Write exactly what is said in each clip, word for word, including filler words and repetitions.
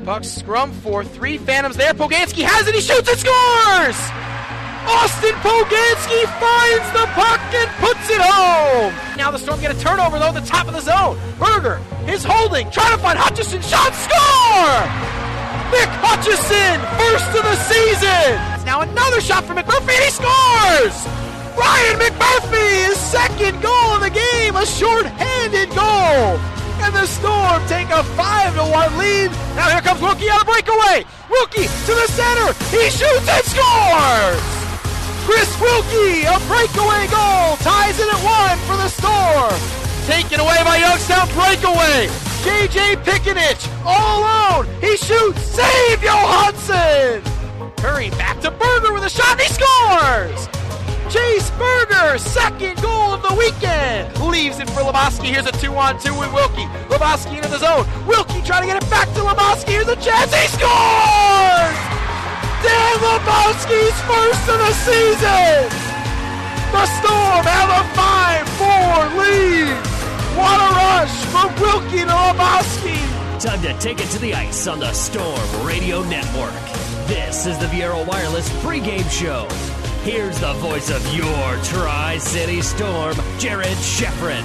Puck scrum for three Phantoms there. Poganski has it. He shoots and scores! Austin Poganski finds the puck and puts it home. Now the Storm get a turnover, though, at the top of the zone. Berger is holding, trying to find Hutchison. Shot, score! Mick Hutchison, first of the season. It's now another shot from McMurphy, and he scores! Ryan McMurphy, his second goal of the game, a short-handed goal. And the Storm take a five to one lead. Now here comes Wilkie on a breakaway. Wilkie to the center. He shoots and scores! Chris Wilkie, a breakaway goal, ties it at one for the Storm. Taken away by Youngstown, breakaway. J J Pickenich, all alone. He shoots, save Johansson. Hurry back to Berger with a shot, and he scores! Chase Berger, second goal of the weekend. Leaves it for Lebowski. Here's a two-on-two with Wilkie. Lebowski into the zone. Wilkie trying to get it back to Lebowski. Here's a chance. He scores! Dan Lebowski's first of the season. The Storm have a five four lead. What a rush from Wilkie to Lebowski. Time to take it to the ice on the Storm Radio Network. This is the Viera Wireless pregame show. Here's the voice of your Tri-City Storm, Jared Sheffrin.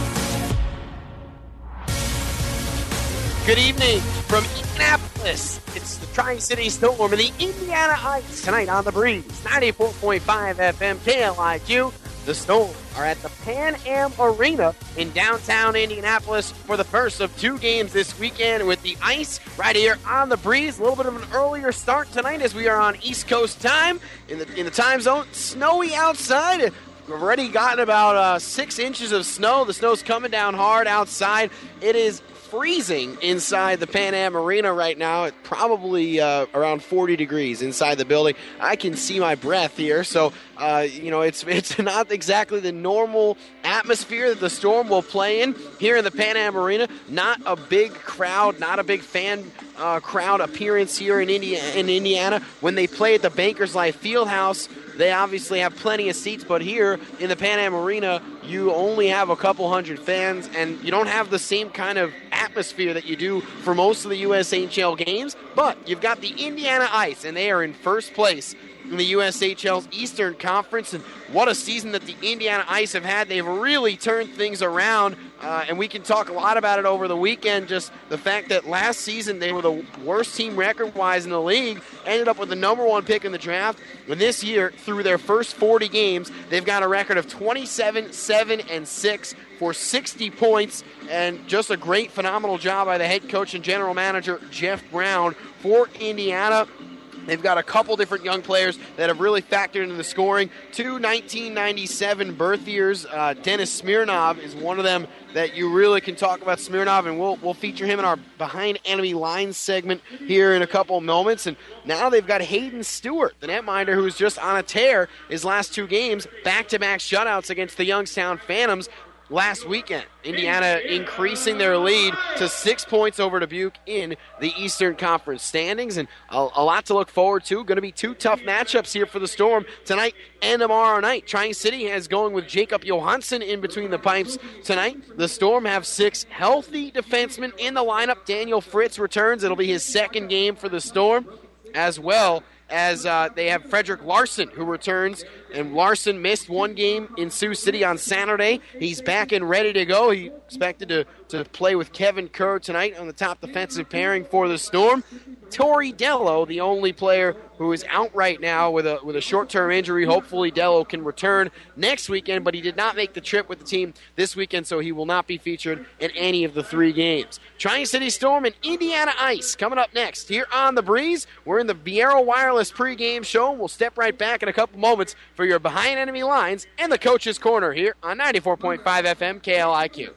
Good evening from Indianapolis. It's the Tri-City Storm and the Indiana Ice tonight on the Breeze. ninety-four point five F M K L I Q. The Storm are at the Pan Am Arena in downtown Indianapolis for the first of two games this weekend with the Ice right here on the Breeze. A little bit of an earlier start tonight as we are on East Coast time in the in the time zone. Snowy outside. We've already gotten about uh, six inches of snow. The snow's coming down hard outside. It is freezing inside the Pan Am Arena right now. It's probably uh, around forty degrees inside the building. I can see my breath here, so uh, you know it's it's not exactly the normal atmosphere that the Storm will play in here in the Pan Am Arena. Not a big crowd, not a big fan uh, crowd appearance here in Indiana, in Indiana. When they play at the Bankers Life Fieldhouse, they obviously have plenty of seats, but here in the Pan Am Arena, you only have a couple hundred fans, and you don't have the same kind of atmosphere that you do for most of the U S H L games, but you've got the Indiana Ice, and they are in first place in the U S H L's Eastern Conference, and what a season that the Indiana Ice have had. They've really turned things around, uh, and we can talk a lot about it over the weekend, just the fact that last season they were the worst team record-wise in the league, ended up with the number one pick in the draft, and this year, through their first forty games, they've got a record of twenty-seven, seven, and six for sixty points, and just a great, phenomenal job by the head coach and general manager, Jeff Brown, for Indiana. They've got a couple different young players that have really factored into the scoring. Two nineteen ninety-seven birth years. Uh, Dennis Smirnov is one of them that you really can talk about Smirnov, and we'll we'll feature him in our Behind Enemy Lines segment here in a couple of moments. And now they've got Hayden Stewart, the netminder, who's just on a tear his last two games, back-to-back shutouts against the Youngstown Phantoms last weekend. Indiana increasing their lead to six points over Dubuque in the Eastern Conference standings, and a, a lot to look forward to. Going to be two tough matchups here for the Storm tonight and tomorrow night. Tri-City is going with Jacob Johansson in between the pipes tonight. The Storm have six healthy defensemen in the lineup. Daniel Fritz returns. It'll be his second game for the Storm, as well as uh, they have Frederick Larson, who returns. And Larson missed one game in Sioux City on Saturday. He's back and ready to go. He expected to, to play with Kevin Kerr tonight on the top defensive pairing for the Storm. Tori Dello, the only player who is out right now with a with a short-term injury. Hopefully Dello can return next weekend, but he did not make the trip with the team this weekend, so he will not be featured in any of the three games. Tri-City Storm and Indiana Ice coming up next here on The Breeze. We're in the Viera Wireless pregame show. We'll step right back in a couple moments for your Behind Enemy Lines and the Coach's Corner here on ninety-four point five F M K L I Q.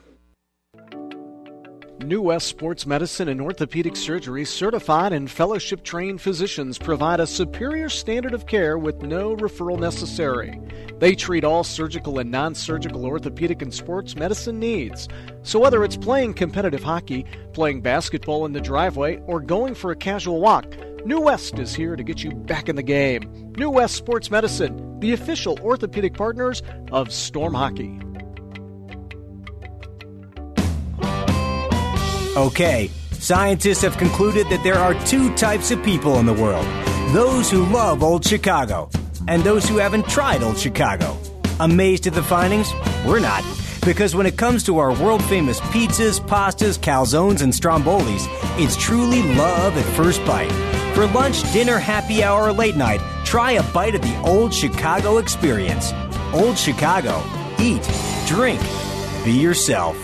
New West Sports Medicine and Orthopedic Surgery certified and fellowship-trained physicians provide a superior standard of care with no referral necessary. They treat all surgical and non-surgical orthopedic and sports medicine needs. So whether it's playing competitive hockey, playing basketball in the driveway, or going for a casual walk, New West is here to get you back in the game. New West Sports Medicine, the official orthopedic partners of Storm Hockey. Okay, Scientists have concluded that there are two types of people in the world. Those who love Old Chicago and those who haven't tried Old Chicago. Amazed at the findings? We're not. Because when it comes to our world-famous pizzas, pastas, calzones, and strombolis, it's truly love at first bite. For lunch, dinner, happy hour, or late night, try a bite of the Old Chicago experience. Old Chicago. Eat, drink, be yourself.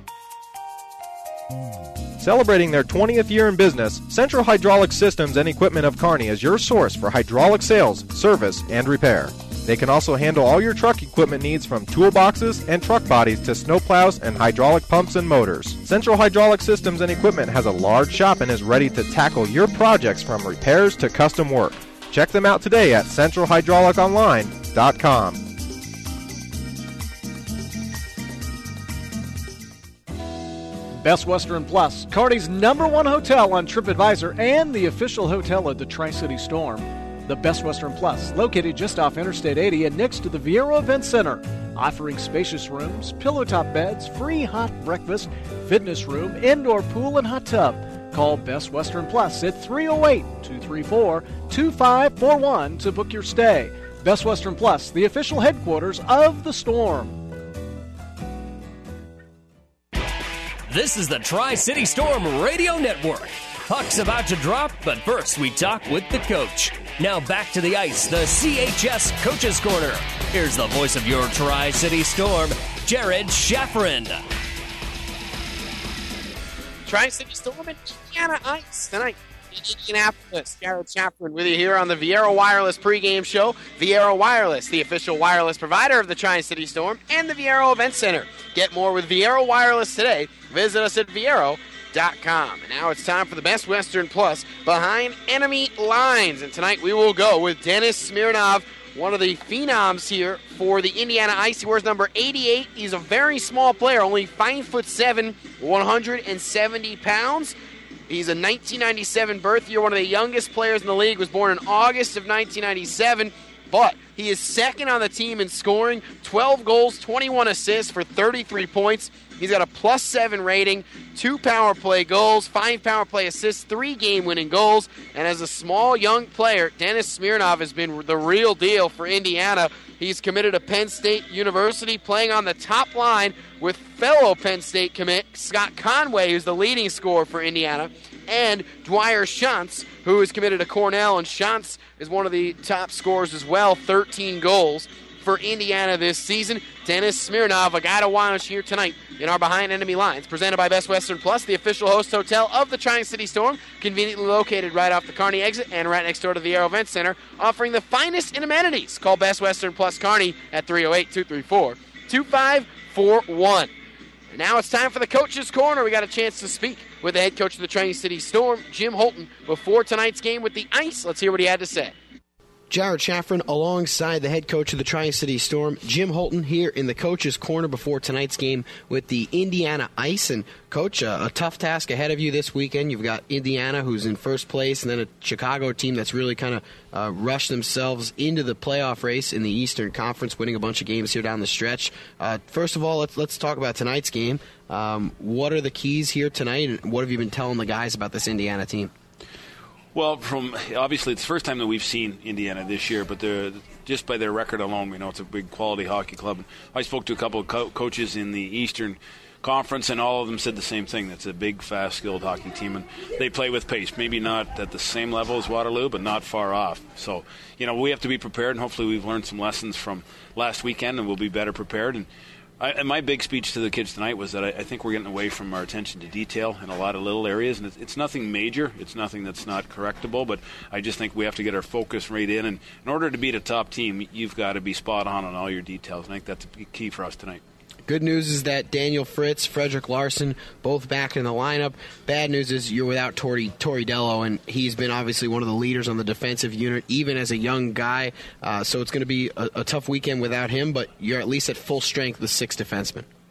Celebrating their twentieth year in business, Central Hydraulic Systems and Equipment of Kearney is your source for hydraulic sales, service, and repair. They can also handle all your truck equipment needs from toolboxes and truck bodies to snowplows and hydraulic pumps and motors. Central Hydraulic Systems and Equipment has a large shop and is ready to tackle your projects from repairs to custom work. Check them out today at central hydraulic online dot com. Best Western Plus, Kearney's number one hotel on TripAdvisor and the official hotel of the Tri-City Storm. The Best Western Plus, located just off Interstate eighty and next to the Viero Event Center, offering spacious rooms, pillow-top beds, free hot breakfast, fitness room, indoor pool, and hot tub. Call Best Western Plus at three oh eight, two three four, two five four one to book your stay. Best Western Plus, the official headquarters of the Storm. This is the Tri-City Storm Radio Network. Puck's about to drop, but first we talk with the coach. Now back to the ice, the C H S Coaches Corner. Here's the voice of your Tri-City Storm, Jared Schafferin. Tri-City Storm and Indiana Ice tonight in Indianapolis. Jared Schafferin with you here on the Viero Wireless pregame show. Viero Wireless, the official wireless provider of the Tri-City Storm and the Viero Event Center. Get more with Viero Wireless today. Visit us at viero dot com. And now it's time for the Best Western Plus behind enemy lines. And tonight we will go with Dennis Smirnov, one of the phenoms here for the Indiana Ice. He wears number eighty-eight. He's a very small player, only five foot seven, one hundred seventy pounds. He's a nineteen ninety-seven birth year, one of the youngest players in the league. Was born in August of nineteen ninety-seven, but he is second on the team in scoring, twelve goals, twenty-one assists for thirty-three points. He's got a plus seven rating, two power play goals, five power play assists, three game-winning goals. And as a small, young player, Dennis Smirnov has been the real deal for Indiana. He's committed to Penn State University, playing on the top line with fellow Penn State commit Scott Conway, who's the leading scorer for Indiana, and Dwyer Shantz, who is committed to Cornell. And Shantz is one of the top scorers as well, thirteen goals for Indiana this season. Dennis Smirnov, a guy to watch here tonight in our Behind Enemy Lines, presented by Best Western Plus, the official host hotel of the Tri-City Storm, conveniently located right off the Kearney exit and right next door to the Viero Event Center, offering the finest in amenities. Call Best Western Plus Kearney at three oh eight, two three four, two five four one. And now it's time for the Coach's Corner. We got a chance to speak with the head coach of the Tri-City Storm, Jim Holton, before tonight's game with the Ice. Let's hear what he had to say. Jared Schafferin alongside the head coach of the Tri-City Storm, Jim Holton, here in the Coach's Corner before tonight's game with the Indiana Ice. And, Coach, uh, a tough task ahead of you this weekend. You've got Indiana, who's in first place, and then a Chicago team that's really kind of uh, rushed themselves into the playoff race in the Eastern Conference, winning a bunch of games here down the stretch. Uh, first of all, let's, let's talk about tonight's game. Um, what are the keys here tonight, and what have you been telling the guys about this Indiana team? Well, from obviously it's the first time that we've seen Indiana this year, but they're, just by their record alone, we know it's a big quality hockey club. I spoke to a couple of co- coaches in the Eastern Conference, and all of them said the same thing. It's a big, fast, skilled hockey team, and they play with pace. Maybe not at the same level as Waterloo, but not far off. So, you know, we have to be prepared, and hopefully we've learned some lessons from last weekend, and we'll be better prepared. And I, and my big speech to the kids tonight was that I, I think we're getting away from our attention to detail in a lot of little areas, and it's, it's nothing major. It's nothing that's not correctable, but I just think we have to get our focus right in. And in order to beat a top team, you've got to be spot on on all your details. I think that's a key for us tonight. Good news is that Daniel Fritz, Frederick Larson, both back in the lineup. Bad news is you're without Tori, Tori Dello, and he's been obviously one of the leaders on the defensive unit, even as a young guy. Uh, so it's going to be a, a tough weekend without him, but you're at least at full strength with six defensemen.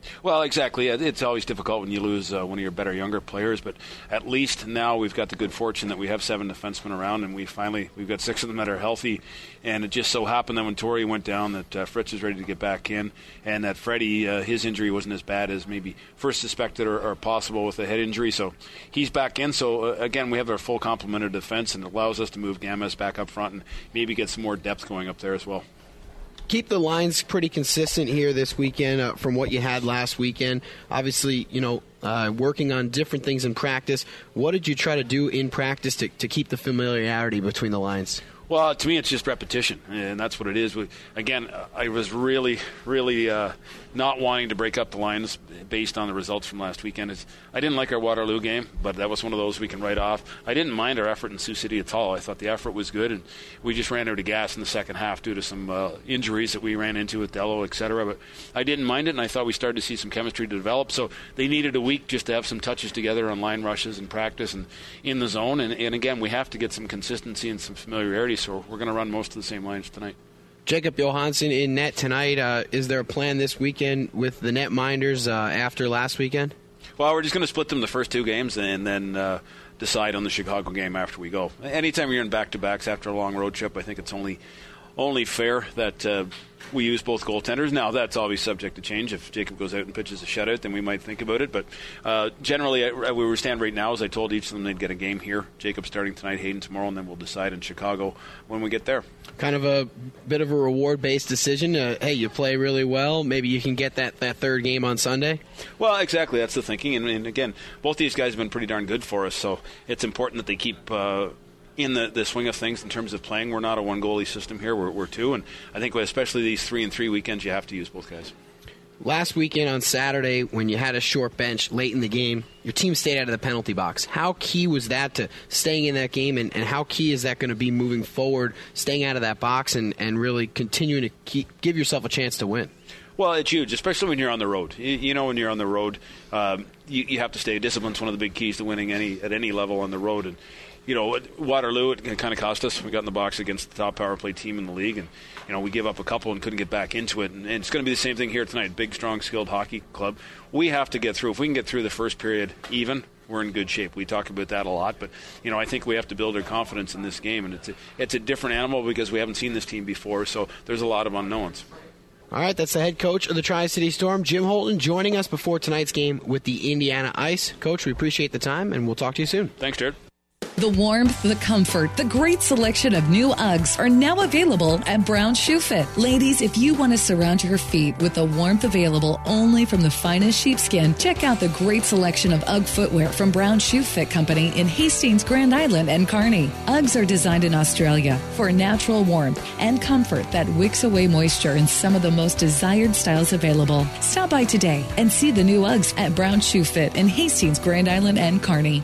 Well, exactly. It's always difficult when you lose uh, one of your better younger players, but at least now we've got the good fortune that we have seven defensemen around, and we finally we've got six of them that are healthy. And it just so happened that when Torrey went down, that uh, Fritz was ready to get back in, and that Freddie, uh, his injury wasn't as bad as maybe first suspected or, or possible with a head injury, so he's back in. So uh, again, we have our full complement of defense, and it allows us to move Gammas back up front and maybe get some more depth going up there as well. Keep the lines pretty consistent here this weekend uh, from what you had last weekend. Obviously, you know, uh, working on different things in practice. What did you try to do in practice to, to keep the familiarity between the lines? Well, to me, it's just repetition, and that's what it is. We, again, I was really, really uh, not wanting to break up the lines based on the results from last weekend. It's, I didn't like our Waterloo game, but that was one of those we can write off. I didn't mind our effort in Sioux City at all. I thought the effort was good, and we just ran out of gas in the second half due to some uh, injuries that we ran into with Dello, et cetera. But I didn't mind it, and I thought we started to see some chemistry to develop. So they needed a week just to have some touches together on line rushes and practice and in the zone. And, and again, we have to get some consistency and some familiarity. So we're going to run most of the same lines tonight. Jacob Johansson in net tonight. Uh, is there a plan this weekend with the netminders uh, after last weekend? Well, we're just going to split them the first two games and then uh, decide on the Chicago game after we go. Anytime you're in back-to-backs after a long road trip, I think it's only only fair that uh, we use both goaltenders. Now, that's always subject to change. If Jacob goes out and pitches a shutout, then we might think about it. But uh, generally, where we stand right now is I told each of them they'd get a game here. Jacob starting tonight, Hayden tomorrow, and then we'll decide in Chicago when we get there. Kind of a bit of a reward-based decision. Uh, hey, you play really well. Maybe you can get that, that third game on Sunday. Well, exactly. That's the thinking. And, and again, both these guys have been pretty darn good for us, so it's important that they keep uh, in the, the swing of things in terms of playing. We're not a one-goalie system here. We're, we're two, and I think especially these three and three weekends, you have to use both guys. Last weekend on Saturday, when you had a short bench late in the game, your team stayed out of the penalty box. How key was that to staying in that game, and, and how key is that going to be moving forward, staying out of that box and, and really continuing to keep, give yourself a chance to win? Well, it's huge, especially when you're on the road. You, you know, when you're on the road, um, you, you have to stay. Discipline's one of the big keys to winning any at any level on the road. And you know, at Waterloo, it kind of cost us. We got in the box against the top power play team in the league, and you know, we gave up a couple and couldn't get back into it. And, and it's going to be the same thing here tonight. Big, strong, skilled hockey club. We have to get through. If we can get through the first period even, we're in good shape. We talk about that a lot, but you know, I think we have to build our confidence in this game, and it's a, it's a different animal because we haven't seen this team before. So there's a lot of unknowns. All right, that's the head coach of the Tri-City Storm, Jim Holton, joining us before tonight's game with the Indiana Ice. Coach, we appreciate the time, and we'll talk to you soon. Thanks, Jared. The warmth, the comfort, the great selection of new Uggs are now available at Brown Shoe Fit. Ladies, if you want to surround your feet with the warmth available only from the finest sheepskin, check out the great selection of Ugg footwear from Brown Shoe Fit Company in Hastings, Grand Island, and Kearney. Uggs are designed in Australia for natural warmth and comfort that wicks away moisture in some of the most desired styles available. Stop by today and see the new Uggs at Brown Shoe Fit in Hastings, Grand Island, and Kearney.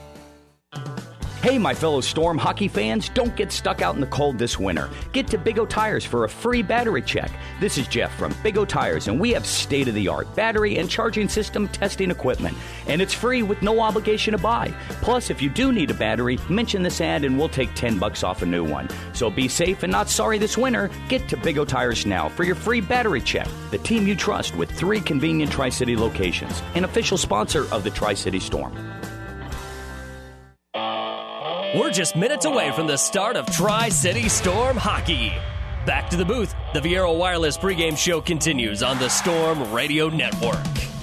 Hey, my fellow Storm hockey fans, don't get stuck out in the cold this winter. Get to Big O Tires for a free battery check. This is Jeff from Big O Tires, and we have state-of-the-art battery and charging system testing equipment. And it's free with no obligation to buy. Plus, if you do need a battery, mention this ad and we'll take ten bucks off a new one. So be safe and not sorry this winter. Get to Big O Tires now for your free battery check. The team you trust with three convenient Tri-City locations. An official sponsor of the Tri-City Storm. We're just minutes away from the start of Tri-City Storm hockey. Back to the booth. The Viero Wireless pregame show continues on the Storm Radio Network.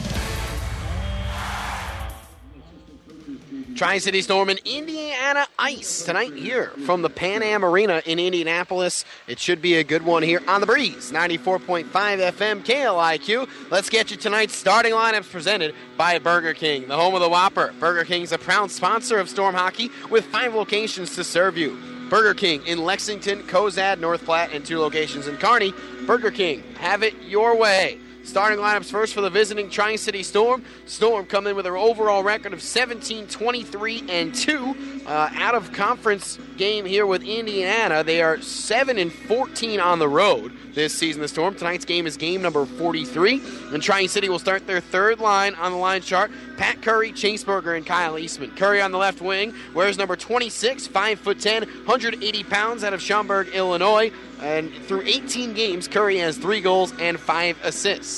Tri-City Storm and Indiana Ice tonight here from the Pan Am Arena in Indianapolis. It should be a good one here on the Breeze, ninety-four point five F M K L I Q. Let's get you tonight's starting lineups presented by Burger King, the home of the Whopper. Burger King's a proud sponsor of Storm Hockey with five locations to serve you. Burger King in Lexington, Cozad, North Platte, and two locations in Kearney. Burger King, have it your way. Starting lineups first for the visiting Tri-City Storm. Storm come in with their overall record of seventeen, twenty-three, and two. Uh, out of conference game here with Indiana. They are seven and fourteen on the road this season, the Storm. Tonight's game is game number forty-three. And Tri-City will start their third line on the line chart. Pat Curry, Chase Berger, and Kyle Eastman. Curry on the left wing wears number twenty-six, five foot ten, one hundred eighty pounds out of Schaumburg, Illinois. And through eighteen games, Curry has three goals and five assists.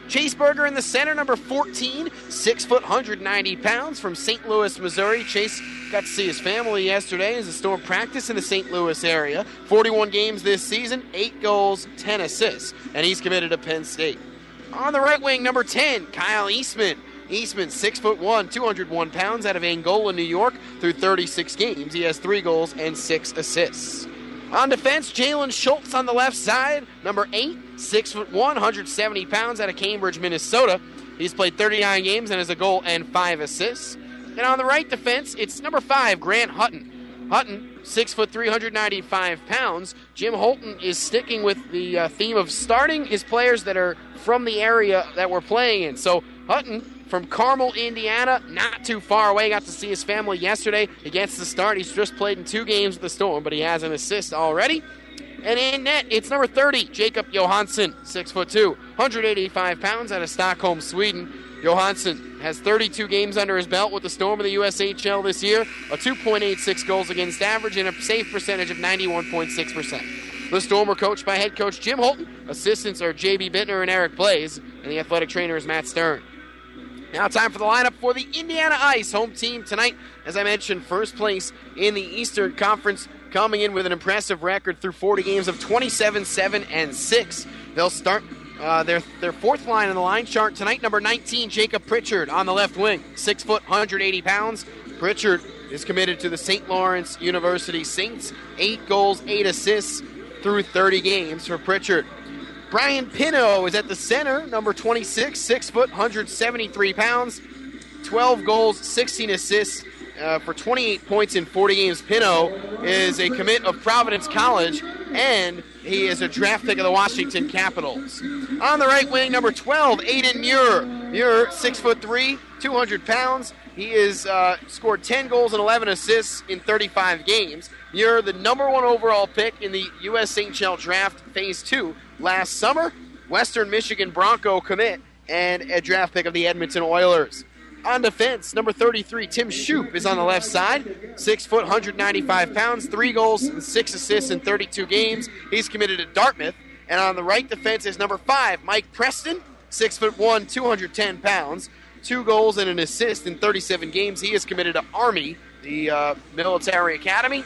Chase Berger in the center, number fourteen, six foot, one hundred ninety pounds, from Saint Louis, Missouri. Chase got to see his family yesterday as the Storm practiced in the Saint Louis area. forty-one games this season, eight goals, ten assists, and he's committed to Penn State. On the right wing, number ten, Kyle Eastman. Eastman, six foot one, two hundred one pounds, out of Angola, New York. Through thirty-six games, he has three goals and six assists. On defense, Jalen Schultz on the left side, number eight, six foot one, one hundred seventy pounds, out of Cambridge, Minnesota. He's played thirty-nine games and has a goal and five assists. And on the right defense, it's number five, Grant Hutton. Hutton, six foot three, one hundred ninety-five pounds. Jim Holton is sticking with the uh, theme of starting his players that are from the area that we're playing in. So Hutton, from Carmel, Indiana, not too far away. Got to see his family yesterday. He gets the start. He's just played in two games with the Storm, but he has an assist already. And in net, it's number thirty, Jacob Johansson, six foot two, one hundred eighty-five pounds, out of Stockholm, Sweden. Johansson has thirty-two games under his belt with the Storm in the U S H L this year, a two point eight six goals against average, and a save percentage of ninety-one point six percent. The Storm are coached by head coach Jim Holton. Assistants are J B Bittner and Eric Blaze, and the athletic trainer is Matt Stern. Now time for the lineup for the Indiana Ice, home team tonight. As I mentioned, first place in the Eastern Conference, coming in with an impressive record through forty games of twenty-seven, seven, and six. They'll start uh, their their fourth line in the line chart tonight. Number nineteen, Jacob Pritchard on the left wing, six foot, one hundred eighty pounds. Pritchard is committed to the Saint Lawrence University Saints. Eight goals, eight assists through thirty games for Pritchard. Brian Pino is at the center, number twenty-six, six foot, one hundred seventy-three pounds, twelve goals, sixteen assists uh, for twenty-eight points in forty games. Pino is a commit of Providence College, and he is a draft pick of the Washington Capitals. On the right wing, number twelve, Aiden Muir. Muir, six foot three, two hundred pounds. He has uh, scored ten goals and eleven assists in thirty-five games. Muir, the number one overall pick in the U S H L Draft Phase two last summer. Western Michigan Bronco commit and a draft pick of the Edmonton Oilers. On defense, number thirty-three, Tim Shoup is on the left side. Six foot, one hundred ninety-five pounds, three goals and six assists in thirty-two games. He's committed to Dartmouth. And on the right defense is number five, Mike Preston, six foot one, two hundred ten pounds, two goals and an assist in thirty-seven games. He is committed to Army, the uh, military academy.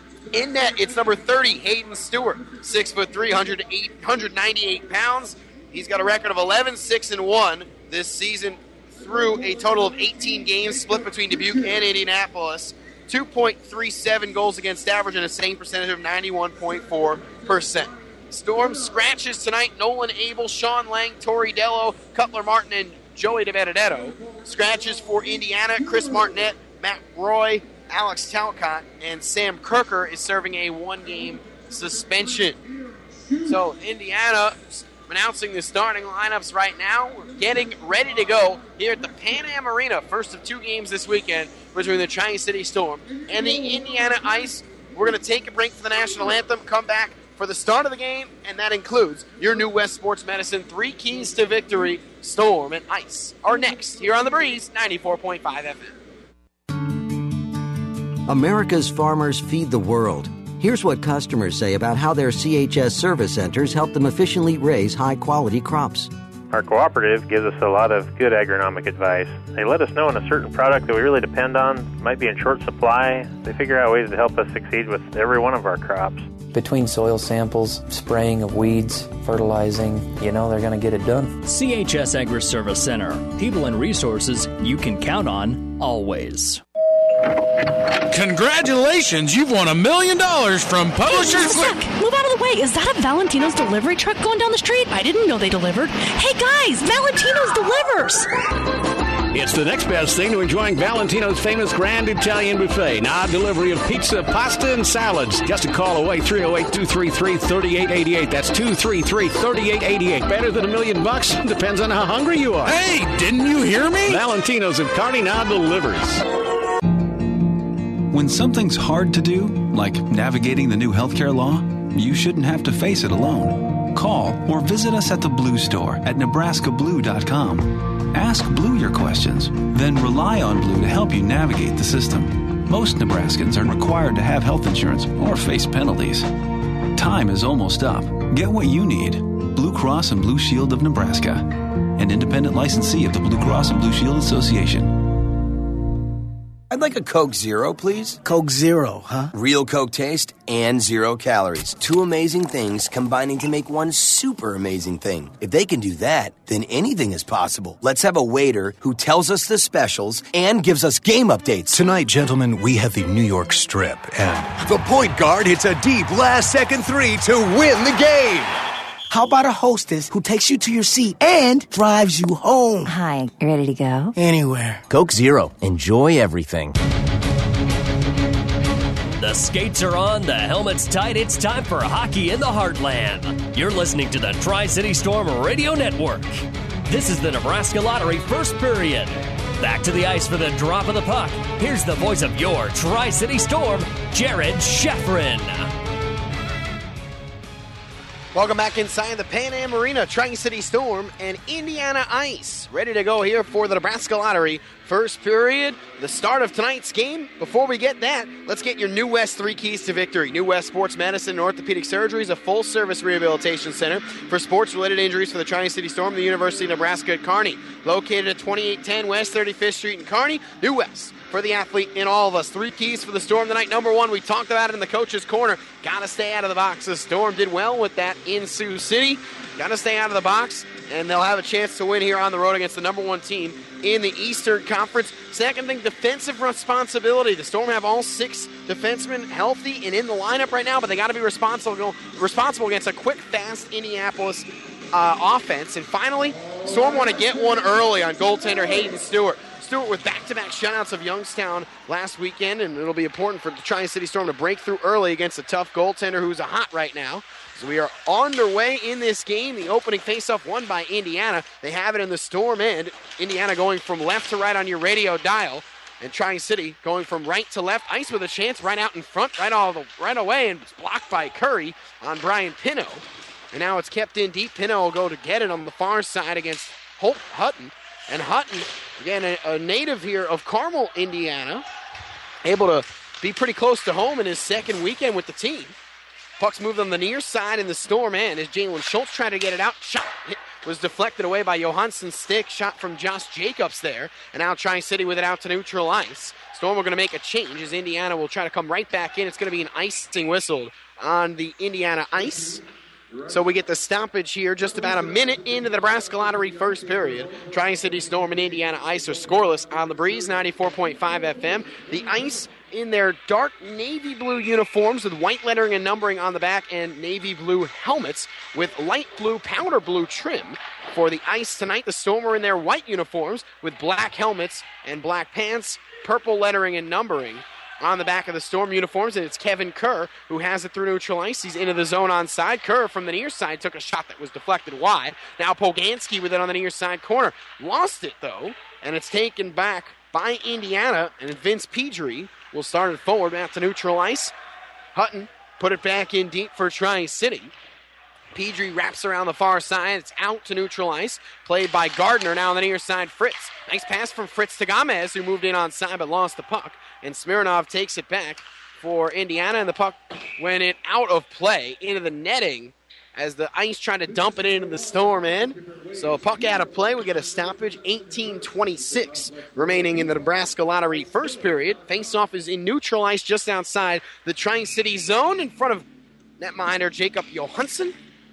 In net, it's number thirty, Hayden Stewart, six foot three, one hundred ninety-eight pounds. He's got a record of eleven, six, and one this season through a total of eighteen games split between Dubuque and Indianapolis. two point three seven goals against average and a save percentage of ninety-one point four percent. Storm scratches tonight: Nolan Abel, Sean Lang, Tori Dello, Cutler Martin, and Joey DiBenedetto. Scratches for Indiana: Chris Martinet, Matt Roy, Alex Talcott, and Sam Kirker is serving a one-game suspension. So Indiana announcing the starting lineups right now. We're getting ready to go here at the Pan Am Arena. First of two games this weekend between the Tri-City Storm and the Indiana Ice. We're going to take a break for the national anthem, come back for the start of the game, and that includes your New West Sports Medicine Three Keys to Victory, Storm and Ice. Are next here on The Breeze, ninety-four point five F M. America's farmers feed the world. Here's what customers say about how their C H S service centers help them efficiently raise high-quality crops. Our cooperative gives us a lot of good agronomic advice. They let us know when a certain product that we really depend on might be in short supply. They figure out ways to help us succeed with every one of our crops. Between soil samples, spraying of weeds, fertilizing, you know they're going to get it done. C H S Agri-Service Center. People and resources you can count on always. Congratulations, you've won a million dollars from Publishers Hey, Click. Move out of the way. Is that a Valentino's delivery truck going down the street? I didn't know they delivered. Hey, guys, Valentino's delivers. It's the next best thing to enjoying Valentino's famous Grand Italian Buffet. Now delivery of pizza, pasta, and salads. Just a call away, three oh eight, two three three, three eight eight eight. That's two three three, three eight eight eight. Better than a million bucks? Depends on how hungry you are. Hey, didn't you hear me? Valentino's of Kearney now delivers. When something's hard to do, like navigating the new healthcare law, you shouldn't have to face it alone. Call or visit us at the Blue Store at Nebraska Blue dot com. Ask Blue your questions, then rely on Blue to help you navigate the system. Most Nebraskans are required to have health insurance or face penalties. Time is almost up. Get what you need. Blue Cross and Blue Shield of Nebraska. an independent licensee of the Blue Cross and Blue Shield Association. I'd like a Coke Zero, please. Coke Zero, huh? Real Coke taste and zero calories. Two amazing things combining to make one super amazing thing. If they can do that, then anything is possible. Let's have a waiter who tells us the specials and gives us game updates. Tonight, gentlemen, we have the New York Strip, and the point guard hits a deep last-second three to win the game. How about a hostess who takes you to your seat and drives you home? Hi, ready to go? Anywhere. Coke Zero. Enjoy everything. The skates are on, the helmet's tight. It's time for hockey in the heartland. You're listening to the Tri-City Storm Radio Network. This is the Nebraska Lottery first period. Back to the ice for the drop of the puck. Here's the voice of your Tri-City Storm, Jared Scheffrin. Welcome back inside the Pan Am Arena. Tri-City Storm and Indiana Ice ready to go here for the Nebraska Lottery first period, the start of tonight's game. Before we get that, let's get your New West three keys to victory. New West Sports Medicine and Orthopedic Surgery is a full-service rehabilitation center for sports-related injuries for the Tri-City Storm, the University of Nebraska at Kearney. Located at twenty-eight ten West thirty-fifth Street in Kearney, New West. For the athlete in all of us. Three keys for the Storm tonight. Number one, we talked about it in the coach's corner. Got to stay out of the box. The Storm did well with that in Sioux City. Got to stay out of the box, and they'll have a chance to win here on the road against the number one team in the Eastern Conference. Second thing, defensive responsibility. The Storm have all six defensemen healthy and in the lineup right now, but they got to be responsible, responsible against a quick, fast Indianapolis uh, offense. And finally, Storm want to get one early on goaltender Hayden Stewart. Stewart with back-to-back shutouts of Youngstown last weekend, and it'll be important for the Tri-City Storm to break through early against a tough goaltender who's a hot right now. So we are on their way in this game. The opening faceoff won by Indiana. They have it in the Storm end. Indiana going from left to right on your radio dial, and Tri-City going from right to left. Ice with a chance right out in front, right all the right away, and it's blocked by Curry on Brian Pino. And now it's kept in deep. Pino will go to get it on the far side against Holt Hutton. And Hutton, again, a, a native here of Carmel, Indiana, able to be pretty close to home in his second weekend with the team. Puck's moved on the near side in the Storm end as Jalen Schultz tried to get it out. Shot hit, was deflected away by Johansson's stick. Shot from Josh Jacobs there. And now Tri-City with it out to neutral ice. Storm are going to make a change as Indiana will try to come right back in. It's going to be an icing whistle on the Indiana ice. So we get the stoppage here just about a minute into the Nebraska Lottery first period. Tri-City Storm and Indiana Ice are scoreless on the Breeze, ninety-four point five F M. The Ice in their dark navy blue uniforms with white lettering and numbering on the back and navy blue helmets with light blue, powder blue trim. For the Ice tonight, the Storm are in their white uniforms with black helmets and black pants, purple lettering and numbering on the back of the Storm uniforms, and it's Kevin Kerr who has it through neutral ice. He's into the zone on side. Kerr from the near side took a shot that was deflected wide. Now Poganski with it on the near side corner. Lost it, though, and it's taken back by Indiana, and Vince Pedri will start it forward back to neutral ice. Hutton put it back in deep for Tri-City. Pedri wraps around the far side. It's out to neutral ice. Played by Gardner. Now on the near side, Fritz. Nice pass from Fritz to Gomez, who moved in on side but lost the puck. And Smirnov takes it back for Indiana, and the puck went in out of play into the netting as the Ice tried to dump it into the Storm end. So a puck out of play. We get a stoppage. eighteen twenty-six remaining in the Nebraska Lottery first period. Faceoff is in neutral ice just outside the Tri-City zone in front of netminder Jacob Johansson.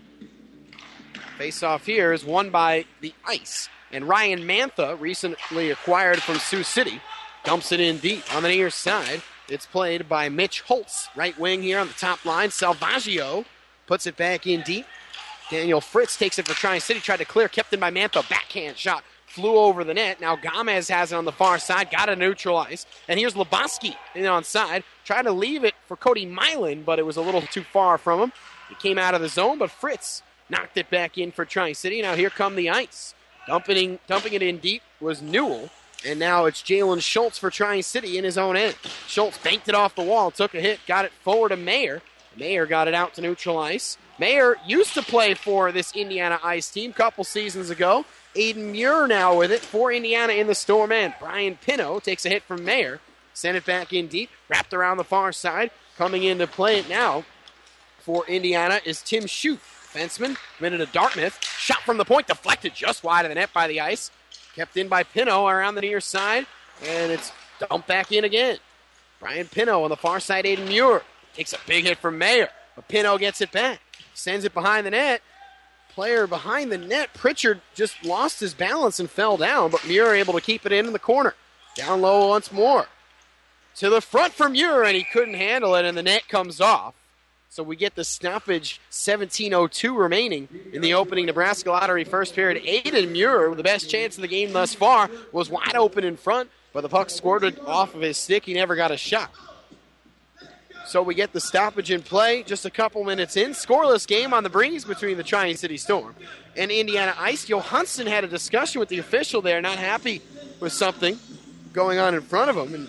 Faceoff here is won by the Ice. And Ryan Mantha, recently acquired from Sioux City, dumps it in deep on the near side. It's played by Mitch Holtz, right wing here on the top line. Salvaggio puts it back in deep. Daniel Fritz takes it for Tri-City, tried to clear, kept in by Mantha. Backhand shot, flew over the net. Now Gomez has it on the far side, got a neutral ice. And here's Lebowski in on side, tried to leave it for Cody Milan, but it was a little too far from him. He came out of the zone, but Fritz knocked it back in for Tri-City. Now here come the Ice. Dumping, dumping it in deep was Newell. And now it's Jalen Schultz for Tri-City in his own end. Schultz banked it off the wall, took a hit, got it forward to Mayer. Mayer got it out to neutral ice. Mayer used to play for this Indiana Ice team a couple seasons ago. Aiden Muir now with it for Indiana in the Storm end. Brian Pino takes a hit from Mayer. Sent it back in deep, wrapped around the far side. Coming in to play it now for Indiana is Tim Shute. Defenseman, minute of Dartmouth. Shot from the point, deflected just wide of the net by the Ice. Kept in by Pino around the near side, and it's dumped back in again. Brian Pino on the far side, Aiden Muir. Takes a big hit from Mayer, but Pino gets it back. Sends it behind the net. Player behind the net, Pritchard, just lost his balance and fell down, but Muir able to keep it in in the corner. Down low once more. To the front for Muir, and he couldn't handle it, and the net comes off. So we get the stoppage, seventeen oh two remaining in the opening Nebraska Lottery first period. Aiden Muir, the best chance of the game thus far, was wide open in front, but the puck squirted off of his stick. He never got a shot. So we get the stoppage in play just a couple minutes in. Scoreless game on the breeze between the Tri-City Storm and Indiana Ice. Johansson had a discussion with the official there, not happy with something going on in front of him. And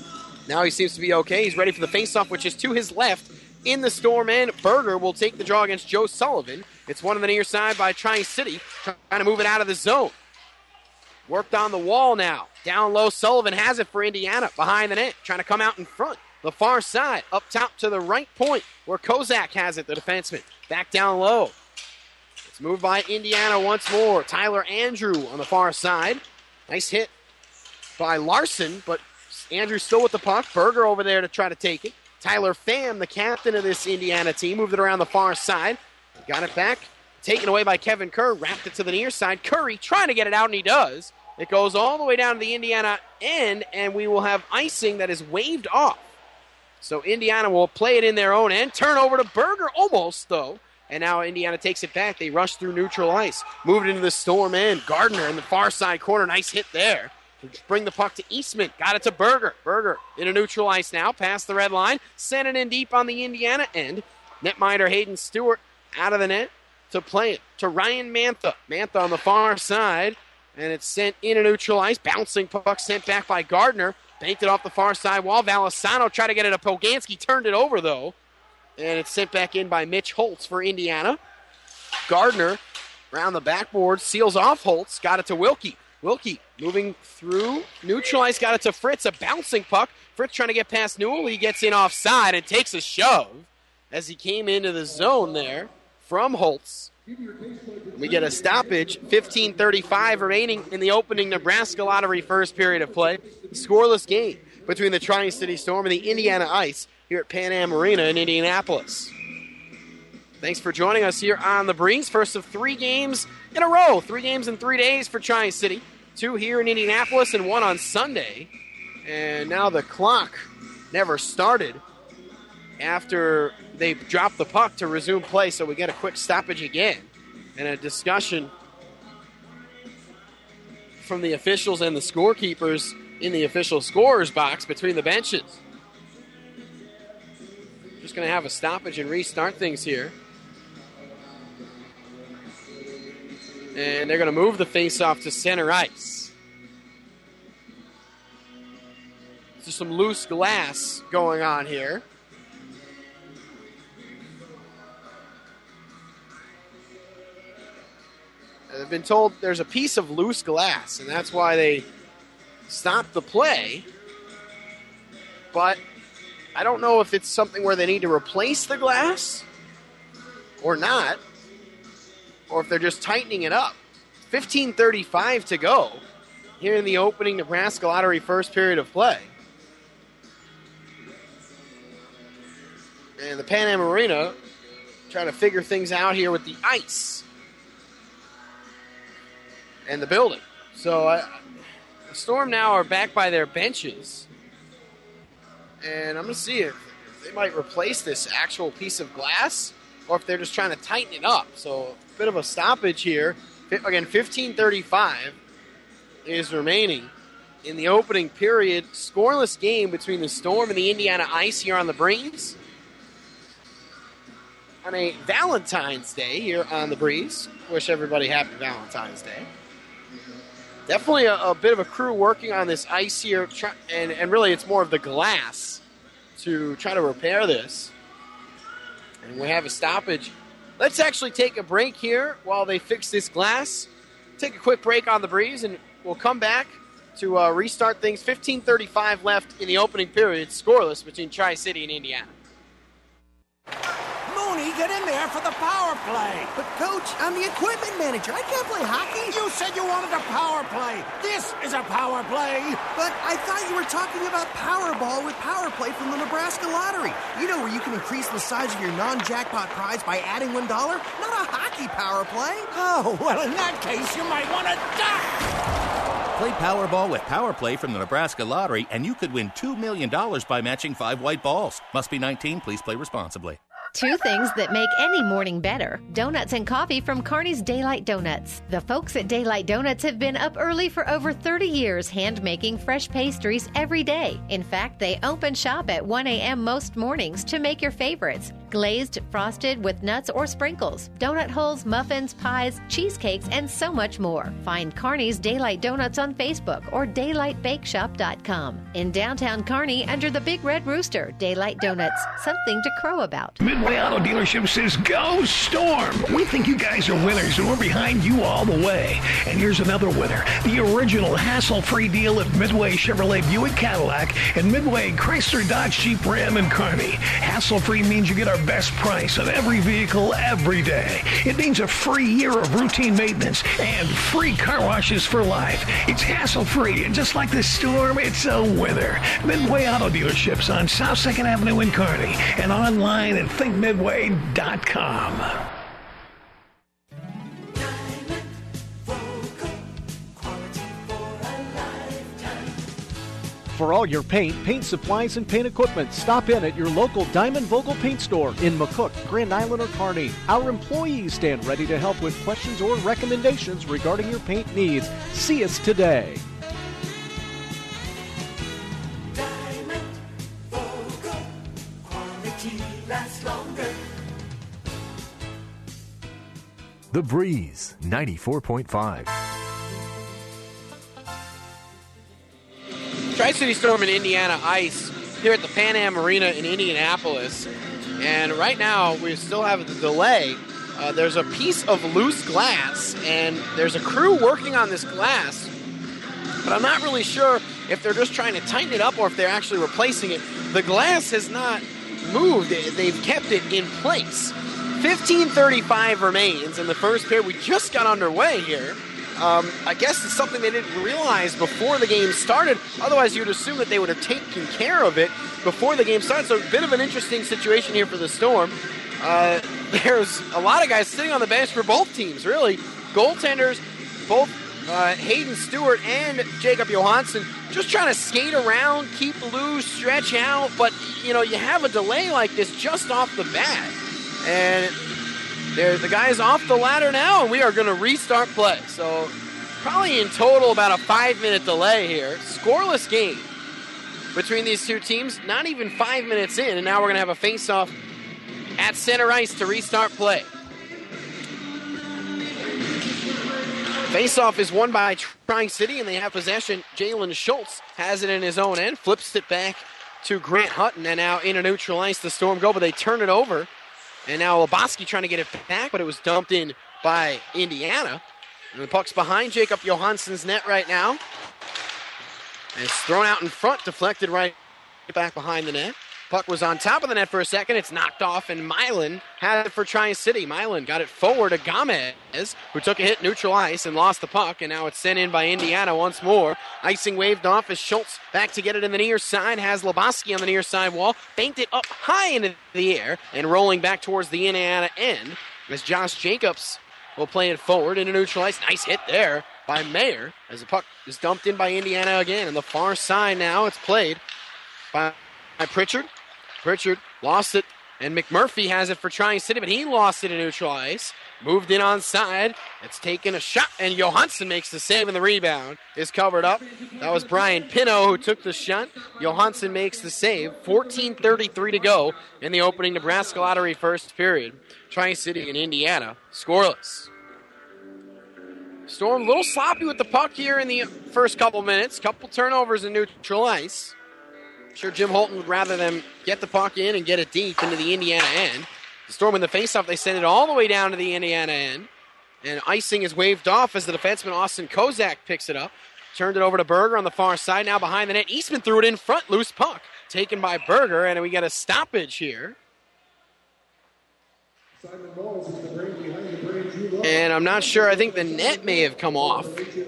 now he seems to be okay. He's ready for the faceoff, which is to his left. In the Storm end, Berger will take the draw against Joe Sullivan. It's one on the near side by Tri-City, trying to move it out of the zone. Worked on the wall now. Down low, Sullivan has it for Indiana. Behind the net, trying to come out in front. The far side, up top to the right point, where Kozak has it, the defenseman. Back down low. It's moved by Indiana once more. Tyler Andrew on the far side. Nice hit by Larson, but Andrew still with the puck. Berger over there to try to take it. Tyler Pham, the captain of this Indiana team, moved it around the far side. Got it back. Taken away by Kevin Kerr. Wrapped it to the near side. Curry trying to get it out, and he does. It goes all the way down to the Indiana end, and we will have icing that is waved off. So Indiana will play it in their own end. Turn over to Berger, almost, though. And now Indiana takes it back. They rush through neutral ice. Move it into the Storm end. Gardner in the far side corner. Nice hit there. Bring the puck to Eastman. Got it to Berger. Berger into neutral ice now. Past the red line. Sent it in deep on the Indiana end. Netminder Hayden Stewart out of the net to play it to Ryan Mantha. Mantha on the far side. And it's sent into neutral ice. Bouncing puck sent back by Gardner. Banked it off the far side wall. Valisano tried to get it to Poganski. Turned it over, though. And it's sent back in by Mitch Holtz for Indiana. Gardner around the backboard. Seals off Holtz. Got it to Wilkie. Wilkie moving through. Neutral ice. Got it to Fritz. A bouncing puck. Fritz trying to get past Newell. He gets in offside and takes a shove as he came into the zone there from Holtz. We get a stoppage. fifteen thirty-five remaining in the opening Nebraska Lottery first period of play. Scoreless game between the Tri-City Storm and the Indiana Ice here at Pan Am Arena in Indianapolis. Thanks for joining us here on the Breeze. First of three games in a row. Three games in three days for Tri-City. Two here in Indianapolis and one on Sunday. And now the clock never started after they dropped the puck to resume play, so we get a quick stoppage again. And a discussion from the officials and the scorekeepers in the official scorer's box between the benches. Just going to have a stoppage and restart things here. And they're going to move the faceoff to center ice. There's some loose glass going on here. I've been told there's a piece of loose glass, and that's why they stopped the play. But I don't know if it's something where they need to replace the glass or not, or if they're just tightening it up. fifteen thirty-five to go here in the opening Nebraska Lottery first period of play. And the Pan Am Arena trying to figure things out here with the ice and the building. So uh, the Storm now are back by their benches. And I'm going to see if they might replace this actual piece of glass or if they're just trying to tighten it up. So a bit of a stoppage here. Again, fifteen thirty-five is remaining in the opening period. Scoreless game between the Storm and the Indiana Ice here on the Breeze. On a Valentine's Day here on the Breeze. Wish everybody happy Valentine's Day. Definitely a, a bit of a crew working on this ice here, try, and, and really it's more of the glass to try to repair this. And we have a stoppage. Let's actually take a break here while they fix this glass. Take a quick break on the Breeze, and we'll come back to uh, restart things. fifteen thirty-five left in the opening period, scoreless between Tri-City and Indiana. Mooney get in there for the power play. But, Coach, I'm the equipment manager. I can't play hockey. You said you wanted a power play. This is a power play. But I thought you were talking about Powerball with Power Play from the Nebraska Lottery. You know where you can increase the size of your non-jackpot prize by adding one dollar? Not a hockey power play. Oh, well, in that case, you might want to duck. Play Powerball with Power Play from the Nebraska Lottery, and you could win two million dollars by matching five white balls. Must be nineteen. Please play responsibly. Two things that make any morning better. Donuts and coffee from Kearney's Daylight Donuts. The folks at Daylight Donuts have been up early for over thirty years, hand-making fresh pastries every day. In fact, they open shop at one a.m. most mornings to make your favorites. Glazed, frosted with nuts or sprinkles, donut holes, muffins, pies, cheesecakes, and so much more. Find Kearney's Daylight Donuts on Facebook or daylight bake shop dot com. In downtown Kearney, under the Big Red Rooster, Daylight Donuts. Something to crow about. Midway Auto Dealership says, go Storm! We think you guys are winners, and we're behind you all the way. And here's another winner. The original hassle-free deal at Midway Chevrolet Buick Cadillac and Midway Chrysler Dodge Jeep Ram in Kearney. Hassle-free means you get our best price on every vehicle every day. It means a free year of routine maintenance and free car washes for life. It's hassle-free, and just like the Storm, it's a winner. Midway Auto Dealerships on South second Avenue in Kearney and online at think midway dot com. For all your paint, paint supplies, and paint equipment, stop in at your local Diamond Vogel paint store in McCook, Grand Island, or Kearney. Our employees stand ready to help with questions or recommendations regarding your paint needs. See us today. Diamond Vogel, quality lasts longer. The Breeze, ninety-four point five. Tri-City Storm and Indiana Ice here at the Pan Am Arena in Indianapolis. And right now, we still have the delay. Uh, there's a piece of loose glass, and there's a crew working on this glass. But I'm not really sure if they're just trying to tighten it up or if they're actually replacing it. The glass has not moved. They've kept it in place. fifteen thirty-five remains in the first period. We just got underway here. Um, I guess it's something they didn't realize before the game started. Otherwise, you'd assume that they would have taken care of it before the game started. So a bit of an interesting situation here for the Storm. Uh, there's a lot of guys sitting on the bench for both teams, really. Goaltenders, both uh, Hayden Stewart and Jacob Johansson, just trying to skate around, keep loose, stretch out. But, you know, you have a delay like this just off the bat. And There, the guy's off the ladder now, and we are going to restart play. So probably in total about a five-minute delay here. Scoreless game between these two teams, not even five minutes in, and now we're going to have a face-off at center ice to restart play. Face-off is won by Tri-City, and they have possession. Jalen Schultz has it in his own end, flips it back to Grant Hutton, and now into neutral ice the Storm go, but they turn it over. And now Lebowski trying to get it back, but it was dumped in by Indiana. And the puck's behind Jacob Johansson's net right now. And it's thrown out in front, deflected right back behind the net. Puck was on top of the net for a second. It's knocked off, and Milan had it for Tri-City. Milan got it forward to Gamez, who took a hit neutral ice and lost the puck, and now it's sent in by Indiana once more. Icing waved off as Schultz back to get it in the near side, has Lebowski on the near side wall, banked it up high into the air, and rolling back towards the Indiana end as Josh Jacobs will play it forward into neutral ice. Nice hit there by Mayer as the puck is dumped in by Indiana again. On the far side now, it's played by, by Pritchard. Pritchard lost it, and McMurphy has it for Tri-City, but he lost it in neutral ice. Moved in on side. It's taken a shot, and Johansson makes the save, and the rebound is covered up. That was Brian Pino who took the shot. Johansson makes the save. fourteen thirty-three to go in the opening Nebraska Lottery first period. Tri-City and Indiana scoreless. Storm a little sloppy with the puck here in the first couple minutes. Couple turnovers in neutral ice. Sure, Jim Holton would rather them get the puck in and get it deep into the Indiana end. The Storm in the faceoff, they send it all the way down to the Indiana end. And icing is waved off as the defenseman Austin Kozak picks it up. Turned it over to Berger on the far side, now behind the net. Eastman threw it in front, loose puck. Taken by Berger, and we got a stoppage here. And I'm not sure. I think the net may have come off.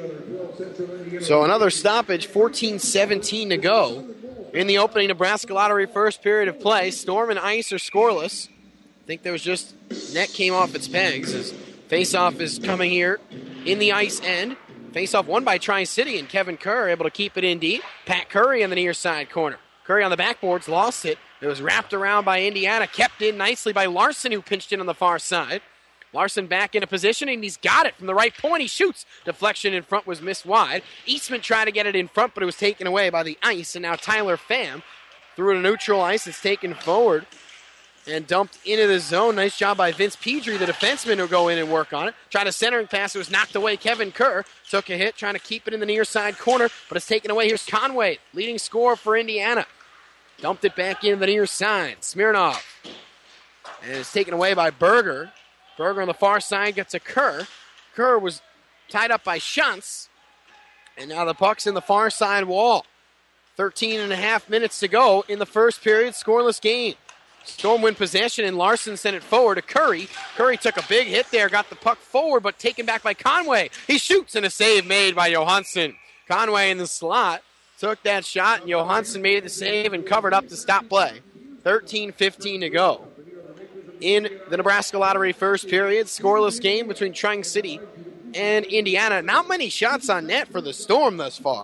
So another stoppage, fourteen seventeen to go in the opening Nebraska Lottery first period of play. Storm and Ice are scoreless. I think there was just net came off its pegs as faceoff is coming here in the Ice end. Faceoff won by Tri-City, and Kevin Kerr able to keep it in deep. Pat Curry in the near side corner. Curry on the backboards, lost it. It was wrapped around by Indiana, kept in nicely by Larson, who pinched in on the far side. Larson back into position, and he's got it from the right point. He shoots. Deflection in front was missed wide. Eastman tried to get it in front, but it was taken away by the Ice, and now Tyler Pham threw it to neutral ice. It's taken forward and dumped into the zone. Nice job by Vince Pedri, the defenseman, who go in and work on it. Tried a centering pass. It was knocked away. Kevin Kerr took a hit, trying to keep it in the near side corner, but it's taken away. Here's Conway, leading scorer for Indiana. Dumped it back in the near side. Smirnov. And it's taken away by Berger. Berger on the far side gets a Kerr. Kerr was tied up by Schantz. And now the puck's in the far side wall. thirteen and a half minutes to go in the first period. Scoreless game. Storm win possession, and Larson sent it forward to Curry. Curry took a big hit there, got the puck forward, but taken back by Conway. He shoots, and a save made by Johansson. Conway in the slot took that shot, and Johansson made the save and covered up to stop play. thirteen fifteen to go in the Nebraska Lottery first period. Scoreless game between Tri-City and Indiana. Not many shots on net for the Storm thus far,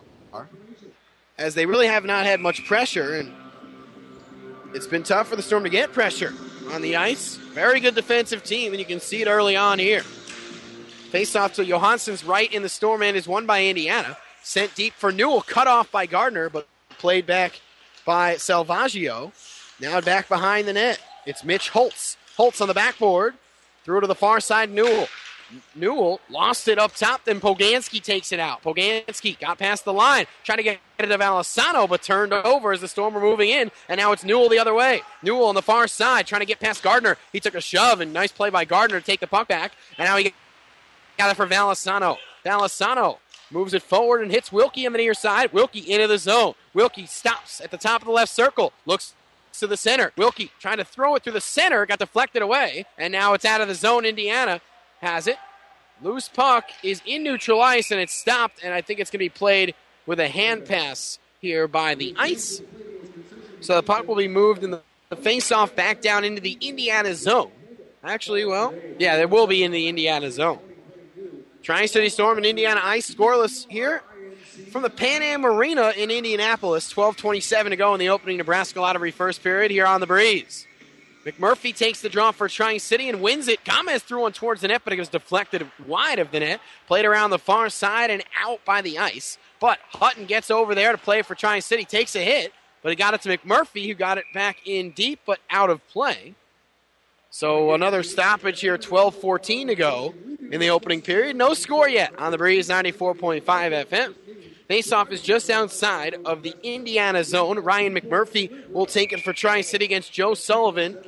as they really have not had much pressure, and it's been tough for the Storm to get pressure on the ice. Very good defensive team, and you can see it early on here. Face-off to Johansson's right in the Storm end is won by Indiana. Sent deep for Newell, cut off by Gardner, but played back by Salvaggio. Now back behind the net. It's Mitch Holtz. Holtz on the backboard. Threw to the far side, Newell. Newell lost it up top, then Poganski takes it out. Poganski got past the line, tried to get it to Valisano, but turned over as the Storm were moving in, and now it's Newell the other way. Newell on the far side, trying to get past Gardner. He took a shove, and nice play by Gardner to take the puck back, and now he got it for Valisano. Valisano moves it forward and hits Wilkie on the near side. Wilkie into the zone. Wilkie stops at the top of the left circle, looks to the center. Wilkie trying to throw it through the center, got deflected away, and now it's out of the zone. Indiana has it. Loose puck is in neutral ice, and it's stopped, and I think it's going to be played with a hand pass here by the Ice. So the puck will be moved in the, the face-off back down into the Indiana zone. Actually, well, yeah, there will be in the Indiana zone. Tri-City Storm and Indiana Ice scoreless here from the Pan Am Arena in Indianapolis. twelve twenty-seven to go in the opening Nebraska Lottery first period here on the Breeze. McMurphy takes the draw for Tri-City and wins it. Gomez threw one towards the net, but it was deflected wide of the net. Played around the far side and out by the Ice. But Hutton gets over there to play for Tri-City, takes a hit, but he got it to McMurphy, who got it back in deep, but out of play. So another stoppage here, twelve fourteen to go in the opening period. No score yet on the Breeze, ninety-four point five F M. Faceoff is just outside of the Indiana zone. Ryan McMurphy will take it for Tri-City against Joe Sullivan.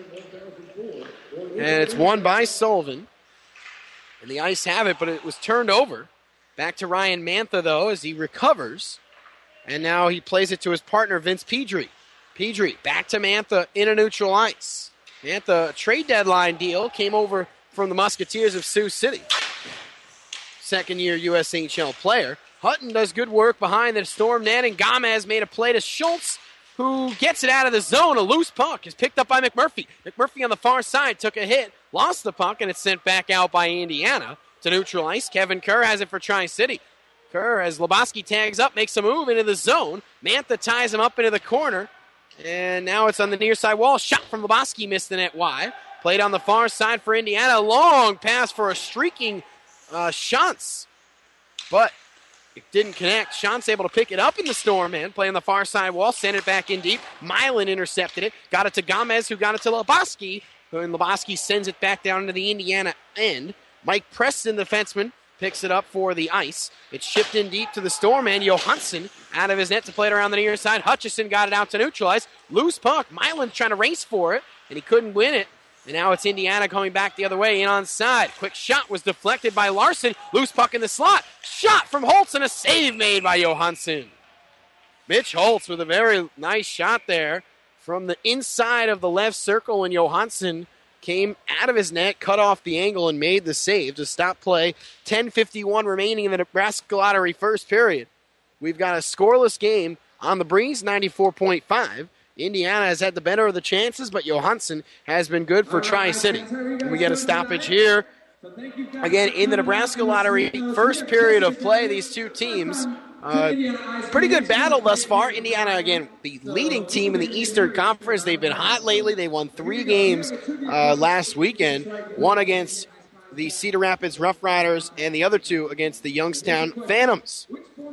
And it's won by Sullivan. And the Ice have it, but it was turned over. Back to Ryan Mantha, though, as he recovers. And now he plays it to his partner, Vince Pedri. Pedri back to Mantha in a neutral ice. Mantha, a trade deadline deal, came over from the Musketeers of Sioux City. Second-year U S H L player. Hutton does good work behind the Storm net, and Gomez made a play to Schultz, who gets it out of the zone. A loose puck is picked up by McMurphy. McMurphy on the far side took a hit, lost the puck, and it's sent back out by Indiana to neutral ice. Kevin Kerr has it for Tri-City. Kerr, as Lebowski tags up, makes a move into the zone. Mantha ties him up into the corner, and now it's on the near side wall. Shot from Lebowski, missed the net wide. Played on the far side for Indiana. Long pass for a streaking uh, Schantz, but it didn't connect. Schantz able to pick it up in the Storm end, play on the far side wall, sent it back in deep. Milan intercepted it, got it to Gomez, who got it to Lebowski, and Lebowski sends it back down into the Indiana end. Mike Preston, the defenseman, picks it up for the Ice. It's shipped in deep to the Storm end. Johansson out of his net to play it around the near side. Hutchison got it out to neutralize. Loose puck. Milan trying to race for it, and he couldn't win it. And now it's Indiana coming back the other way in onside. Quick shot was deflected by Larson. Loose puck in the slot. Shot from Holtz and a save made by Johansson. Mitch Holtz with a very nice shot there from the inside of the left circle, and Johansson came out of his net, cut off the angle, and made the save to stop play. ten fifty-one remaining in the Nebraska Lottery first period. We've got a scoreless game on the Breeze, ninety-four point five. Indiana has had the better of the chances, but Johansson has been good for Tri-City. We get a stoppage here. Again, in the Nebraska Lottery first period of play, these two teams, uh, pretty good battle thus far. Indiana, again, the leading team in the Eastern Conference. They've been hot lately. They won three games uh, last weekend, one against the Cedar Rapids Rough Riders and the other two against the Youngstown Phantoms.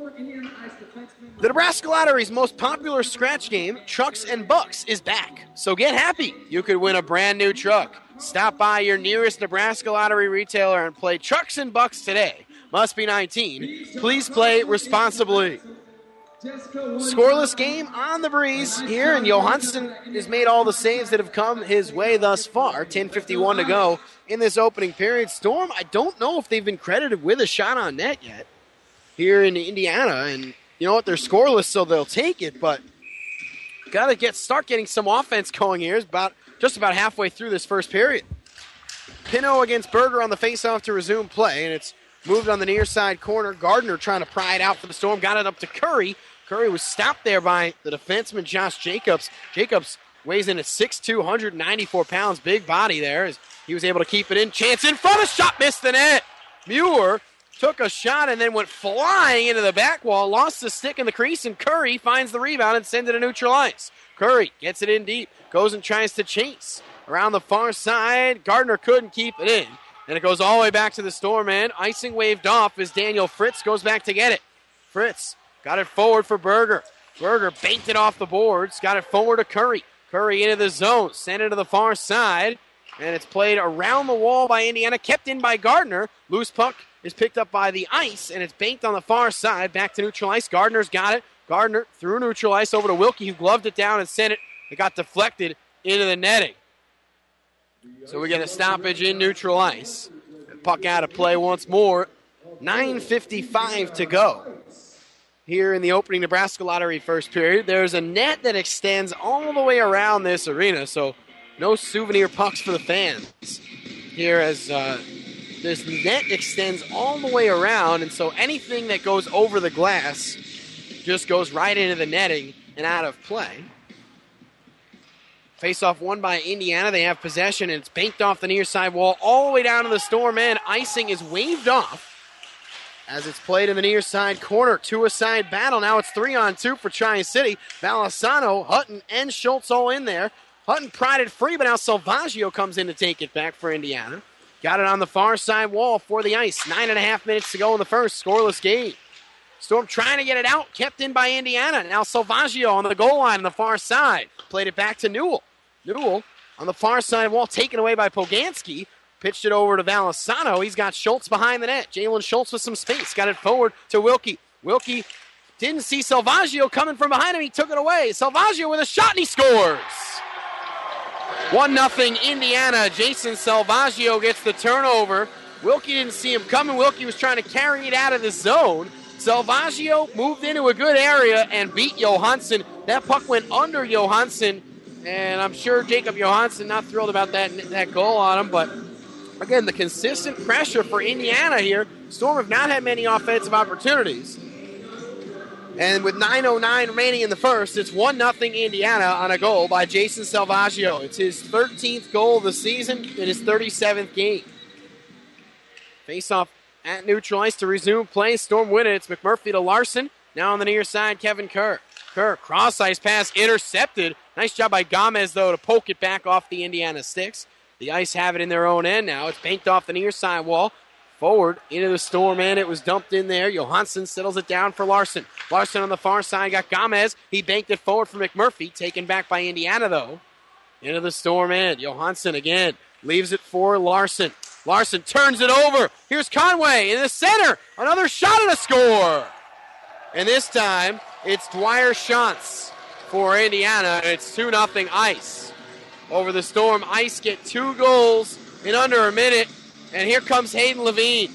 The Nebraska Lottery's most popular scratch game, Trucks and Bucks, is back. So get happy. You could win a brand new truck. Stop by your nearest Nebraska Lottery retailer and play Trucks and Bucks today. Must be nineteen. Please play responsibly. Scoreless game on the Breeze here, and Johansson has made all the saves that have come his way thus far. ten fifty-one to go in this opening period. Storm, I don't know if they've been credited with a shot on net yet here in Indiana, and you know what? They're scoreless, so they'll take it, but got to get start getting some offense going here. It's about just about halfway through this first period. Pino against Berger on the faceoff to resume play, and it's moved on the near side corner. Gardner trying to pry it out for the Storm. Got it up to Curry. Curry was stopped there by the defenseman Josh Jacobs. Jacobs weighs in at six two, one hundred ninety-four pounds. Big body there as he was able to keep it in. Chance in front. A shot missed the net. Muir took a shot and then went flying into the back wall. Lost the stick in the crease, and Curry finds the rebound and sends it to neutral ice. Curry gets it in deep. Goes and tries to chase. Around the far side, Gardner couldn't keep it in. And it goes all the way back to the Storm end. Icing waved off as Daniel Fritz goes back to get it. Fritz got it forward for Berger. Berger banked it off the boards. Got it forward to Curry. Curry into the zone. Sent it to the far side. And it's played around the wall by Indiana. Kept in by Gardner. Loose puck is picked up by the ice. And it's banked on the far side. Back to neutral ice. Gardner's got it. Gardner through neutral ice over to Wilkie, who gloved it down and sent it. It got deflected into the netting. So we get a stoppage in neutral ice. Puck out of play once more. nine fifty-five to go here in the opening Nebraska Lottery first period. There's a net that extends all the way around this arena, so no souvenir pucks for the fans here as uh, this net extends all the way around, and so anything that goes over the glass just goes right into the netting and out of play. Face-off won by Indiana. They have possession, and it's banked off the near side wall all the way down to the Storm end. Icing is waved off as it's played in the near side corner. Two-a-side battle. Now it's three on two for Tri-City. Valisano, Hutton, and Schultz all in there. Hutton pried it free, but now Salvaggio comes in to take it back for Indiana. Got it on the far side wall for the ice. Nine and a half minutes to go in the first. Scoreless game. Storm trying to get it out. Kept in by Indiana. Now Salvaggio on the goal line on the far side. Played it back to Newell. Newell on the far side wall, taken away by Poganski. Pitched it over to Valisano. He's got Schultz behind the net. Jalen Schultz with some space. Got it forward to Wilkie. Wilkie didn't see Salvaggio coming from behind him. He took it away. Salvaggio with a shot, and he scores. one nothing Indiana. Jason Salvaggio gets the turnover. Wilkie didn't see him coming. Wilkie was trying to carry it out of the zone. Salvaggio moved into a good area and beat Johansson. That puck went under Johansson, and I'm sure Jacob Johansson not thrilled about that, that goal on him, but again, the consistent pressure for Indiana here. Storm have not had many offensive opportunities. And with nine oh nine remaining in the first, it's one nothing Indiana on a goal by Jason Salvaggio. It's his thirteenth goal of the season in his thirty-seventh game. Face-off at neutral ice to resume play. Storm win it. It's McMurphy to Larson. Now on the near side, Kevin Kerr. Kerr, cross-ice pass intercepted. Nice job by Gomez, though, to poke it back off the Indiana sticks. The Ice have it in their own end now. It's banked off the near side wall. Forward into the Storm end. It was dumped in there. Johansson settles it down for Larson. Larson on the far side got Gomez. He banked it forward for McMurphy. Taken back by Indiana, though. Into the Storm end. Johansson again leaves it for Larson. Larson turns it over. Here's Conway in the center. Another shot and a score. And this time, it's Dwyer Shantz for Indiana, and it's two nothing Ice. Over the Storm, Ice get two goals in under a minute, and here comes Hayden Levine.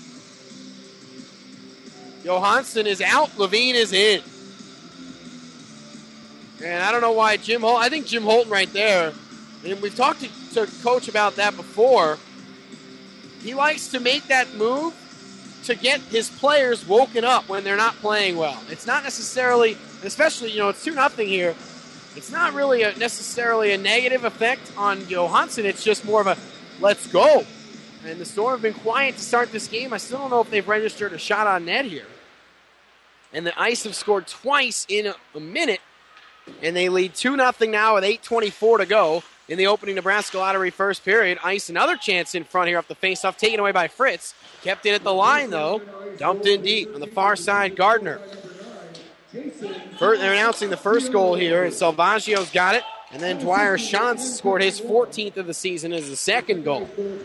Johansson is out, Levine is in. And I don't know why Jim Holton, I think Jim Holton right there And we've talked to, to Coach about that before. He likes to make that move to get his players woken up when they're not playing well. It's not necessarily, especially, you know, it's two nothing here. It's not really a, necessarily a negative effect on Johansson. It's just more of a let's go. And the Storm have been quiet to start this game. I still don't know if they've registered a shot on net here. And the Ice have scored twice in a, a minute. And they lead two nothing now with eight twenty-four to go in the opening Nebraska Lottery first period. Ice another chance in front here off the faceoff, taken away by Fritz. Kept it at the line, though. Dumped in deep on the far side, Gardner. They're announcing the first goal here, and Salvaggio's got it. And then Dwyer Shantz scored his fourteenth of the season as the second goal.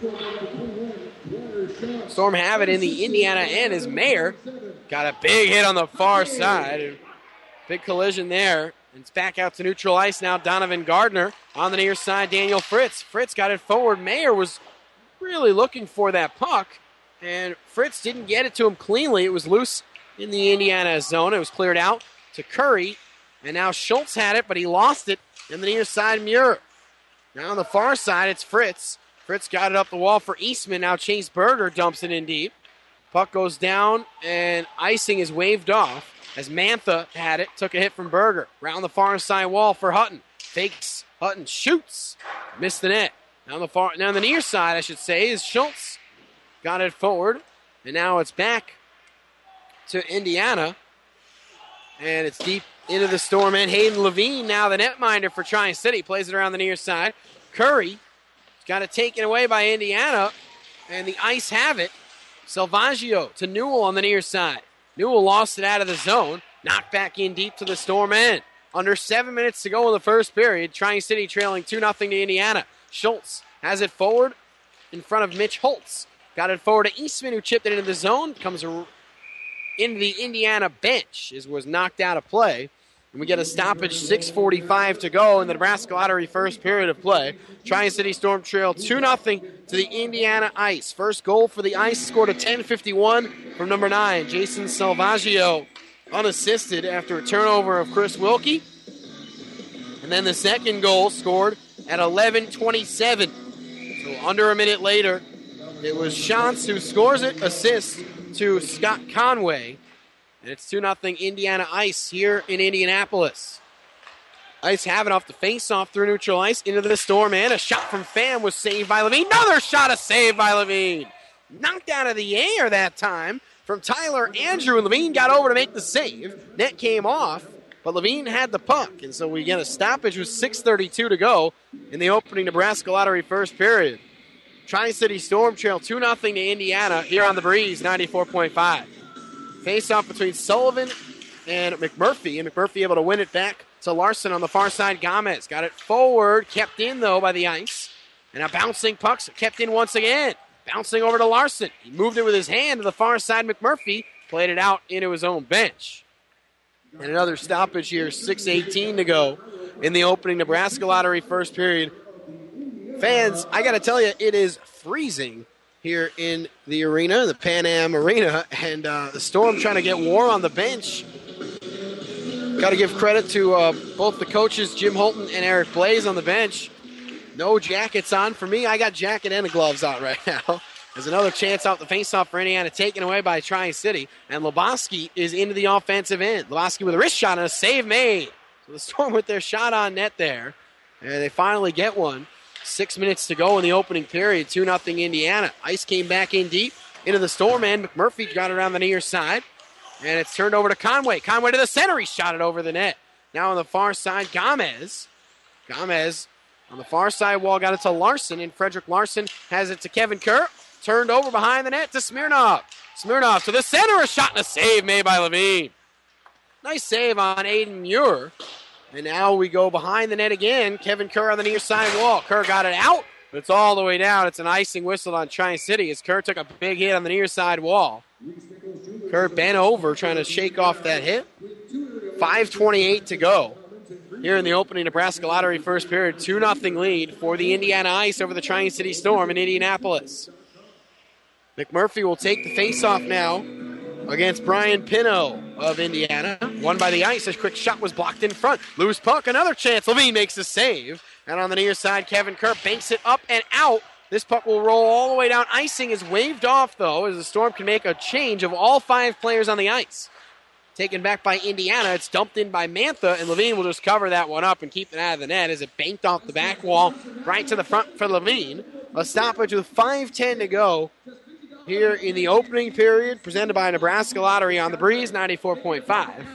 Storm have it in the Indiana end as Mayer got a big hit on the far side. Big collision there. And it's back out to neutral ice now. Donovan Gardner on the near side. Daniel Fritz. Fritz got it forward. Mayer was really looking for that puck. And Fritz didn't get it to him cleanly. It was loose in the Indiana zone. It was cleared out to Curry. And now Schultz had it, but he lost it in the near side, Muir. Now on the far side, it's Fritz. Fritz got it up the wall for Eastman. Now Chase Berger dumps it in deep. Puck goes down, and icing is waved off as Mantha had it. Took a hit from Berger. Round the far side wall for Hutton. Fakes. Hutton shoots. Missed the net. Now on the far, now on the near side, I should say, is Schultz. Got it forward. And now it's back to Indiana. And it's deep into the Storm end. Hayden Levine, now the netminder for Tri-City, plays it around the near side. Curry got it taken away by Indiana, and the Ice have it. Salvaggio to Newell on the near side. Newell lost it out of the zone. Knocked back in deep to the Storm end. Under seven minutes to go in the first period. Tri-City trailing two nothing to Indiana. Schultz has it forward in front of Mitch Holtz. Got it forward to Eastman, who chipped it into the zone. Comes into the Indiana bench. It was knocked out of play. And we get a stoppage, six forty-five to go in the Nebraska Lottery first period of play. Tri-City Storm trail two nothing to the Indiana Ice. First goal for the Ice scored at ten fifty-one from number nine, Jason Salvaggio, unassisted after a turnover of Chris Wilkie. And then the second goal scored at eleven twenty-seven. So under a minute later, it was Shantz who scores it, assist to Scott Conway. And it's two nothing Indiana Ice here in Indianapolis. Ice have it off the face-off through neutral ice into the Storm, and a shot from Pham was saved by Levine. Another shot, a save by Levine. Knocked out of the air that time from Tyler Andrew, and Levine got over to make the save. Net came off, but Levine had the puck, and so we get a stoppage with six thirty-two to go in the opening Nebraska Lottery first period. Tri-City Storm trail two nothing to Indiana here on the Breeze, ninety-four point five. Face-off between Sullivan and McMurphy, and McMurphy able to win it back to Larson on the far side. Gomez got it forward, kept in, though, by the Ice. And a bouncing puck kept in once again. Bouncing over to Larson. He moved it with his hand to the far side. McMurphy played it out into his own bench. And another stoppage here, six eighteen to go in the opening Nebraska Lottery first period. Fans, I got to tell you, it is freezing here in the arena, the Pan Am Arena, and uh, the Storm trying to get warm on the bench. Got to give credit to uh, both the coaches, Jim Holton and Eric Blaze, on the bench. No jackets on for me. I got jacket and the gloves on right now. There's another chance off the faceoff for Indiana, taken away by Tri-City, and Lebowski is into the offensive end. Lebowski with a wrist shot and a save made. So the Storm with their shot on net there, and they finally get one. Six minutes to go in the opening period, two nothing Indiana. Ice came back in deep into the Storm end. McMurphy got it around the near side, and it's turned over to Conway. Conway to the center. He shot it over the net. Now on the far side, Gomez. Gomez on the far side wall got it to Larson, and Frederick Larson has it to Kevin Kerr. Turned over behind the net to Smirnov. Smirnov to the center. A shot and a save made by Levine. Nice save on Aiden Muir. And now we go behind the net again. Kevin Kerr on the near side wall. Kerr got it out, but it's all the way down. It's an icing whistle on Tri-City as Kerr took a big hit on the near side wall. Kerr bent over trying to shake off that hit. five twenty-eight to go here in the opening Nebraska Lottery first period. two nothing lead for the Indiana Ice over the Tri-City Storm in Indianapolis. McMurphy will take the faceoff now against Brian Pino of Indiana. Won by the Ice. A quick shot was blocked in front. Loose puck, another chance. Levine makes the save. And on the near side, Kevin Kerr banks it up and out. This puck will roll all the way down. Icing is waved off, though, as the Storm can make a change of all five players on the ice. Taken back by Indiana. It's dumped in by Mantha, and Levine will just cover that one up and keep it out of the net as it banked off the back wall right to the front for Levine. A stoppage with five ten to go here in the opening period, presented by Nebraska Lottery on the Breeze, ninety-four point five.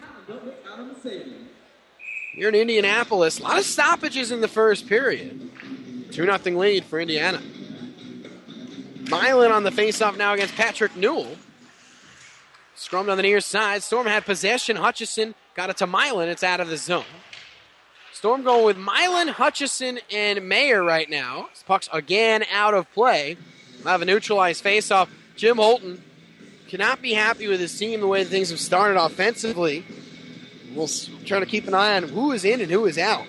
Here in Indianapolis, a lot of stoppages in the first period. two nothing lead for Indiana. Milan on the faceoff now against Patrick Newell. Scrummed on the near side. Storm had possession. Hutchison got it to Milan. It's out of the zone. Storm going with Milan, Hutchison, and Mayer right now. This puck's again out of play. We'll have a neutralized faceoff. Jim Holton cannot be happy with his team the way things have started offensively. We'll try to keep an eye on who is in and who is out.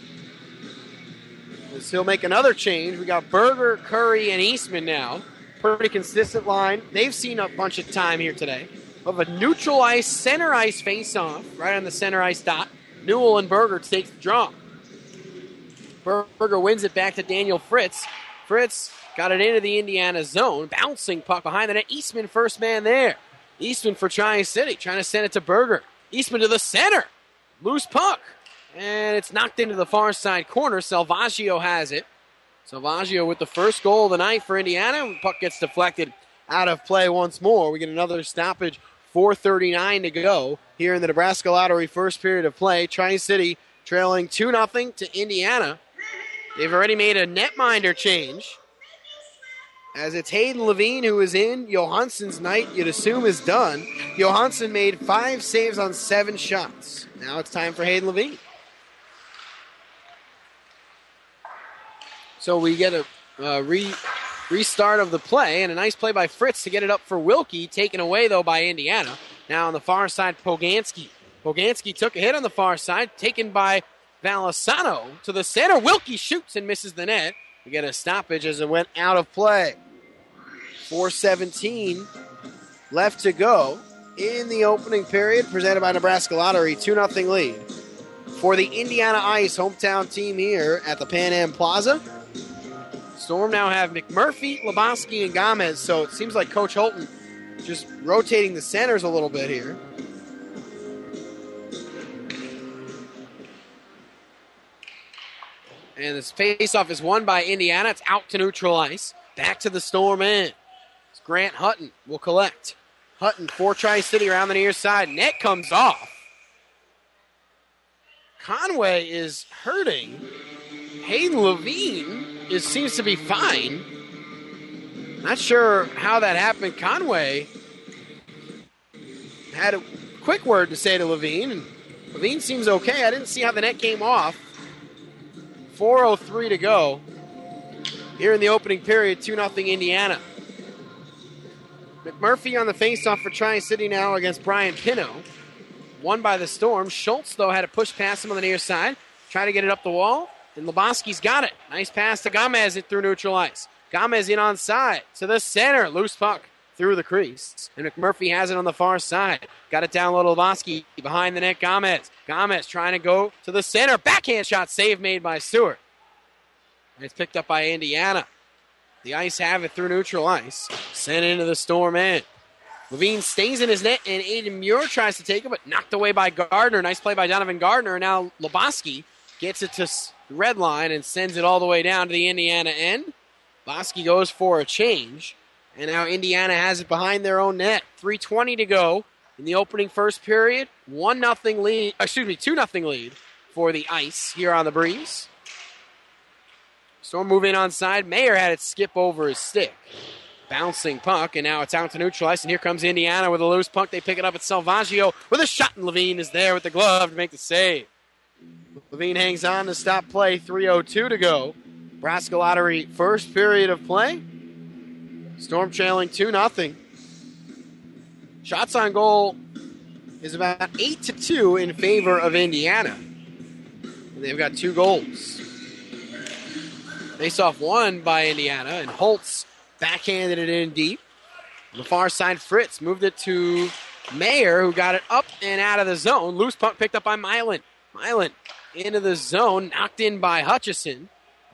As he'll make another change. We got Berger, Curry, and Eastman now. Pretty consistent line. They've seen a bunch of time here today. Of a neutral ice, center ice face-off, right on the center ice dot. Newell and Berger take the draw. Berger wins it back to Daniel Fritz. Fritz got it into the Indiana zone. Bouncing puck behind the net. Eastman first man there. Eastman for Tri-City, trying to send it to Berger. Eastman to the center. Loose puck. And it's knocked into the far side corner. Salvaggio has it. Salvaggio with the first goal of the night for Indiana. Puck gets deflected out of play once more. We get another stoppage. four thirty-nine to go here in the Nebraska Lottery first period of play. Tri-City trailing two nothing to Indiana. They've already made a netminder change. As it's Hayden Levine who is in. Johansson's night, you'd assume, is done. Johansson made five saves on seven shots. Now it's time for Hayden Levine. So we get a uh, re, restart of the play, and a nice play by Fritz to get it up for Wilkie, taken away, though, by Indiana. Now on the far side, Poganski. Poganski took a hit on the far side, taken by Valisano to the center. Wilkie shoots and misses the net. We get a stoppage as it went out of play. four seventeen left to go in the opening period, presented by Nebraska Lottery, two nothing lead for the Indiana Ice hometown team here at the Pan Am Plaza. Storm now have McMurphy, Lebowski, and Gomez, so it seems like Coach Holton just rotating the centers a little bit here. And this faceoff is won by Indiana. It's out to neutral ice. Back to the Storm end. It's Grant Hutton will collect. Hutton for Tri-City around the near side. Net comes off. Conway is hurting. Hayden Levine is, seems to be fine. Not sure how that happened. Conway had a quick word to say to Levine, and Levine seems okay. I didn't see how the net came off. four oh three to go here in the opening period, two nothing Indiana. McMurphy on the faceoff for Tri-City now against Brian Pino. Won by the Storm. Schultz, though, had to push past him on the near side. Try to get it up the wall. And Lebowski's got it. Nice pass to Gomez it through neutral ice. Gomez in on side to the center. Loose puck through the crease. And McMurphy has it on the far side. Got it down low to Lebowski. Behind the net, Gomez. Gomez trying to go to the center. Backhand shot save made by Stewart. And it's picked up by Indiana. The Ice have it through neutral ice. Sent into the Storm end. Levine stays in his net, and Aiden Muir tries to take it, but knocked away by Gardner. Nice play by Donovan Gardner. And now Lebowski gets it to the red line and sends it all the way down to the Indiana end. Lebowski goes for a change. And now Indiana has it behind their own net. three twenty to go in the opening first period. one nothing lead, excuse me, two nothing lead for the Ice here on the Breeze. Storm move in on side. Mayer had it skip over his stick. Bouncing puck, and now it's out to neutral ice, and here comes Indiana with a loose puck. They pick it up at Salvaggio with a shot, and Levine is there with the glove to make the save. Levine hangs on to stop play. three oh two to go. Nebraska Lottery first period of play. Storm trailing two nothing. Shots on goal is about eight to two in favor of Indiana. And they've got two goals. Face-off won by Indiana, and Holtz backhanded it in deep. On the far side, Fritz moved it to Mayer, who got it up and out of the zone. Loose puck picked up by Milan. Milan into the zone, knocked in by Hutchison.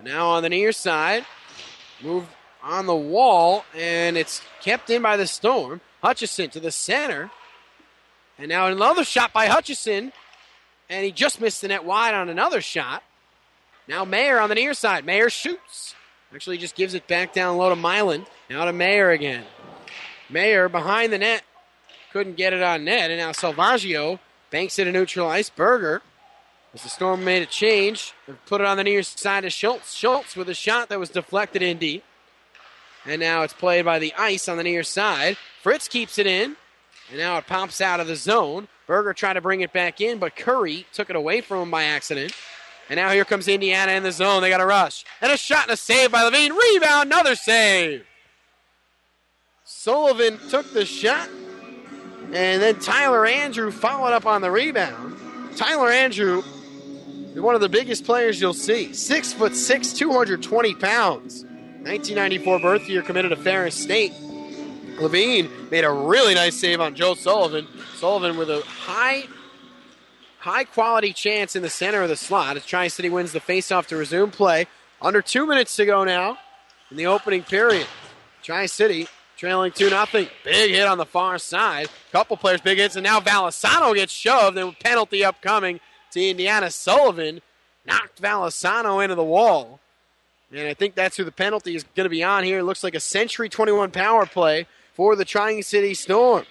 Now on the near side, moved on the wall, and it's kept in by the Storm. Hutchison to the center. And now another shot by Hutchison, and he just missed the net wide on another shot. Now Mayer on the near side. Mayer shoots. Actually just gives it back down low to Milan. Now to Mayer again. Mayer behind the net. Couldn't get it on net. And now Salvaggio banks it to neutral ice. Berger, as the Storm made a change, put it on the near side to Schultz. Schultz with a shot that was deflected in deep. And now it's played by the ice on the near side. Fritz keeps it in. And now it pops out of the zone. Berger tried to bring it back in, but Curry took it away from him by accident. And now here comes Indiana in the zone. They got a rush. And a shot and a save by Levine. Rebound, another save. Sullivan took the shot. And then Tyler Andrew followed up on the rebound. Tyler Andrew is one of the biggest players you'll see. Six foot six, two hundred twenty pounds. nineteen ninety-four birth year, committed to Ferris State. Levine made a really nice save on Joe Sullivan. Sullivan with a high High-quality chance in the center of the slot as Tri-City wins the faceoff to resume play. Under two minutes to go now in the opening period. Tri-City trailing two nothing. Big hit on the far side. Couple players, big hits, and now Valisano gets shoved. And penalty upcoming to Indiana. Sullivan knocked Valisano into the wall. And I think that's who the penalty is going to be on here. It looks like a Century twenty-one power play for the Tri-City Storm.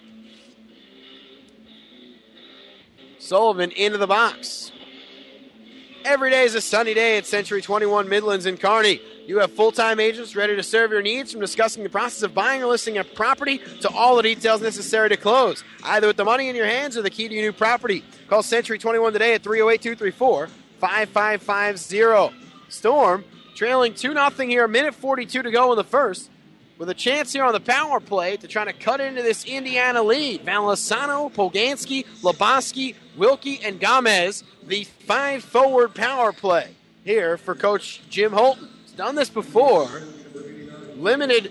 Sullivan into the box. Every day is a sunny day at Century twenty-one Midlands in Kearney. You have full-time agents ready to serve your needs, from discussing the process of buying or listing a property to all the details necessary to close, either with the money in your hands or the key to your new property. Call Century twenty-one today at three oh eight, two three four, five five five zero. Storm trailing two nothing here, a minute forty-two to go in the first, with a chance here on the power play to try to cut into this Indiana lead. Valisano, Poganski, Laboski, Wilkie, and Gomez, the five-forward power play here for Coach Jim Holton. He's done this before. Limited,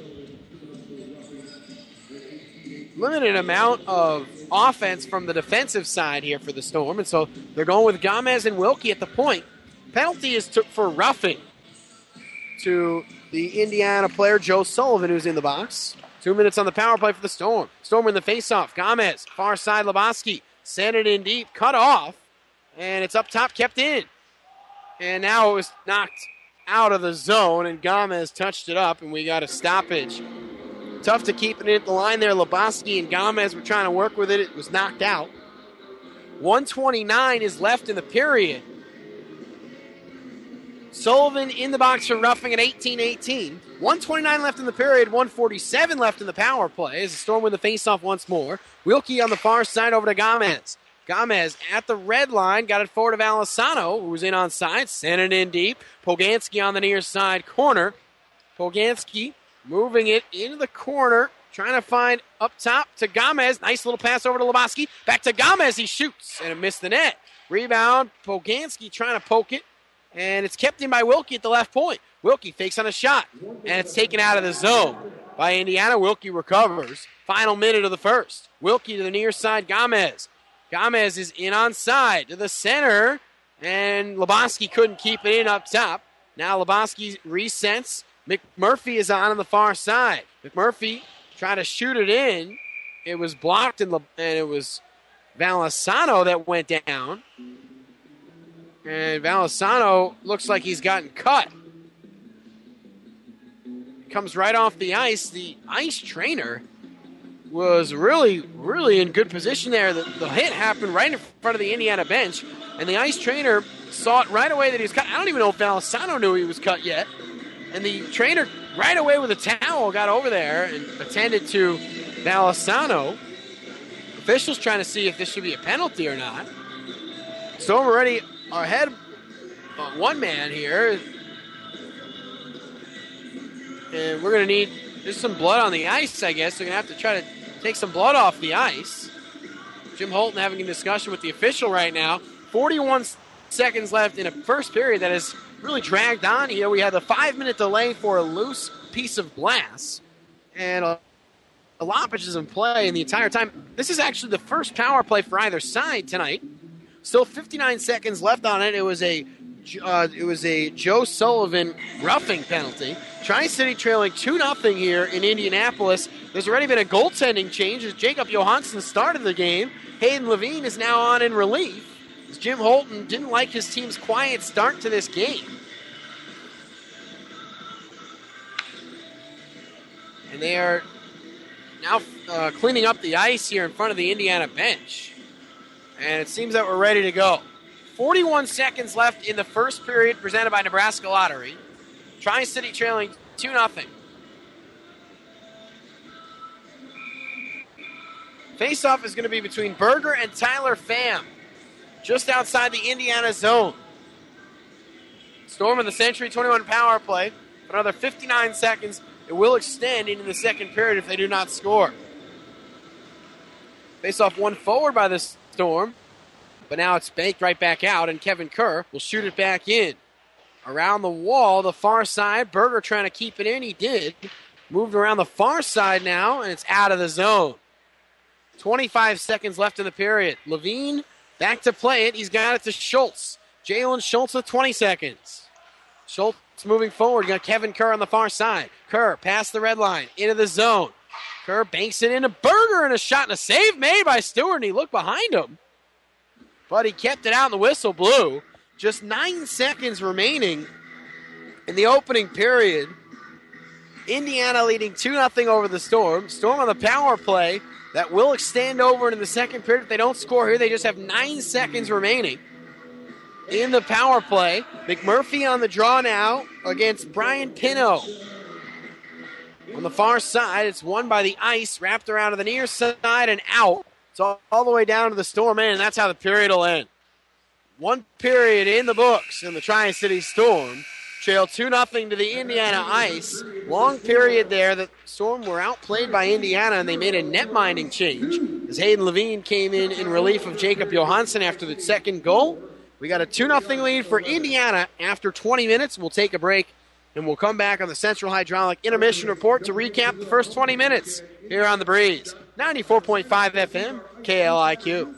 limited amount of offense from the defensive side here for the Storm, and so they're going with Gomez and Wilkie at the point. Penalty is took for roughing to the Indiana player, Joe Sullivan, who's in the box. Two minutes on the power play for the Storm. Storm in the faceoff. Gomez, far side, Laboski. Sent it in deep, cut off, and it's up top, kept in. And now it was knocked out of the zone, and Gomez touched it up, and we got a stoppage. Tough to keep it at the line there. Laboski and Gomez were trying to work with it. It was knocked out. one twenty-nine is left in the period. Sullivan in the box for roughing at eighteen eighteen. one twenty-nine left in the period, one forty-seven left in the power play as the Storm win the faceoff once more. Wilkie on the far side over to Gomez. Gomez at the red line, got it forward to Valisano, who was in on side, sent it in deep. Poganski on the near side corner. Poganski moving it into the corner, trying to find up top to Gomez. Nice little pass over to Laboski. Back to Gomez, he shoots, and it missed the net. Rebound, Poganski trying to poke it. And it's kept in by Wilkie at the left point. Wilkie fakes on a shot, and it's taken out of the zone by Indiana. Wilkie recovers. Final minute of the first. Wilkie to the near side, Gomez. Gomez is in on side to the center, and Laboski couldn't keep it in up top. Now Laboski resets. McMurphy is on on the far side. McMurphy tried to shoot it in. It was blocked, and, Le- and it was Valisano that went down. And Valisano looks like he's gotten cut. Comes right off the ice. The ice trainer was really, really in good position there. The, the hit happened right in front of the Indiana bench, and the ice trainer saw it right away that he was cut. I don't even know if Valisano knew he was cut yet. And the trainer right away with a towel got over there and attended to Valisano. Officials trying to see if this should be a penalty or not. Storm already ahead on one man here. And we're going to need, there's some blood on the ice, I guess. They're going to have to try to take some blood off the ice. Jim Holton having a discussion with the official right now. forty-one seconds left in a first period that has really dragged on here. We had a five-minute delay for a loose piece of glass. And a, a loppage is in play in the entire time. This is actually the first power play for either side tonight. Still fifty-nine seconds left on it. It was a uh, it was a Joe Sullivan roughing penalty. Tri-City trailing two nothing here in Indianapolis. There's already been a goaltending change as Jacob Johansson started the game. Hayden Levine is now on in relief as Jim Holton didn't like his team's quiet start to this game. And they are now uh, cleaning up the ice here in front of the Indiana bench. And it seems that we're ready to go. forty-one seconds left in the first period presented by Nebraska Lottery. Tri-City trailing two nothing. Face-off is going to be between Berger and Tyler Pham, just outside the Indiana zone. Storm in the Century twenty-one power play. For another fifty-nine seconds. It will extend into the second period if they do not score. Face-off one forward by the Storm, but now it's banked right back out, and Kevin Kerr will shoot it back in. Around the wall, the far side. Berger trying to keep it in. He did. Moved around the far side now, and it's out of the zone. twenty-five seconds left in the period. Levine back to play it. He's got it to Schultz. Jalen Schultz with twenty seconds. Schultz moving forward. Got Kevin Kerr on the far side. Kerr past the red line into the zone. Kerr banks it into Berger, and a shot and a save made by Stewart, and he looked behind him. But he kept it out, and the whistle blew. Just nine seconds remaining in the opening period. Indiana leading two nothing over the Storm. Storm on the power play. That will extend over into the second period. If they don't score here, they just have nine seconds remaining in the power play. McMurphy on the draw now against Brian Pino. On the far side, it's won by the ice, wrapped around to the near side and out. It's all, all the way down to the Storm end, and that's how the period will end. One period in the books, and the Tri-City Storm trail two nothing to the Indiana Ice. Long period there. The Storm were outplayed by Indiana, and they made a net-minding change as Hayden Levine came in in relief of Jacob Johansson after the second goal. We got a two nothing lead for Indiana after twenty minutes. We'll take a break, and we'll come back on the Central Hydraulic Intermission Report to recap the first twenty minutes here on The Breeze. ninety-four point five F M, K L I Q.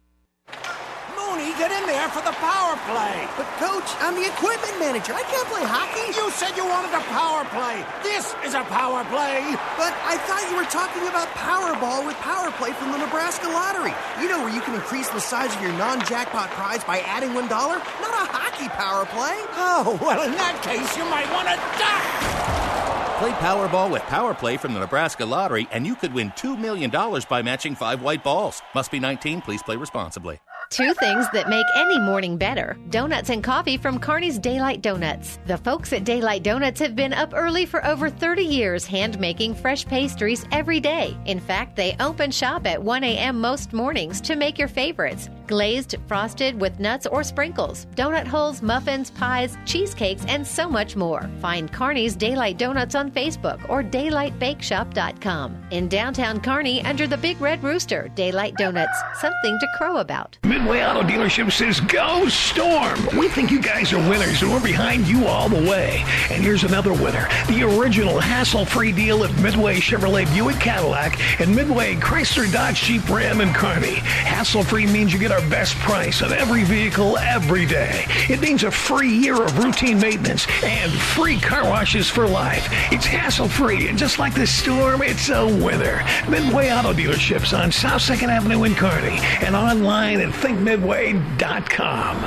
Mooney, get in there for the power play. But, Coach, I'm the equipment manager. I can't play hockey. You said you wanted a power play. This is a power play. But I thought you were talking about Powerball with Power Play from the Nebraska Lottery. You know, where you can increase the size of your non-jackpot prize by adding one dollar? Not a hockey power play. Oh, well, in that case, you might want to die. Play Powerball with Power Play from the Nebraska Lottery, and you could win two million dollars by matching five white balls. Must be nineteen. Please play responsibly. Two things that make any morning better. Donuts and coffee from Kearney's Daylight Donuts. The folks at Daylight Donuts have been up early for over thirty years, hand-making fresh pastries every day. In fact, they open shop at one a.m. most mornings to make your favorites. Glazed, frosted with nuts or sprinkles, donut holes, muffins, pies, cheesecakes, and so much more. Find Kearney's Daylight Donuts on Facebook or daylight bake shop dot com. In downtown Kearney, under the Big Red Rooster, Daylight Donuts. Something to crow about. Midway Auto Dealership says, go Storm! We think you guys are winners, and we're behind you all the way. And here's another winner. The original hassle-free deal at Midway Chevrolet Buick Cadillac and Midway Chrysler Dodge Jeep Ram in Kearney. Hassle-free means you get our best price on every vehicle every day. It means a free year of routine maintenance and free car washes for life. It's hassle-free, and just like the Storm, it's a winner. Midway Auto Dealerships on South second Avenue in Kearney and online at think midway dot com.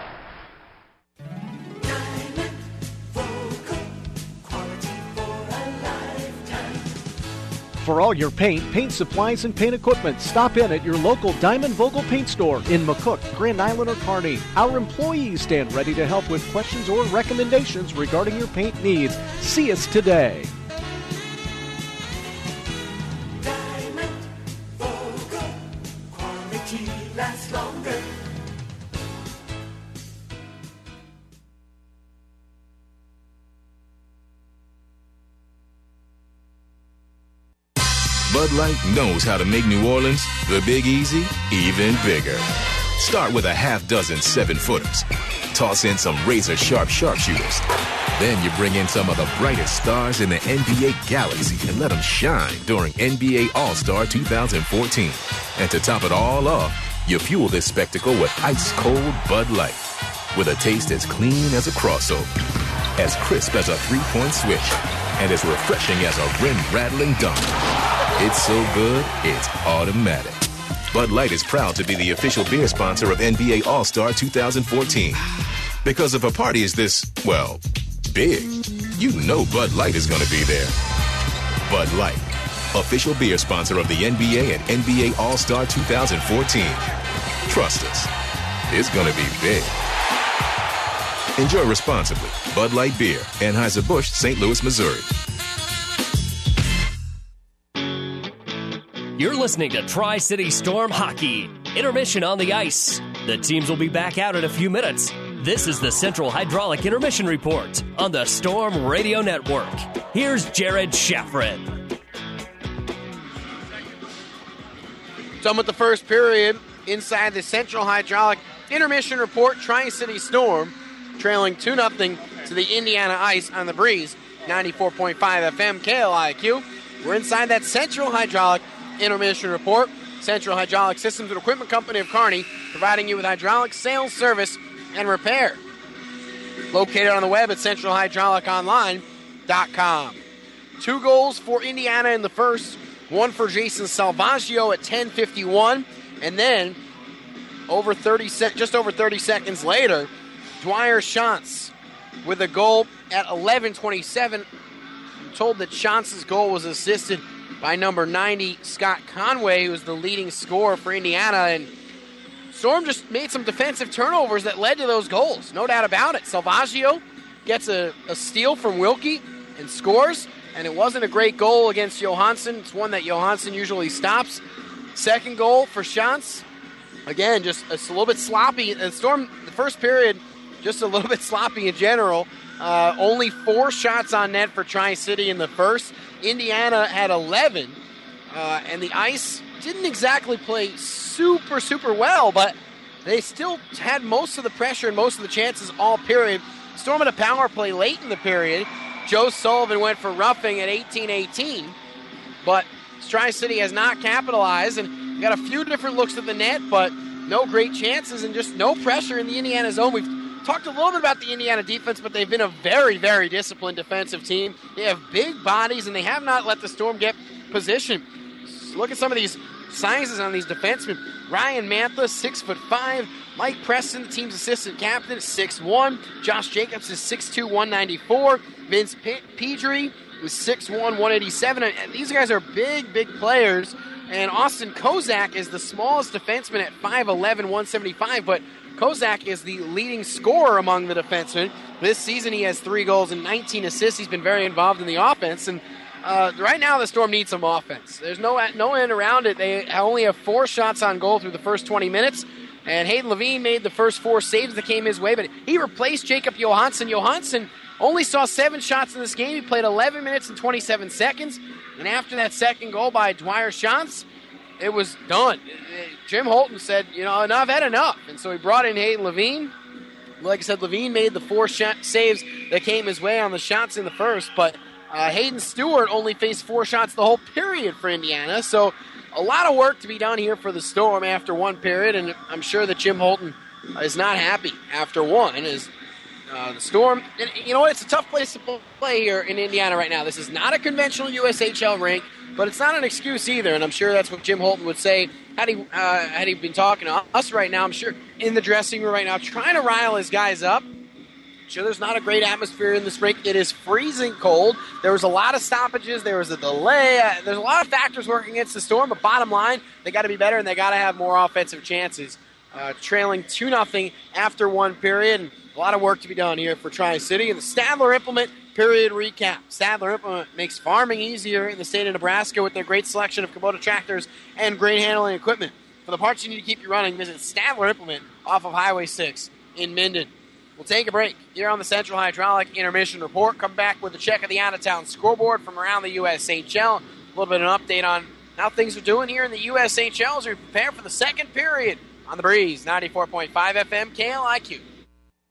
For all your paint, paint supplies, and paint equipment, stop in at your local Diamond Vogel Paint Store in McCook, Grand Island, or Kearney. Our employees stand ready to help with questions or recommendations regarding your paint needs. See us today. Diamond Vogel, quality lasts longer. Bud Light knows how to make New Orleans, the Big Easy, even bigger. Start with a half dozen seven-footers. Toss in some razor-sharp sharpshooters. Then you bring in some of the brightest stars in the N B A galaxy and let them shine during N B A All-Star two thousand fourteen. And to top it all off, you fuel this spectacle with ice-cold Bud Light. with a taste as clean as a crossover, as crisp as a three-point switch, and as refreshing as a rim-rattling dunk. It's so good, it's automatic. Bud Light is proud to be the official beer sponsor of N B A All-Star twenty fourteen. Because if a party is this, well, big, you know Bud Light is going to be there. Bud Light, official beer sponsor of the N B A and N B A All-Star twenty fourteen. Trust us, it's going to be big. Enjoy responsibly. Bud Light Beer, Anheuser-Busch, Saint Louis, Missouri. You're listening to Tri-City Storm Hockey. Intermission on the ice. The teams will be back out in a few minutes. This is the Central Hydraulic Intermission Report on the Storm Radio Network. Here's Jared Sheffrin. Done with the first period inside the Central Hydraulic Intermission Report. Tri-City Storm trailing two nothing to the Indiana Ice on the Breeze. ninety-four point five F M K L I Q. We're inside that Central Hydraulic Intermission Report. Central Hydraulic Systems and Equipment Company of Kearney, providing you with hydraulic sales, service, and repair. Located on the web at central hydraulic online dot com. Two goals for Indiana in the first. One for Jason Salvaggio at ten fifty-one. And then, over thirty sec- just over thirty seconds later, Dwyer Shantz with a goal at eleven twenty-seven. I'm told that Shantz's goal was assisted by number ninety, Scott Conway, who was the leading scorer for Indiana. And Storm just made some defensive turnovers that led to those goals. No doubt about it. Salvaggio gets a, a steal from Wilkie and scores. And it wasn't a great goal against Johansson. It's one that Johansson usually stops. Second goal for Shantz. Again, just a, a little bit sloppy. The Storm, the first period, just a little bit sloppy in general. Uh, only four shots on net for Tri-City in the first. Indiana had eleven, uh, and the Ice didn't exactly play super, super well, but they still had most of the pressure and most of the chances all period. Storm had a power play late in the period. Joe Sullivan went for roughing at eighteen eighteen, but Tri-City has not capitalized, and got a few different looks at the net, but no great chances and just no pressure in the Indiana zone. We've talked a little bit about the Indiana defense, but they've been a very, very disciplined defensive team. They have big bodies, and they have not let the Storm get position. Look at some of these sizes on these defensemen. Ryan Mantha, six foot five. Mike Preston, the team's assistant captain, is six one. Josh Jacobs is six two, one ninety-four. Vince P- Pedri is six one, one eighty-seven. And these guys are big, big players. And Austin Kozak is the smallest defenseman at five eleven, one seventy-five, but Kozak is the leading scorer among the defensemen. This season he has three goals and nineteen assists. He's been very involved in the offense, and uh, right now the Storm needs some offense. There's no no end around it. They only have four shots on goal through the first twenty minutes, and Hayden Levine made the first four saves that came his way, but he replaced Jacob Johansson. Johansson only saw seven shots in this game. He played eleven minutes and twenty-seven seconds, and after that second goal by Dwyer Shantz, it was done. Jim Holton said, you know, enough, had enough. And so he brought in Hayden Levine. Like I said, Levine made the four shot saves that came his way on the shots in the first. But uh, Hayden Stewart only faced four shots the whole period for Indiana. So a lot of work to be done here for the Storm after one period. And I'm sure that Jim Holton is not happy after one. As uh, the Storm, and, you know what, it's a tough place to play here in Indiana right now. This is not a conventional U S H L rink. But it's not an excuse either, and I'm sure that's what Jim Holton would say had he uh, had he been talking to us right now. I'm sure in the dressing room right now, trying to rile his guys up. Sure, there's not a great atmosphere in this rink. It is freezing cold. There was a lot of stoppages. There was a delay. Uh, there's a lot of factors working against the Storm, but bottom line, they got to be better, and they got to have more offensive chances. Uh, trailing two nothing after one period, and a lot of work to be done here for Tri-City. And the Stadler Implement period recap. Stadler Implement makes farming easier in the state of Nebraska with their great selection of Kubota tractors and grain handling equipment. For the parts you need to keep you running, visit Stadler Implement off of Highway six in Minden. We'll take a break here on the Central Hydraulic Intermission Report. Come back with a check of the out-of-town scoreboard from around the U S H L. A little bit of an update on how things are doing here in the U S H L as we prepare for the second period on the Breeze, ninety-four point five F M K L I Q.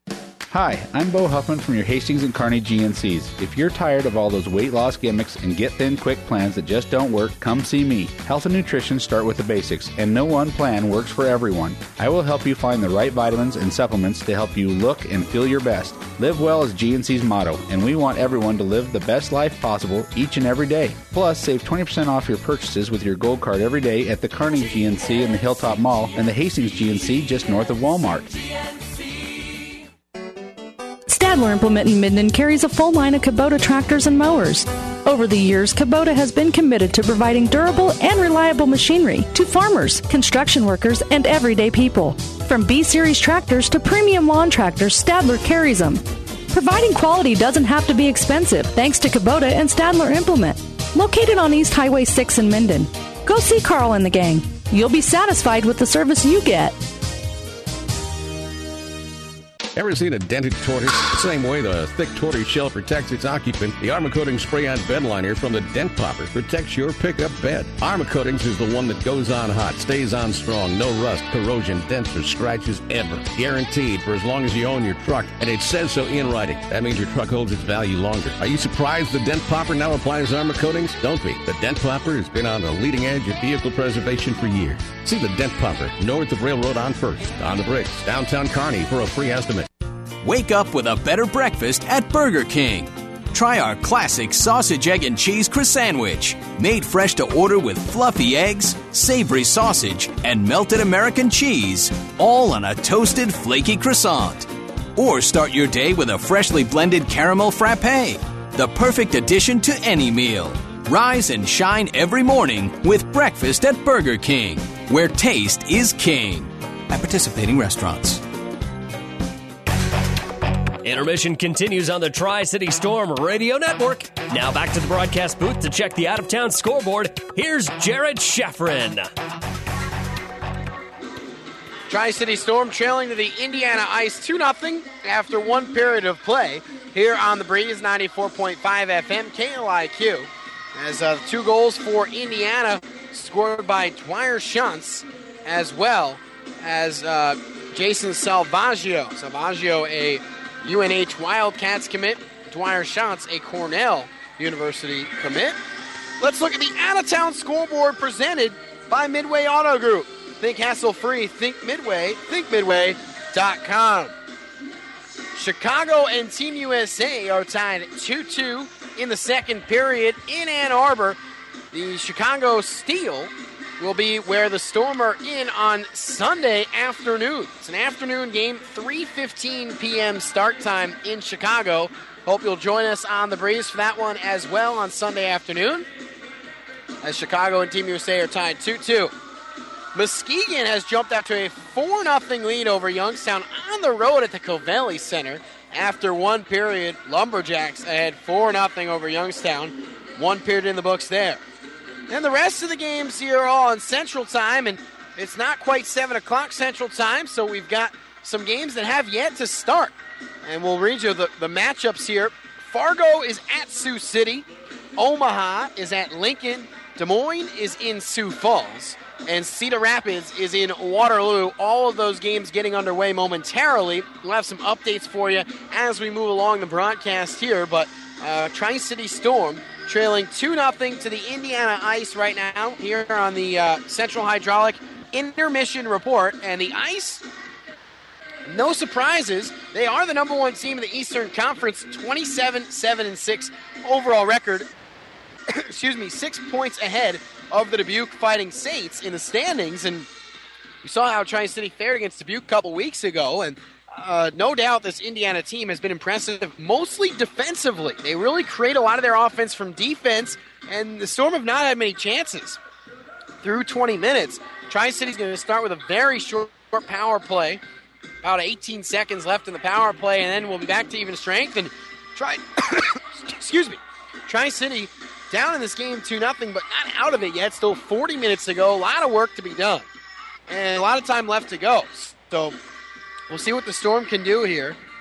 Hi, I'm Bo Huffman from your Hastings and Kearney G N Cs. If you're tired of all those weight loss gimmicks and get thin quick plans that just don't work, come see me. Health and nutrition start with the basics, and no one plan works for everyone. I will help you find the right vitamins and supplements to help you look and feel your best. Live well is G N C's motto, and we want everyone to live the best life possible each and every day. Plus, save twenty percent off your purchases with your Gold Card every day at the Kearney G N C in the Hilltop Mall and the Hastings G N C just north of Walmart. Stadler Implement in Minden carries a full line of Kubota tractors and mowers. Over the years, Kubota has been committed to providing durable and reliable machinery to farmers, construction workers, and everyday people. From B-Series tractors to premium lawn tractors, Stadler carries them. Providing quality doesn't have to be expensive thanks to Kubota and Stadler Implement. Located on East Highway six in Minden. Go see Carl and the gang. You'll be satisfied with the service you get. Ever seen a dented tortoise? The same way the thick tortoise shell protects its occupant, the Armor Coatings Spray-On Bed Liner from the Dent Popper protects your pickup bed. Armor Coatings is the one that goes on hot, stays on strong, no rust, corrosion, dents, or scratches ever. Guaranteed for as long as you own your truck, and it says so in writing. That means your truck holds its value longer. Are you surprised the Dent Popper now applies Armor Coatings? Don't be. The Dent Popper has been on the leading edge of vehicle preservation for years. See the Dent Popper north of Railroad on First, on the Bricks, downtown Kearney for a free estimate. Wake up with a better breakfast at Burger King. Try our classic sausage, egg, and cheese croissant, made fresh to order with fluffy eggs, savory sausage, and melted American cheese, all on a toasted, flaky croissant. Or start your day with a freshly blended caramel frappe, the perfect addition to any meal. Rise and shine every morning with breakfast at Burger King, where taste is king. At participating restaurants. Intermission continues on the Tri-City Storm Radio Network. Now back to the broadcast booth to check the out-of-town scoreboard. Here's Jared Sheffrin. Tri-City Storm trailing to the Indiana Ice two nothing after one period of play here on the Breeze, ninety-four point five F M, K L I Q. As uh, two goals for Indiana scored by Dwyer Shuntz, as well as uh, Jason Salvaggio. Salvaggio, a U N H Wildcats commit. Dwyer Shuntz, a Cornell University commit. Let's look at the out-of-town scoreboard presented by Midway Auto Group. Think hassle-free, think Midway, think midway dot com. Chicago and Team U S A are tied two two in the second period in Ann Arbor. The Chicago Steel will be where the Storm are in on Sunday afternoon. It's an afternoon game, three fifteen p.m. start time in Chicago. Hope you'll join us on the Breeze for that one as well on Sunday afternoon, as Chicago and Team U S A are tied two two. Muskegon has jumped out to a four nothing lead over Youngstown on the road at the Covelli Center. After one period, Lumberjacks ahead four nothing over Youngstown. One period in the books there. And the rest of the games here are all on Central Time, and it's not quite seven o'clock Central Time, so we've got some games that have yet to start. And we'll read you the, the matchups here. Fargo is at Sioux City. Omaha is at Lincoln. Des Moines is in Sioux Falls. And Cedar Rapids is in Waterloo. All of those games getting underway momentarily. We'll have some updates for you as we move along the broadcast here. But uh, Tri-City Storm trailing two nothing to the Indiana Ice right now here on the uh, Central Hydraulic Intermission Report. And the Ice, no surprises, they are the number one team in the Eastern Conference, twenty-seven seven and six overall record. Excuse me, six points ahead of the Dubuque Fighting Saints in the standings. And we saw how Tri-City fared against Dubuque a couple weeks ago, and uh, no doubt this Indiana team has been impressive, mostly defensively. They really create a lot of their offense from defense, and the Storm have not had many chances through twenty minutes. Tri-City's going to start with a very short power play, about eighteen seconds left in the power play, and then we'll be back to even strength. And try, excuse me, Tri-City down in this game two nothing, but not out of it yet. Still forty minutes to go. A lot of work to be done. And a lot of time left to go. So we'll see what the Storm can do here.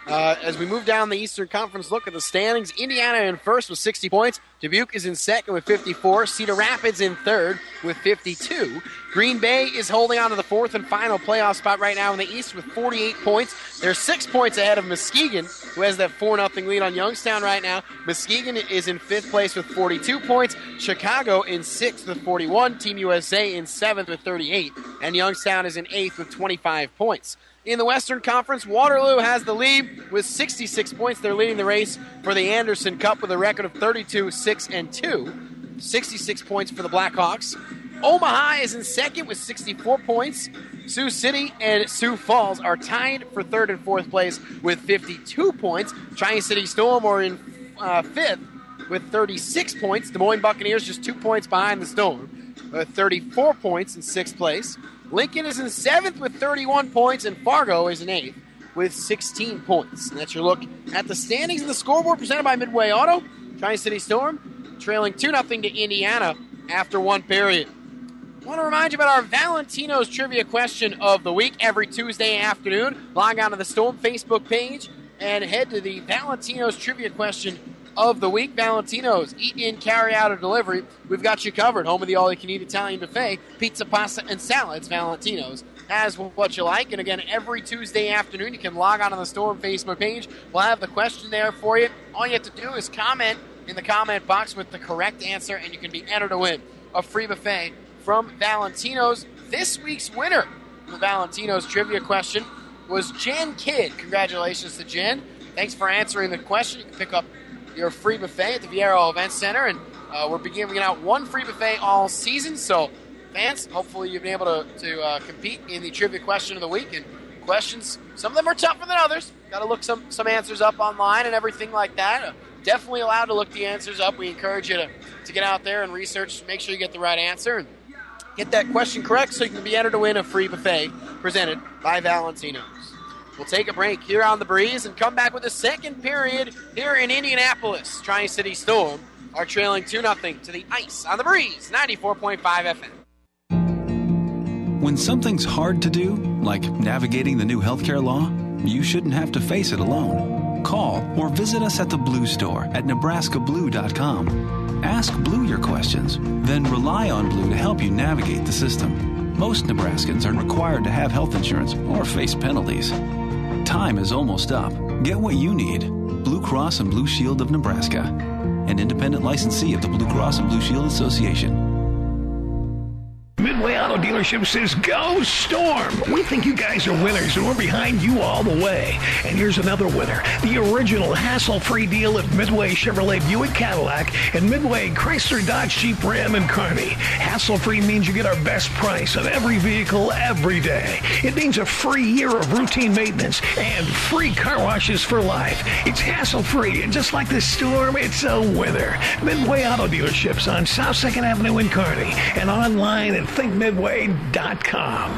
Uh, as we move down the Eastern Conference, look at the standings. Indiana in first with sixty points. Dubuque is in second with fifty-four. Cedar Rapids in third with fifty-two. Green Bay is holding on to the fourth and final playoff spot right now in the East with forty-eight points. They're six points ahead of Muskegon, who has that four nothing lead on Youngstown right now. Muskegon is in fifth place with forty-two points. Chicago in sixth with forty-one. Team U S A in seventh with thirty-eight. And Youngstown is in eighth with twenty-five points. In the Western Conference, Waterloo has the lead with sixty-six points. They're leading the race for the Anderson Cup with a record of thirty-two, six, and two. sixty-six points for the Blackhawks. Omaha is in second with sixty-four points. Sioux City and Sioux Falls are tied for third and fourth place with fifty-two points. Tri-City Storm are in uh, fifth with thirty-six points. Des Moines Buccaneers just two points behind the Storm with thirty-four points in sixth place. Lincoln is in seventh with thirty-one points, and Fargo is in eighth with sixteen points. And that's your look at the standings and the scoreboard presented by Midway Auto. Tri-City Storm trailing two nothing to Indiana after one period. I want to remind you about our Valentino's Trivia Question of the Week every Tuesday afternoon. Log on to the Storm Facebook page and head to the Valentino's Trivia Question of the Week. Valentino's, eat in, carry out, or delivery. We've got you covered. Home of the all-you-can-eat Italian buffet, pizza, pasta, and salads. Valentino's has what you like. And again, every Tuesday afternoon, you can log on to the Storm Facebook page. We'll have the question there for you. All you have to do is comment in the comment box with the correct answer, and you can be entered to win a free buffet from Valentino's. This week's winner of the Valentino's Trivia Question was Jen Kidd. Congratulations to Jen. Thanks for answering the question. You can pick up your free buffet at the Viero Event Center, and uh, we're beginning out one free buffet all season. So, fans, hopefully you've been able to, to uh, compete in the Trivia Question of the Week. And questions, some of them are tougher than others. Got to look some, some answers up online and everything like that. Uh, definitely allowed to look the answers up. We encourage you to, to get out there and research, make sure you get the right answer, and get that question correct so you can be entered to win a free buffet presented by Valentino's. We'll take a break here on The Breeze and come back with the second period here in Indianapolis. Tri-City Storm are trailing two nothing to the Ice on The Breeze, ninety-four point five F M. When something's hard to do, like navigating the new healthcare law, you shouldn't have to face it alone. Call or visit us at the Blue Store at Nebraska Blue dot com. Ask Blue your questions, then rely on Blue to help you navigate the system. Most Nebraskans are required to have health insurance or face penalties. Time is almost up. Get what you need. Blue Cross and Blue Shield of Nebraska, an independent licensee of the Blue Cross and Blue Shield Association. Midway Auto Dealership says, go Storm! We think you guys are winners, and we're behind you all the way. And here's another winner. The original hassle-free deal at Midway Chevrolet Buick Cadillac and Midway Chrysler Dodge Jeep Ram and Kearney. Hassle-free means you get our best price on every vehicle every day. It means a free year of routine maintenance and free car washes for life. It's hassle-free, and just like the Storm, it's a winner. Midway Auto Dealerships on South second Avenue in Kearney and online at think midway dot com.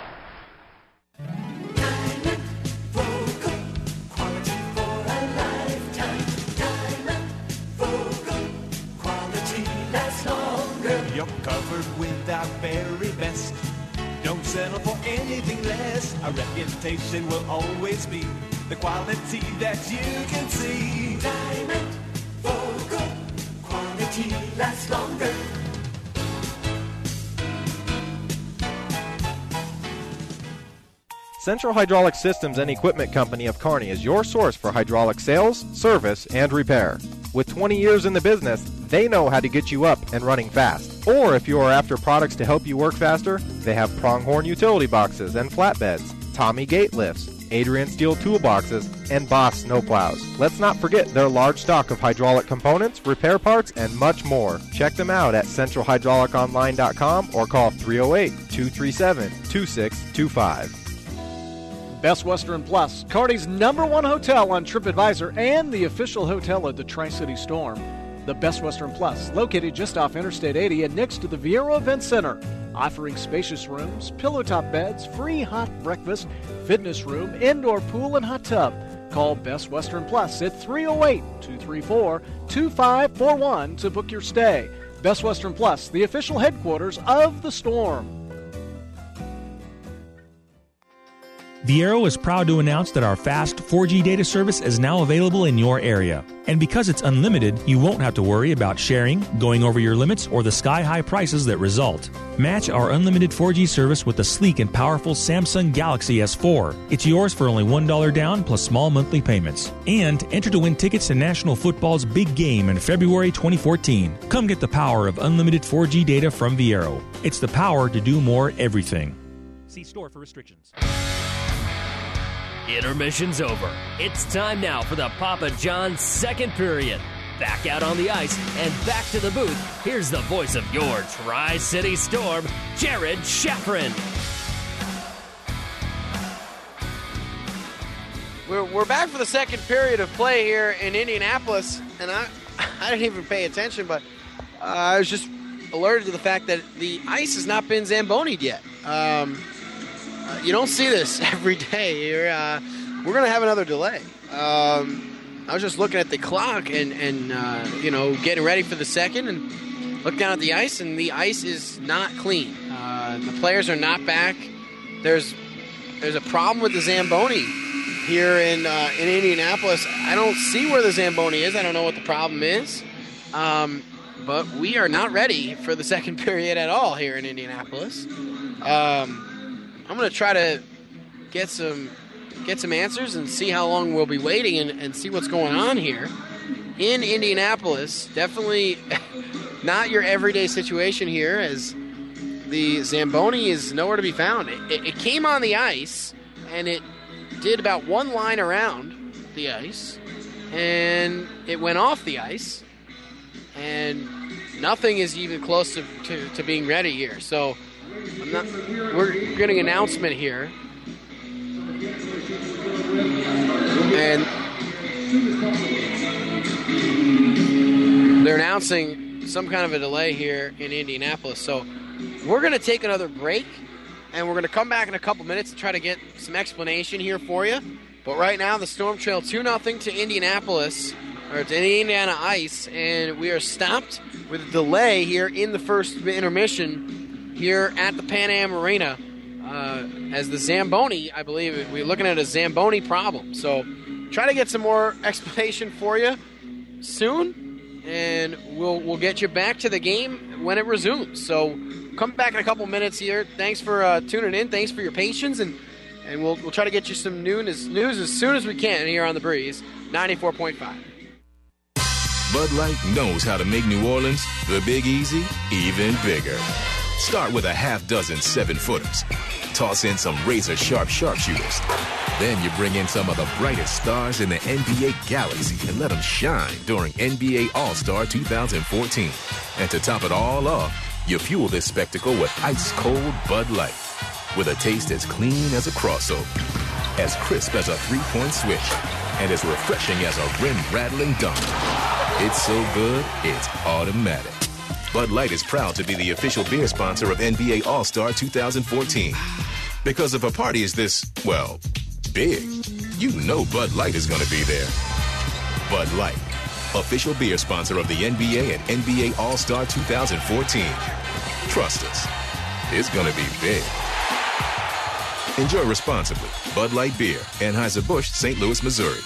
You're covered with our very best. Don't settle for anything less. Our reputation will always be the quality that you can see. Diamond Focal, quality lasts longer. Central Hydraulic Systems and Equipment Company of Kearney is your source for hydraulic sales, service, and repair. With twenty years in the business, they know how to get you up and running fast. Or if you are after products to help you work faster, they have Pronghorn utility boxes and flatbeds, Tommy gate lifts, Adrian steel toolboxes, and Boss snowplows. Let's not forget their large stock of hydraulic components, repair parts, and much more. Check them out at central hydraulic online dot com or call three oh eight, two three seven, two six two five. Best Western Plus, Kearney's number one hotel on TripAdvisor and the official hotel of the Tri-City Storm. The Best Western Plus, located just off Interstate eighty and next to the Viero Event Center, offering spacious rooms, pillow-top beds, free hot breakfast, fitness room, indoor pool, and hot tub. Call Best Western Plus at three oh eight, two three four, two five four one to book your stay. Best Western Plus, the official headquarters of the Storm. Viero is proud to announce that our fast four G data service is now available in your area. And because it's unlimited, you won't have to worry about sharing, going over your limits, or the sky-high prices that result. Match our unlimited four G service with the sleek and powerful Samsung Galaxy S four. It's yours for only one dollar down plus small monthly payments. And enter to win tickets to National Football's big game in February twenty fourteen. Come get the power of unlimited four G data from Viero. It's the power to do more everything. See store for restrictions. Intermission's over. It's time now for the Papa John's second period. Back out on the ice and back to the booth. Here's the voice of your Tri-City Storm, Jared Schafrin. We're, we're back for the second period of play here in Indianapolis, and I, I didn't even pay attention, but uh, I was just alerted to the fact that the ice has not been Zamboni'd yet. Um, uh, you don't see this every day here. Uh, we're going to have another delay. Um, I was just looking at the clock and, and uh, you know, getting ready for the second and look down at the ice, and the ice is not clean. Uh, the players are not back. There's there's a problem with the Zamboni here in uh, in Indianapolis. I don't see where the Zamboni is. I don't know what the problem is. Um, but we are not ready for the second period at all here in Indianapolis. Um, I'm going to try to get some get some answers and see how long we'll be waiting and, and see what's going on here in Indianapolis. Definitely not your everyday situation here, as the Zamboni is nowhere to be found. It, it, it came on the ice, and it did about one line around the ice, and it went off the ice, and nothing is even close to, to, to being ready here. So I'm not, we're getting an announcement here. And they're announcing some kind of a delay here in Indianapolis. So we're going to take another break, and we're going to come back in a couple minutes and try to get some explanation here for you. But right now, the Storm trail two nothing to Indianapolis, or to Indiana Ice, and we are stopped with a delay here in the first intermission here at the Pan Am Arena. Uh, as the Zamboni, I believe, we're looking at a Zamboni problem. So try to get some more explanation for you soon, and we'll we'll get you back to the game when it resumes. So come back in a couple minutes here. Thanks for uh, tuning in. Thanks for your patience, and and we'll we'll try to get you some news news as soon as we can here on the Breeze ninety-four point five. Bud Light knows how to make New Orleans, the Big Easy, even bigger. Start with a half dozen seven-footers. Toss in some razor-sharp sharpshooters. Then you bring in some of the brightest stars in the N B A galaxy and let them shine during N B A All-Star twenty fourteen. And to top it all off, you fuel this spectacle with ice-cold Bud Light. With a taste as clean as a crossover, as crisp as a three-point switch, and as refreshing as a rim-rattling dunk. It's so good, it's automatic. Bud Light is proud to be the official beer sponsor of N B A All-Star twenty fourteen. Because if a party is this, well, big, you know Bud Light is going to be there. Bud Light, official beer sponsor of the N B A and N B A All-Star twenty fourteen. Trust us, it's going to be big. Enjoy responsibly. Bud Light Beer, Anheuser-Busch, Saint Louis, Missouri.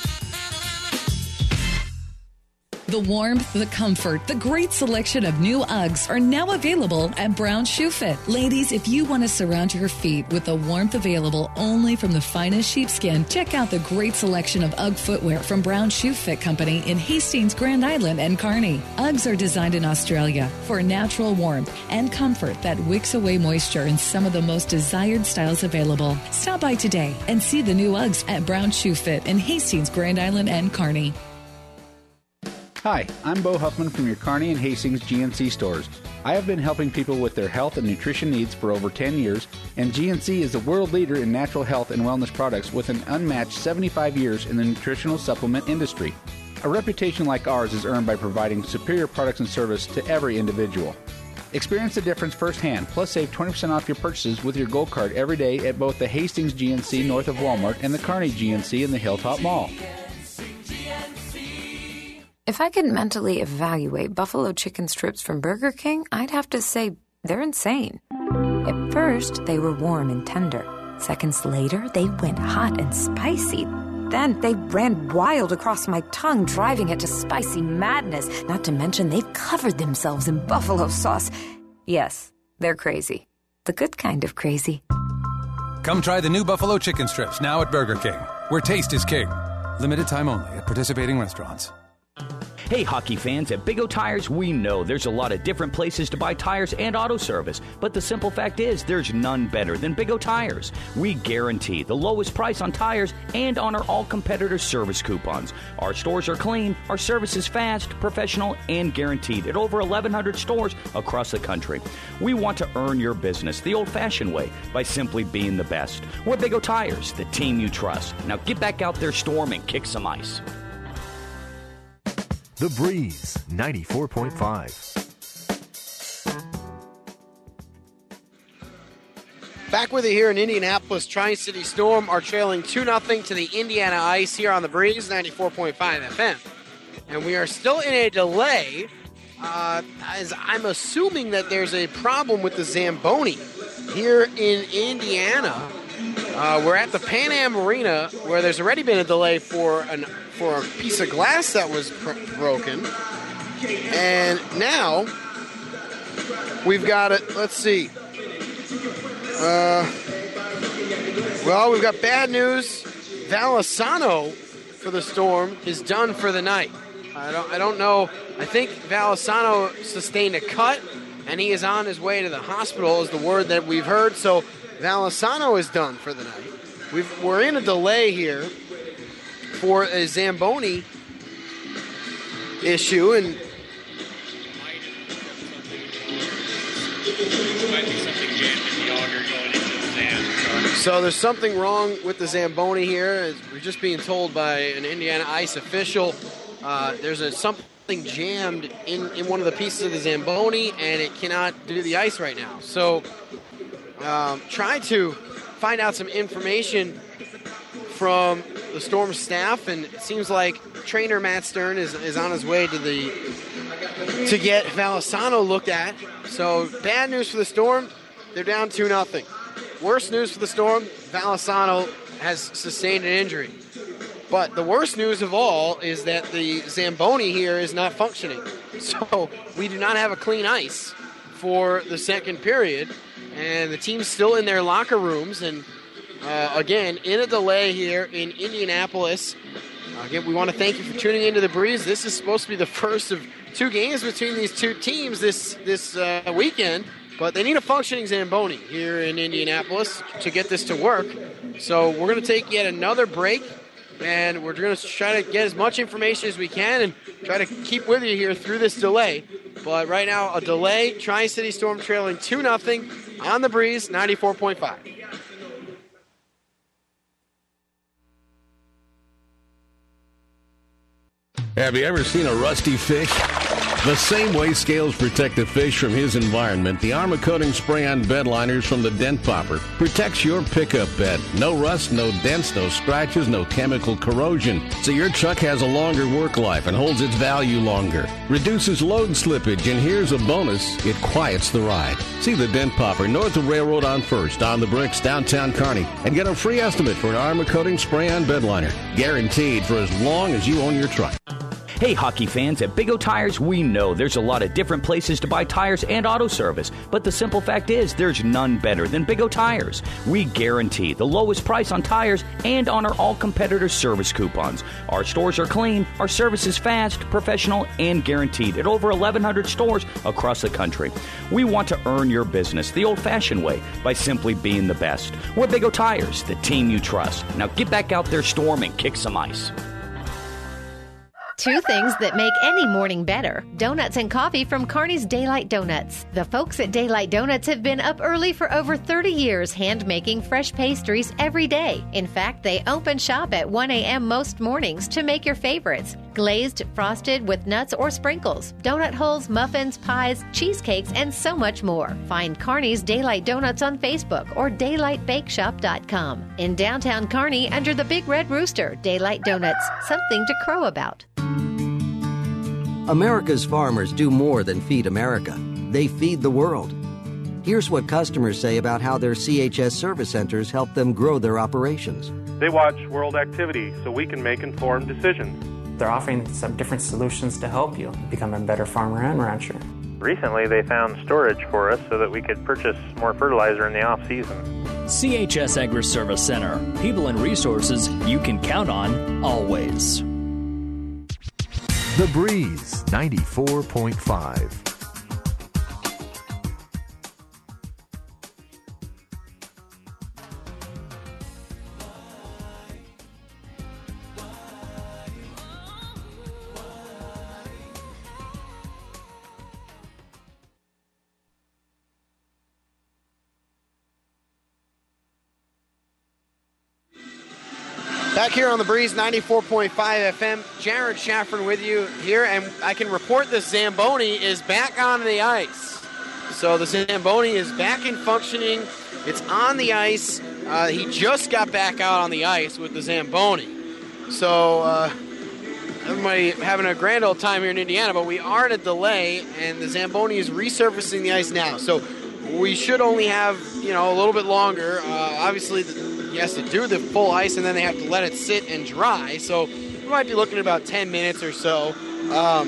The warmth, the comfort, the great selection of new Uggs are now available at Brown Shoe Fit. Ladies, if you want to surround your feet with the warmth available only from the finest sheepskin, check out the great selection of Ugg footwear from Brown Shoe Fit Company in Hastings, Grand Island, and Kearney. Uggs are designed in Australia for natural warmth and comfort that wicks away moisture in some of the most desired styles available. Stop by today and see the new Uggs at Brown Shoe Fit in Hastings, Grand Island, and Kearney. Hi, I'm Bo Huffman from your Kearney and Hastings G N C stores. I have been helping people with their health and nutrition needs for over ten years, and G N C is the world leader in natural health and wellness products with an unmatched seventy-five years in the nutritional supplement industry. A reputation like ours is earned by providing superior products and service to every individual. Experience the difference firsthand, plus save twenty percent off your purchases with your Gold Card every day at both the Hastings G N C north of Walmart and the Kearney G N C in the Hilltop Mall. If I could mentally evaluate buffalo chicken strips from Burger King, I'd have to say they're insane. At first, they were warm and tender. Seconds later, they went hot and spicy. Then they ran wild across my tongue, driving it to spicy madness. Not to mention, they've covered themselves in buffalo sauce. Yes, they're crazy. The good kind of crazy. Come try the new Buffalo Chicken Strips now at Burger King, where taste is king. Limited time only at participating restaurants. Hey, hockey fans, at Big O Tires, we know there's a lot of different places to buy tires and auto service, but the simple fact is there's none better than Big O Tires. We guarantee the lowest price on tires and honor all competitor service coupons. Our stores are clean, our service is fast, professional, and guaranteed at over eleven hundred stores across the country. We want to earn your business the old-fashioned way by simply being the best. We're Big O Tires, the team you trust. Now get back out there, Storm, and kick some ice. The Breeze, ninety-four point five. Back with you here in Indianapolis. Tri-City Storm are trailing two nothing to the Indiana Ice here on the Breeze, ninety-four point five F M. And we are still in a delay, uh, as I'm assuming that there's a problem with the Zamboni here in Indiana. Uh, we're at the Pan Am Arena, where there's already been a delay for an for a piece of glass that was pr- broken. And now we've got it. Let's see. Uh, well, we've got bad news. Valisano for the Storm is done for the night. I don't. I don't know. I think Valisano sustained a cut, and he is on his way to the hospital, is the word that we've heard. So Valisano is done for the night. We've, we're in a delay here for a Zamboni issue, and so there's something wrong with the Zamboni here. We're just being told by an Indiana Ice official. Uh, there's a something jammed in, in one of the pieces of the Zamboni, and it cannot do the ice right now. So um, try to find out some information from the Storm staff, and it seems like trainer Matt Stern is, is on his way to the to get Valisano looked at. So bad news for the Storm, they're down two nothing. Worst news for the Storm, Valisano has sustained an injury. But the worst news of all is that the Zamboni here is not functioning. So we do not have a clean ice for the second period, and the team's still in their locker rooms, and Uh, again, in a delay here in Indianapolis. Uh, again, we want to thank you for tuning into the Breeze. This is supposed to be the first of two games between these two teams this this uh, weekend, but they need a functioning Zamboni here in Indianapolis to get this to work. So we're going to take yet another break, and we're going to try to get as much information as we can and try to keep with you here through this delay. But right now, a delay. Tri-City Storm trailing two nothing on the Breeze, ninety-four point five. Have you ever seen a rusty fish? The same way scales protect the fish from his environment, the Armor Coating Spray-On bed liners from the Dent Popper protects your pickup bed. No rust, no dents, no scratches, no chemical corrosion. So your truck has a longer work life and holds its value longer. Reduces load slippage, and here's a bonus, it quiets the ride. See the Dent Popper north of Railroad on First, on the Bricks, downtown Kearney, and get a free estimate for an Armor Coating Spray-On bed liner. Guaranteed for as long as you own your truck. Hey, hockey fans, at Big O Tires, we know there's a lot of different places to buy tires and auto service, but the simple fact is there's none better than Big O Tires. We guarantee the lowest price on tires and honor all competitor service coupons. Our stores are clean, our service is fast, professional, and guaranteed at over eleven hundred stores across the country. We want to earn your business the old-fashioned way by simply being the best. We're Big O Tires, the team you trust. Now get back out there, Storm, and kick some ice. Two things that make any morning better. Donuts and coffee from Kearney's Daylight Donuts. The folks at Daylight Donuts have been up early for over thirty years hand-making fresh pastries every day. In fact, they open shop at one a.m. most mornings to make your favorites. Glazed, frosted with nuts or sprinkles, donut holes, muffins, pies, cheesecakes, and so much more. Find Kearney's Daylight Donuts on Facebook or daylight bake shop dot com. In downtown Kearney, under the Big Red Rooster, Daylight Donuts. Something to crow about. America's farmers do more than feed America. They feed the world. Here's what customers say about how their C H S service centers help them grow their operations. They watch world activity so we can make informed decisions. They're offering some different solutions to help you become a better farmer and rancher. Recently, they found storage for us so that we could purchase more fertilizer in the off-season. C H S Agri-Service Center. People and resources you can count on always. The Breeze ninety-four point five. Back here on the Breeze, ninety-four point five F M, Jared Shaffron with you here, and I can report the Zamboni is back on the ice. So the Zamboni is back in functioning. It's on the ice. Uh, he just got back out on the ice with the Zamboni. So uh, everybody having a grand old time here in Indiana, but we are at a delay, and the Zamboni is resurfacing the ice now. So we should only have, you know, a little bit longer. Uh, obviously, the, he has to do the full ice, and then they have to let it sit and dry. So we might be looking at about ten minutes or so um,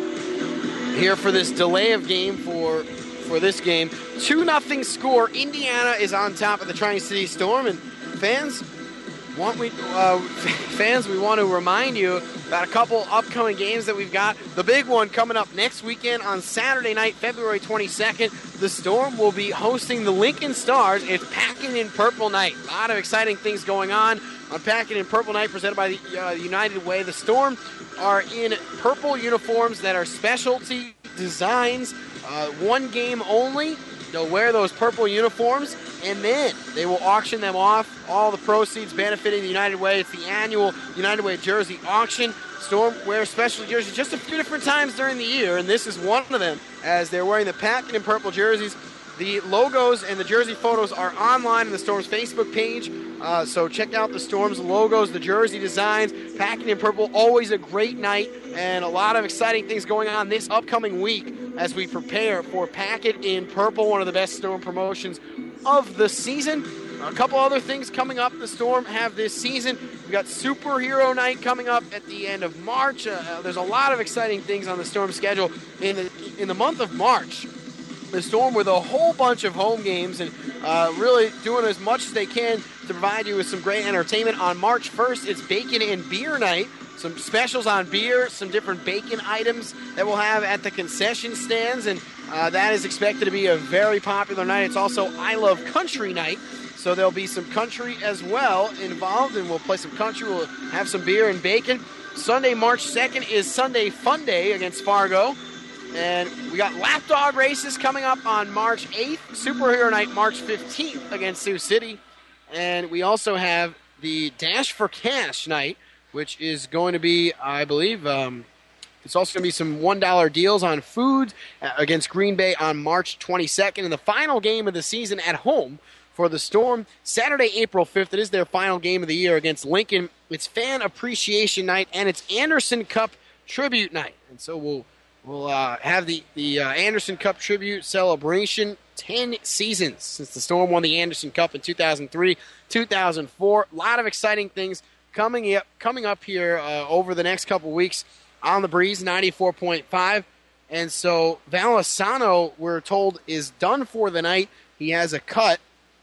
here for this delay of game for for this game. two nothing score. Indiana is on top of the Tri-City Storm, and fans, want we uh, fans, we want to remind you about a couple upcoming games that we've got. The big one coming up next weekend on Saturday night, February twenty-second. The Storm will be hosting the Lincoln Stars. It's Packing in Purple Night. A lot of exciting things going on on Packing in Purple Night, presented by the uh, United Way. The Storm are in purple uniforms that are specialty designs, uh, one game only. They'll wear those purple uniforms, and then they will auction them off. All the proceeds benefiting the United Way. It's the annual United Way jersey auction. Storm wears special jerseys just a few different times during the year, and this is one of them, as they're wearing the Packing in Purple jerseys. The logos and the jersey photos are online on the Storm's Facebook page, uh, so check out the Storm's logos, the jersey designs. Packing in Purple, always a great night, and a lot of exciting things going on this upcoming week as we prepare for Pack It in Purple, one of the best Storm promotions of the season. A couple other things coming up the Storm have this season. We've got Superhero Night coming up at the end of March. Uh, there's a lot of exciting things on the Storm schedule in the in the month of March. The Storm with a whole bunch of home games and uh, really doing as much as they can to provide you with some great entertainment. On March first, it's Bacon and Beer Night. Some specials on beer, some different bacon items that we'll have at the concession stands, and uh, that is expected to be a very popular night. It's also I Love Country Night, so there'll be some country as well involved, and we'll play some country. We'll have some beer and bacon. Sunday, March second is Sunday Fun Day against Fargo. And we got lapdog races coming up on March eighth, Superhero Night March fifteenth against Sioux City. And we also have the Dash for Cash night, which is going to be, I believe, um, it's also going to be some one dollar deals on food against Green Bay on March twenty-second. And the final game of the season at home for the Storm, Saturday, April fifth. It is their final game of the year against Lincoln. It's Fan Appreciation Night, and it's Anderson Cup Tribute Night. And so we'll We'll uh, have the, the uh, Anderson Cup Tribute celebration. Ten seasons since the Storm won the Anderson Cup in two thousand three, two thousand four. A lot of exciting things coming up, coming up here uh, over the next couple weeks on the Breeze, ninety-four point five. And so Valisano, we're told, is done for the night. He has a cut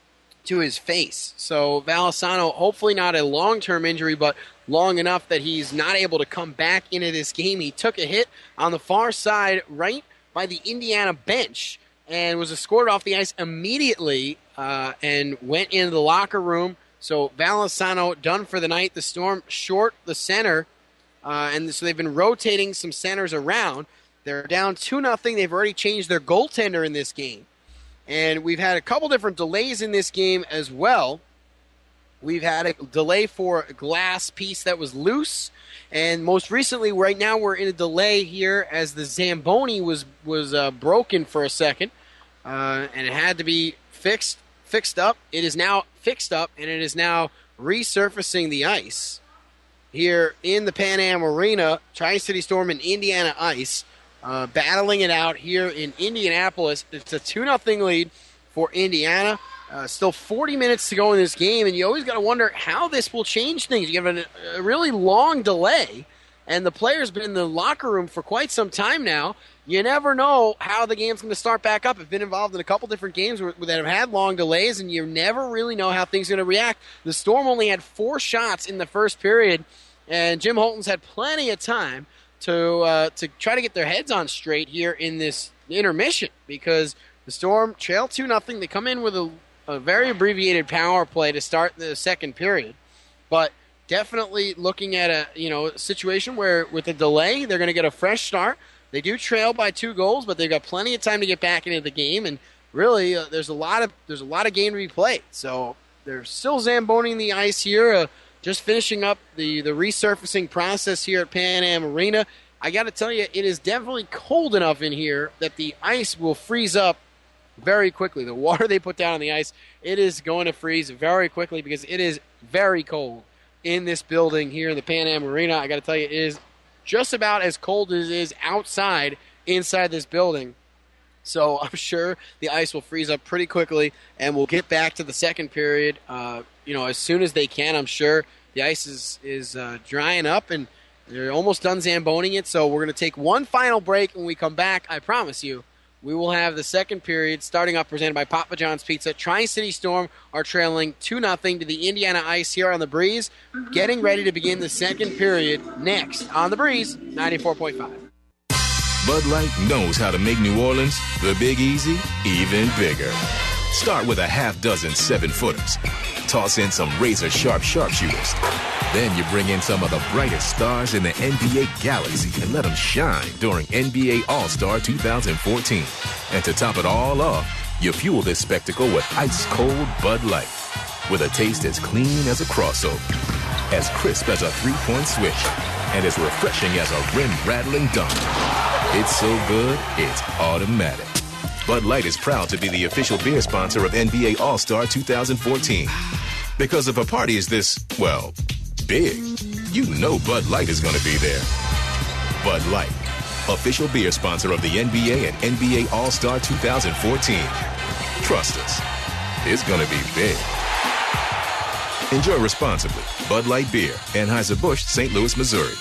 to his face. So Valisano, hopefully not a long-term injury, but long enough that he's not able to come back into this game. He took a hit on the far side right by the Indiana bench and was escorted off the ice immediately uh, and went into the locker room. So Valisano done for the night. The Storm short the center, uh, and so they've been rotating some centers around. They're down two nothing. They've already changed their goaltender in this game. And we've had a couple different delays in this game as well. We've had a delay for a glass piece that was loose. And most recently, right now, we're in a delay here as the Zamboni was was uh, broken for a second. Uh, and it had to be fixed fixed up. It is now fixed up, and it is now resurfacing the ice here in the Pan Am Arena. Tri-City Storm and Indiana Ice uh, battling it out here in Indianapolis. It's a two nothing lead for Indiana. Uh, still forty minutes to go in this game, and you always got to wonder how this will change things. You have a, a really long delay, and the players been in the locker room for quite some time now. You never know how the game's going to start back up. I've been involved in a couple different games where, that have had long delays, and you never really know how things are going to react. The Storm only had four shots in the first period, and Jim Holton's had plenty of time to uh, to try to get their heads on straight here in this intermission, because the Storm trail two nothing. They come in with a A very abbreviated power play to start the second period, but definitely looking at a you know situation where with a delay they're going to get a fresh start. They do trail by two goals, but they've got plenty of time to get back into the game, and really uh, there's a lot of there's a lot of game to be played. So they're still zamboning the ice here, uh, just finishing up the the resurfacing process here at Pan Am Arena. I got to tell you, it is definitely cold enough in here that the ice will freeze up very quickly. The water they put down on the ice, it is going to freeze very quickly because it is very cold in this building here in the Pan Am Arena. I got to tell you, it is just about as cold as it is outside inside this building. So I'm sure the ice will freeze up pretty quickly, and we'll get back to the second period uh, you know, as soon as they can. I'm sure the ice is, is uh, drying up, and they're almost done zamboning it. So we're going to take one final break. When we come back, I promise you, we will have the second period starting up, presented by Papa John's Pizza. Tri-City Storm are trailing two nothing to the Indiana Ice here on The Breeze, getting ready to begin the second period next on The Breeze, ninety-four point five. Bud Light knows how to make New Orleans, the Big Easy, even bigger. Start with a half dozen seven-footers. Toss in some razor-sharp sharpshooters. Then you bring in some of the brightest stars in the N B A galaxy and let them shine during N B A All-Star two thousand fourteen. And to top it all off, you fuel this spectacle with ice-cold Bud Light. With a taste as clean as a crossover, as crisp as a three-point switch, and as refreshing as a rim-rattling dunk. It's so good, it's automatic. Bud Light is proud to be the official beer sponsor of N B A All-Star two thousand fourteen. Because if a party is this, well, big, you know Bud Light is going to be there. Bud Light, official beer sponsor of the N B A and N B A All-Star two thousand fourteen. Trust us, it's going to be big. Enjoy responsibly. Bud Light Beer, Anheuser-Busch, Saint Louis, Missouri.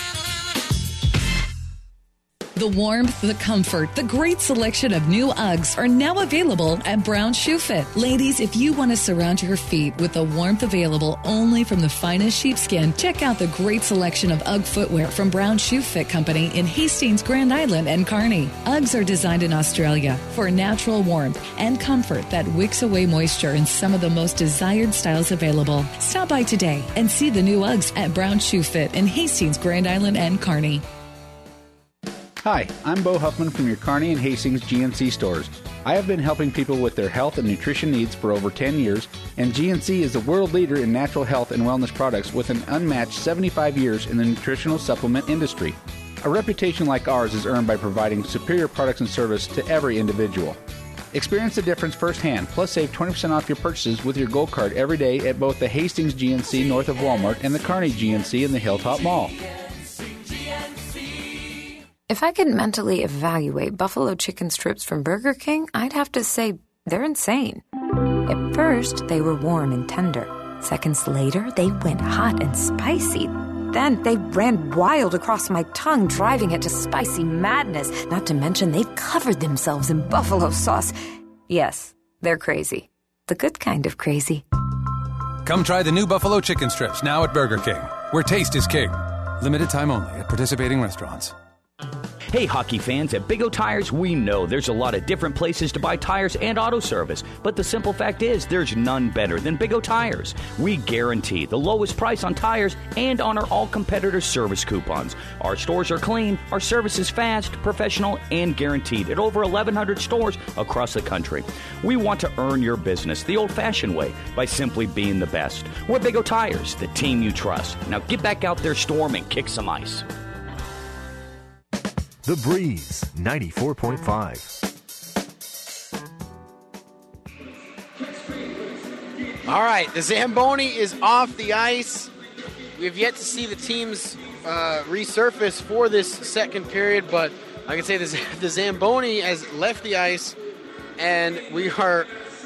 The warmth, the comfort, the great selection of new Uggs are now available at Brown Shoe Fit. Ladies, if you want to surround your feet with the warmth available only from the finest sheepskin, check out the great selection of Ugg footwear from Brown Shoe Fit Company in Hastings, Grand Island, and Kearney. Uggs are designed in Australia for natural warmth and comfort that wicks away moisture in some of the most desired styles available. Stop by today and see the new Uggs at Brown Shoe Fit in Hastings, Grand Island, and Kearney. Hi, I'm Bo Huffman from your Kearney and Hastings G N C stores. I have been helping people with their health and nutrition needs for over ten years, and G N C is the world leader in natural health and wellness products with an unmatched seventy-five years in the nutritional supplement industry. A reputation like ours is earned by providing superior products and service to every individual. Experience the difference firsthand, plus save twenty percent off your purchases with your Gold Card every day at both the Hastings G N C north of Walmart and the Kearney G N C in the Hilltop Mall. If I could mentally evaluate buffalo chicken strips from Burger King, I'd have to say they're insane. At first, they were warm and tender. Seconds later, they went hot and spicy. Then they ran wild across my tongue, driving it to spicy madness. Not to mention, they've covered themselves in buffalo sauce. Yes, they're crazy. The good kind of crazy. Come try the new buffalo chicken strips now at Burger King, where taste is king. Limited time only at participating restaurants. Hey, hockey fans, at Big O Tires, we know there's a lot of different places to buy tires and auto service, but the simple fact is there's none better than Big O Tires. We guarantee the lowest price on tires and honor all competitor service coupons. Our stores are clean, our service is fast, professional, and guaranteed at over eleven hundred stores across the country. We want to earn your business the old-fashioned way by simply being the best. We're Big O Tires, the team you trust. Now get back out there, Storm, and kick some ice. The Breeze, ninety-four point five. All right, the Zamboni is off the ice. We've yet to see the teams uh, resurface for this second period, but I can say the, the Zamboni has left the ice, and we are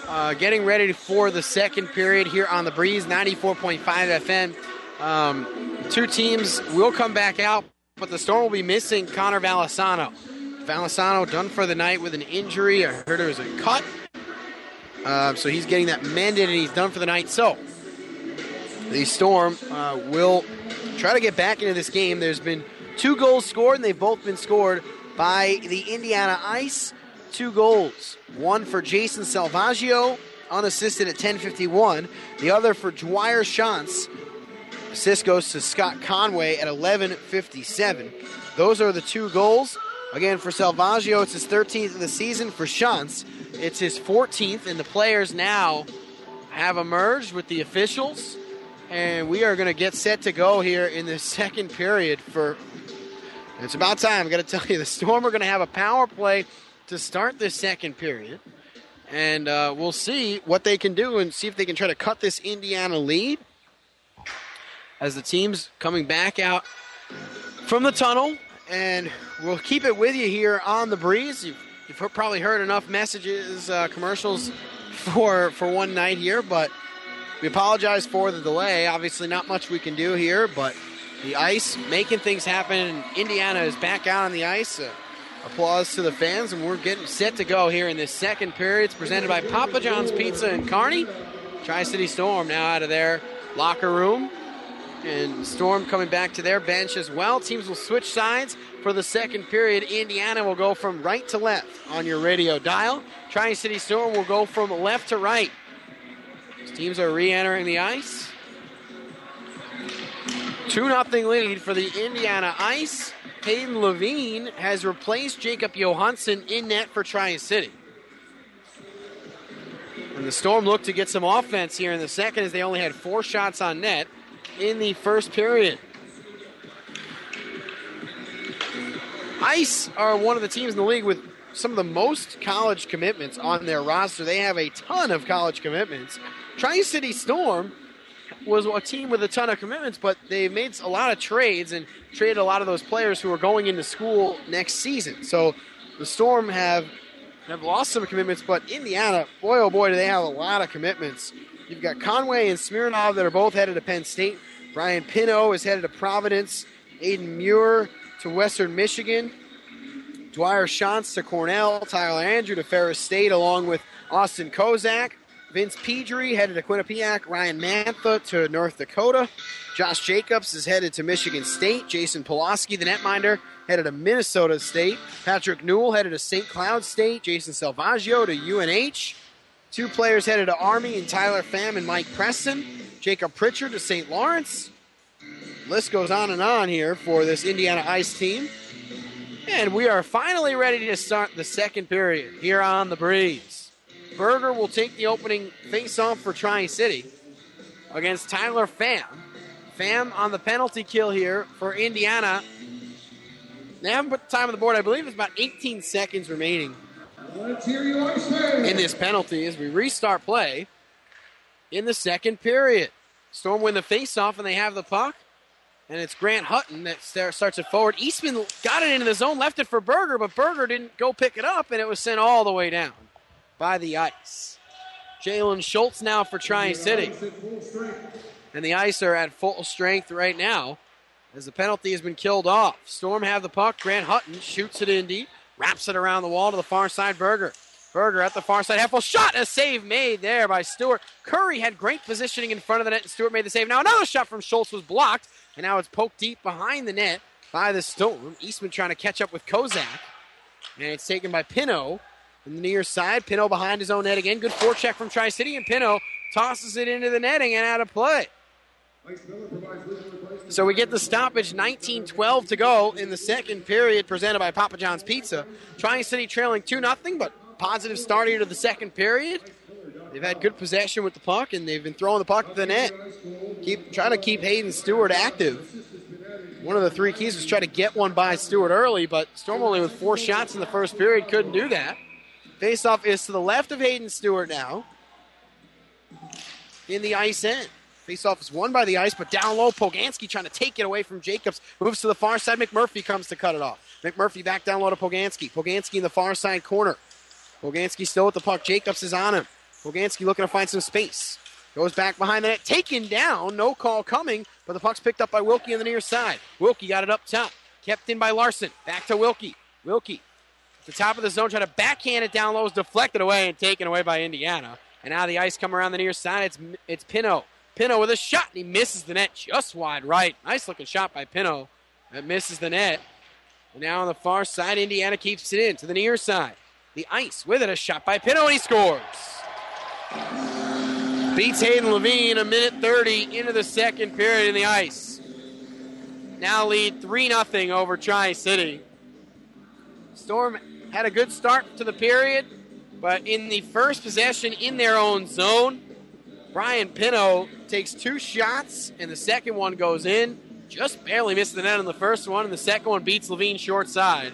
uh, getting ready for the second period here on the Breeze, ninety-four point five F M. Um, two teams will come back out, but the Storm will be missing Connor Valisano. Valisano done for the night with an injury. I heard it was a cut. Uh, so he's getting that mended, and he's done for the night. So the Storm uh, will try to get back into this game. There's been two goals scored, and they've both been scored by the Indiana Ice. Two goals. One for Jason Salvaggio, unassisted at ten fifty-one. The other for Dwyer Shantz. Assist goes to Scott Conway at eleven fifty-seven. Those are the two goals. Again, for Salvaggio, it's his thirteenth of the season. For Shantz, it's his fourteenth, and the players now have emerged with the officials. And we are going to get set to go here in the second period. For it's about time. I've got to tell you, the Storm are going to have a power play to start this second period. And uh, we'll see what they can do and see if they can try to cut this Indiana lead. As the team's coming back out from the tunnel. And we'll keep it with you here on the Breeze. You've, you've heard, probably heard enough messages, uh, commercials for, for one night here. But we apologize for the delay. Obviously not much we can do here. But the Ice making things happen. Indiana is back out on the ice. Uh, applause to the fans. And we're getting set to go here in this second period. It's presented by Papa John's Pizza in Kearney. Tri-City Storm now out of their locker room. And Storm coming back to their bench as well. Teams will switch sides for the second period. Indiana will go from right to left on your radio dial. Tri-City Storm will go from left to right. These teams are re-entering the ice. two nothing lead for the Indiana Ice. Hayden Levine has replaced Jacob Johansson in net for Tri-City. And the Storm look to get some offense here in the second as they only had four shots on net in the first period. Ice are one of the teams in the league with some of the most college commitments on their roster. They have a ton of college commitments. Tri-City Storm was a team with a ton of commitments, but they made a lot of trades and traded a lot of those players who are going into school next season. So the Storm have, have lost some commitments, but Indiana, boy oh boy, do they have a lot of commitments. You've got Conway and Smirnov that are both headed to Penn State. Brian Pino is headed to Providence. Aiden Muir to Western Michigan. Dwyer Shantz to Cornell. Tyler Andrew to Ferris State along with Austin Kozak. Vince Pedri headed to Quinnipiac. Ryan Mantha to North Dakota. Josh Jacobs is headed to Michigan State. Jason Pulaski, the netminder, headed to Minnesota State. Patrick Newell headed to Saint Cloud State. Jason Salvaggio to U N H. Two players headed to Army and Tyler Pham and Mike Preston. Jacob Pritchard to Saint Lawrence. List goes on and on here for this Indiana Ice team. And we are finally ready to start the second period here on the Breeze. Berger will take the opening face-off for Tri-City against Tyler Pham. Pham on the penalty kill here for Indiana. They haven't put the time on the board. I believe it's about eighteen seconds remaining in this penalty as we restart play in the second period. Storm win the face-off and they have the puck. And it's Grant Hutton that starts it forward. Eastman got it into the zone, left it for Berger, but Berger didn't go pick it up, and it was sent all the way down by the Ice. Jalen Schultz now for Tri-City. And the Ice are at full strength right now as the penalty has been killed off. Storm have the puck. Grant Hutton shoots it in deep, wraps it around the wall to the far side. Berger. Berger at the far side. Half full shot. A save made there by Stewart. Curry had great positioning in front of the net, and Stewart made the save. Now another shot from Schultz was blocked, and now it's poked deep behind the net by the Storm. Eastman trying to catch up with Kozak. And it's taken by Pino in the near side. Pino behind his own net again. Good forecheck from Tri-City, and Pino tosses it into the netting and out of play. So we get the stoppage, nineteen twelve to go in the second period, presented by Papa John's Pizza. Tri-City trailing two nothing, but positive start here to the second period. They've had good possession with the puck, and they've been throwing the puck to the net. Keep trying to keep Hayden Stewart active. One of the three keys was try to get one by Stewart early, but Storm only with four shots in the first period couldn't do that. Faceoff is to the left of Hayden Stewart now in the ice end. Faceoff is won by the Ice, but down low, Poganski trying to take it away from Jacobs. Moves to the far side. McMurphy comes to cut it off. McMurphy back down low to Poganski. Poganski in the far side corner. Poganski still with the puck. Jacobs is on him. Poganski looking to find some space. Goes back behind the net. Taken down. No call coming, but the puck's picked up by Wilkie on the near side. Wilkie got it up top. Kept in by Larson. Back to Wilkie. Wilkie at the top of the zone, trying to backhand it down low. Is deflected away and taken away by Indiana. And now the ice come around the near side. It's it's Pino. Pino with a shot, and he misses the net just wide right. Nice looking shot by Pino. That misses the net. And now on the far side, Indiana keeps it in to the near side. The ice with it, a shot by Pino, and he scores. Beats Hayden Levine a minute thirty into the second period in the ice. Now lead three nothing over Tri-City. Storm had a good start to the period, but in the first possession in their own zone, Brian Pino takes two shots, and the second one goes in. Just barely missed the net on the first one, and the second one beats Levine short side.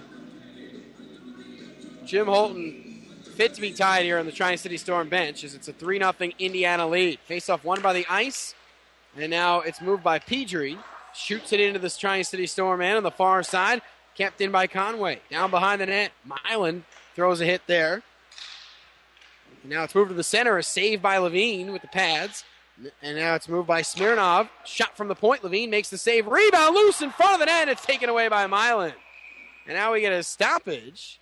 Jim Holton fit to be tied here on the Tri-City Storm bench as it's a three nothing Indiana lead. Face-off won by the ice, and now it's moved by Pedri. Shoots it into this Tri-City Storm man on the far side. Kept in by Conway. Down behind the net, Milan throws a hit there. And now it's moved to the center, a save by Levine with the pads. And now it's moved by Smirnov. Shot from the point, Levine makes the save. Rebound loose in front of the net, it's taken away by Milan. And now we get a stoppage.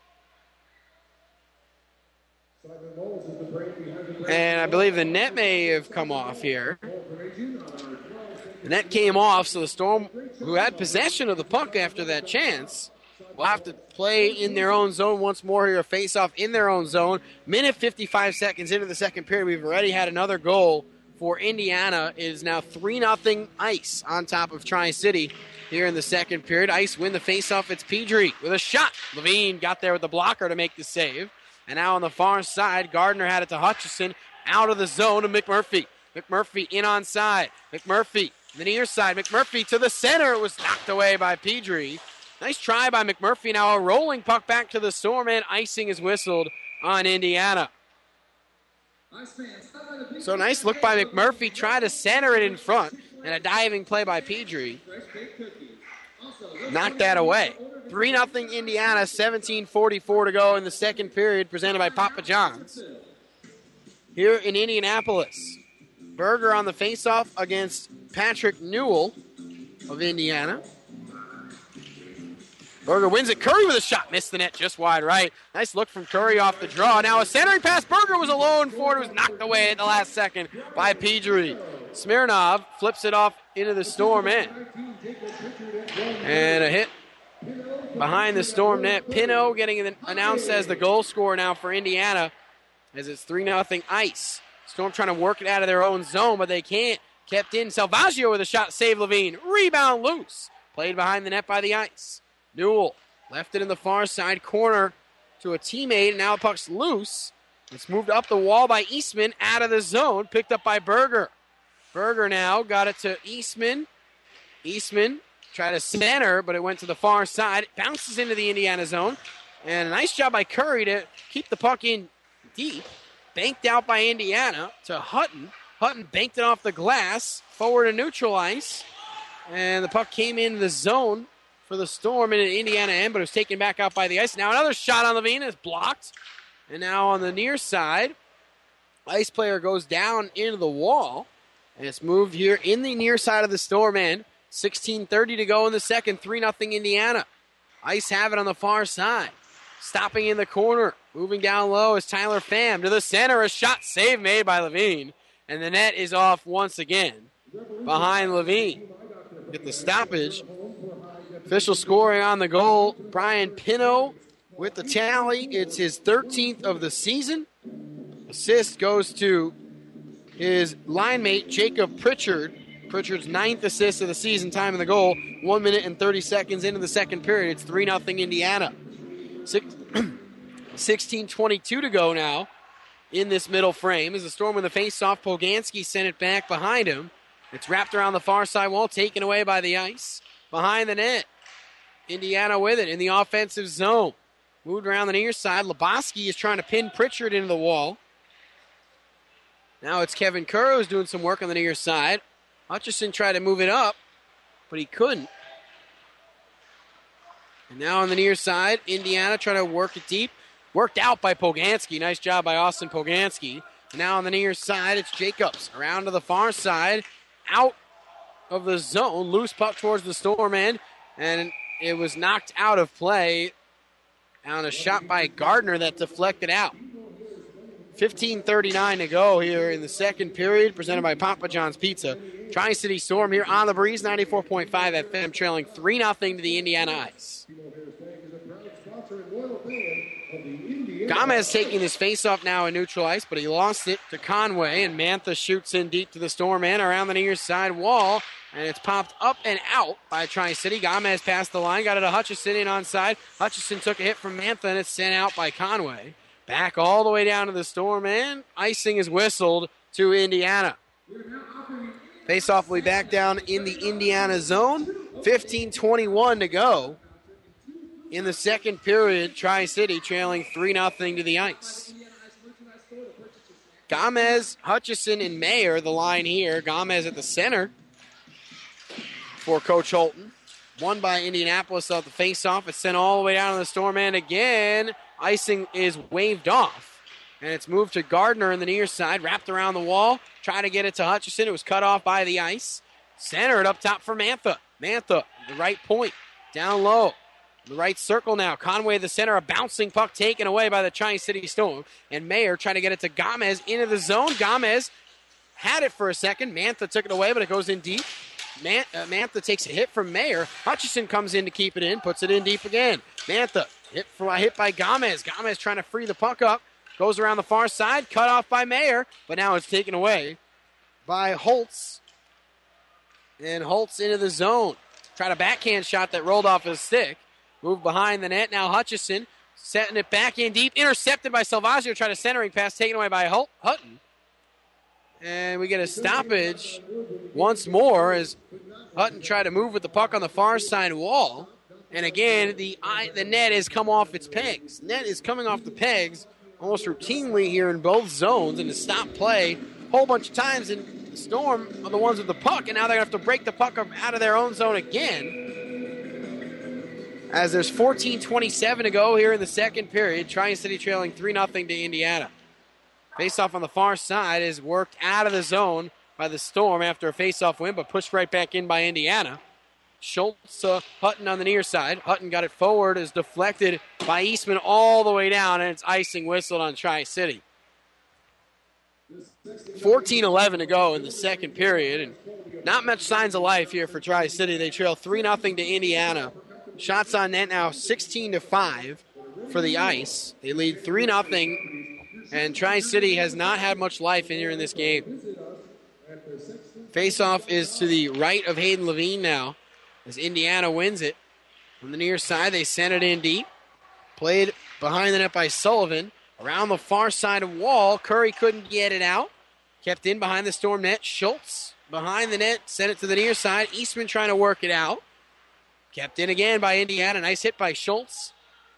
And I believe the net may have come off here. The net came off, so the Storm, who had possession of the puck after that chance, will have to play in their own zone once more here, a face-off in their own zone. Minute fifty-five seconds into the second period, we've already had another goal for Indiana. It is now three nothing Ice on top of Tri-City here in the second period. Ice win the face-off. It's Pedri with a shot. Levine got there with the blocker to make the save. And now on the far side, Gardner had it to Hutchison, out of the zone to McMurphy. McMurphy in on side. McMurphy, the near side. McMurphy to the center. It was knocked away by Pedri. Nice try by McMurphy. Now a rolling puck back to the Storm, and icing is whistled on Indiana. So nice look by McMurphy. Try to center it in front, and a diving play by Pedri. Knocked that away. three nothing Indiana, seventeen forty-four to go in the second period, presented by Papa John's. Here in Indianapolis, Berger on the faceoff against Patrick Newell of Indiana. Berger wins it. Curry with a shot. Missed the net just wide right. Nice look from Curry off the draw. Now a centering pass. Berger was alone for it. It was knocked away at the last second by Pedri. Smirnov flips it off into the Storm end. And a hit behind the Storm net. Pino getting announced as the goal scorer now for Indiana as it's three nothing Ice. Storm trying to work it out of their own zone, but they can't. Kept in. Salvaggio with a shot. Save Levine. Rebound loose. Played behind the net by the Ice. Newell left it in the far side corner to a teammate, and now the puck's loose. It's moved up the wall by Eastman, out of the zone, picked up by Berger. Berger now got it to Eastman. Eastman tried to center, but it went to the far side. It bounces into the Indiana zone, and a nice job by Curry to keep the puck in deep. Banked out by Indiana to Hutton. Hutton banked it off the glass, forward to neutral ice, and the puck came into the zone for the Storm in an Indiana end, but it was taken back out by the Ice. Now another shot on Levine is blocked. And now on the near side, Ice player goes down into the wall. And it's moved here in the near side of the Storm end. sixteen thirty to go in the second. three nothing Indiana. Ice have it on the far side. Stopping in the corner. Moving down low is Tyler Pham to the center. A shot save made by Levine. And the net is off once again behind Levine. Get the stoppage. Official scoring on the goal, Brian Pino with the tally. It's his thirteenth of the season. Assist goes to his line mate, Jacob Pritchard. Pritchard's ninth assist of the season, time of the goal. One minute and thirty seconds into the second period. It's three nothing Indiana. sixteen twenty-two to go now in this middle frame. As the Storm with the face-off, Poganski sent it back behind him. It's wrapped around the far side wall, taken away by the Ice. Behind the net. Indiana with it in the offensive zone. Moved around the near side. Lebowski is trying to pin Pritchard into the wall. Now it's Kevin Kerr who's doing some work on the near side. Hutchison tried to move it up, but he couldn't. And now on the near side, Indiana trying to work it deep. Worked out by Poganski. Nice job by Austin Poganski. Now on the near side, it's Jacobs. Around to the far side. Out of the zone. Loose puck towards the Storm end. And it was knocked out of play on a shot by Gardner that deflected out. fifteen thirty-nine to go here in the second period, presented by Papa John's Pizza. Tri-City Storm here on the Breeze, ninety-four point five F M, trailing three nothing to the Indiana Ice. Gomez taking this face-off now in neutral ice, but he lost it to Conway, and Mantha shoots in deep to the Storm end around the near side wall, and it's popped up and out by Tri-City. Gomez passed the line, got it to Hutchison in onside. Hutchison took a hit from Mantha, and it's sent out by Conway. Back all the way down to the Storm, and icing is whistled to Indiana. Face-off will be back down in the Indiana zone. fifteen twenty-one to go. In the second period, Tri-City trailing three nothing to the ice. Gomez, Hutchison, and Mayer, the line here. Gomez at the center for Coach Holton. Won by Indianapolis off the face-off. It's sent all the way down to the Storm end again. Icing is waved off, and it's moved to Gardner in the near side. Wrapped around the wall. Trying to get it to Hutchison. It was cut off by the ice. Centered up top for Mantha. Mantha, the right point. Down low. The right circle now. Conway, the center, a bouncing puck taken away by the Tri-City Storm. And Mayer trying to get it to Gomez into the zone. Gomez had it for a second. Mantha took it away, but it goes in deep. Man- uh, Mantha takes a hit from Mayer. Hutchison comes in to keep it in, puts it in deep again. Mantha hit, for, hit by Gomez. Gomez trying to free the puck up. Goes around the far side, cut off by Mayer, but now it's taken away by Holtz. And Holtz into the zone. Tried a backhand shot that rolled off his stick. Moved behind the net. Now Hutchison setting it back in deep. Intercepted by Salvazio. Tried a centering pass taken away by Hutton. And we get a stoppage once more as Hutton tried to move with the puck on the far side wall. And again, the the net has come off its pegs. Net is coming off the pegs almost routinely here in both zones, and to stop play a whole bunch of times. And the Storm are the ones with the puck, and now they're going to have to break the puck up out of their own zone again. As there's fourteen twenty-seven to go here in the second period. Tri-City trailing three nothing to Indiana. Face-off on the far side is worked out of the zone by the Storm after a face-off win, but pushed right back in by Indiana. Schultz, uh, Hutton on the near side. Hutton got it forward, is deflected by Eastman all the way down, and it's icing whistled on Tri-City. fourteen eleven to go in the second period, and not much signs of life here for Tri-City. They trail three nothing to Indiana. Shots on net now sixteen to five for the Ice. They lead three nothing, and Tri-City has not had much life in here in this game. Face-off is to the right of Hayden Levine now as Indiana wins it. On the near side, they send it in deep. Played behind the net by Sullivan. Around the far side of wall, Curry couldn't get it out. Kept in behind the Storm net. Schultz behind the net, sent it to the near side. Eastman trying to work it out. Kept in again by Indiana. Nice hit by Schultz.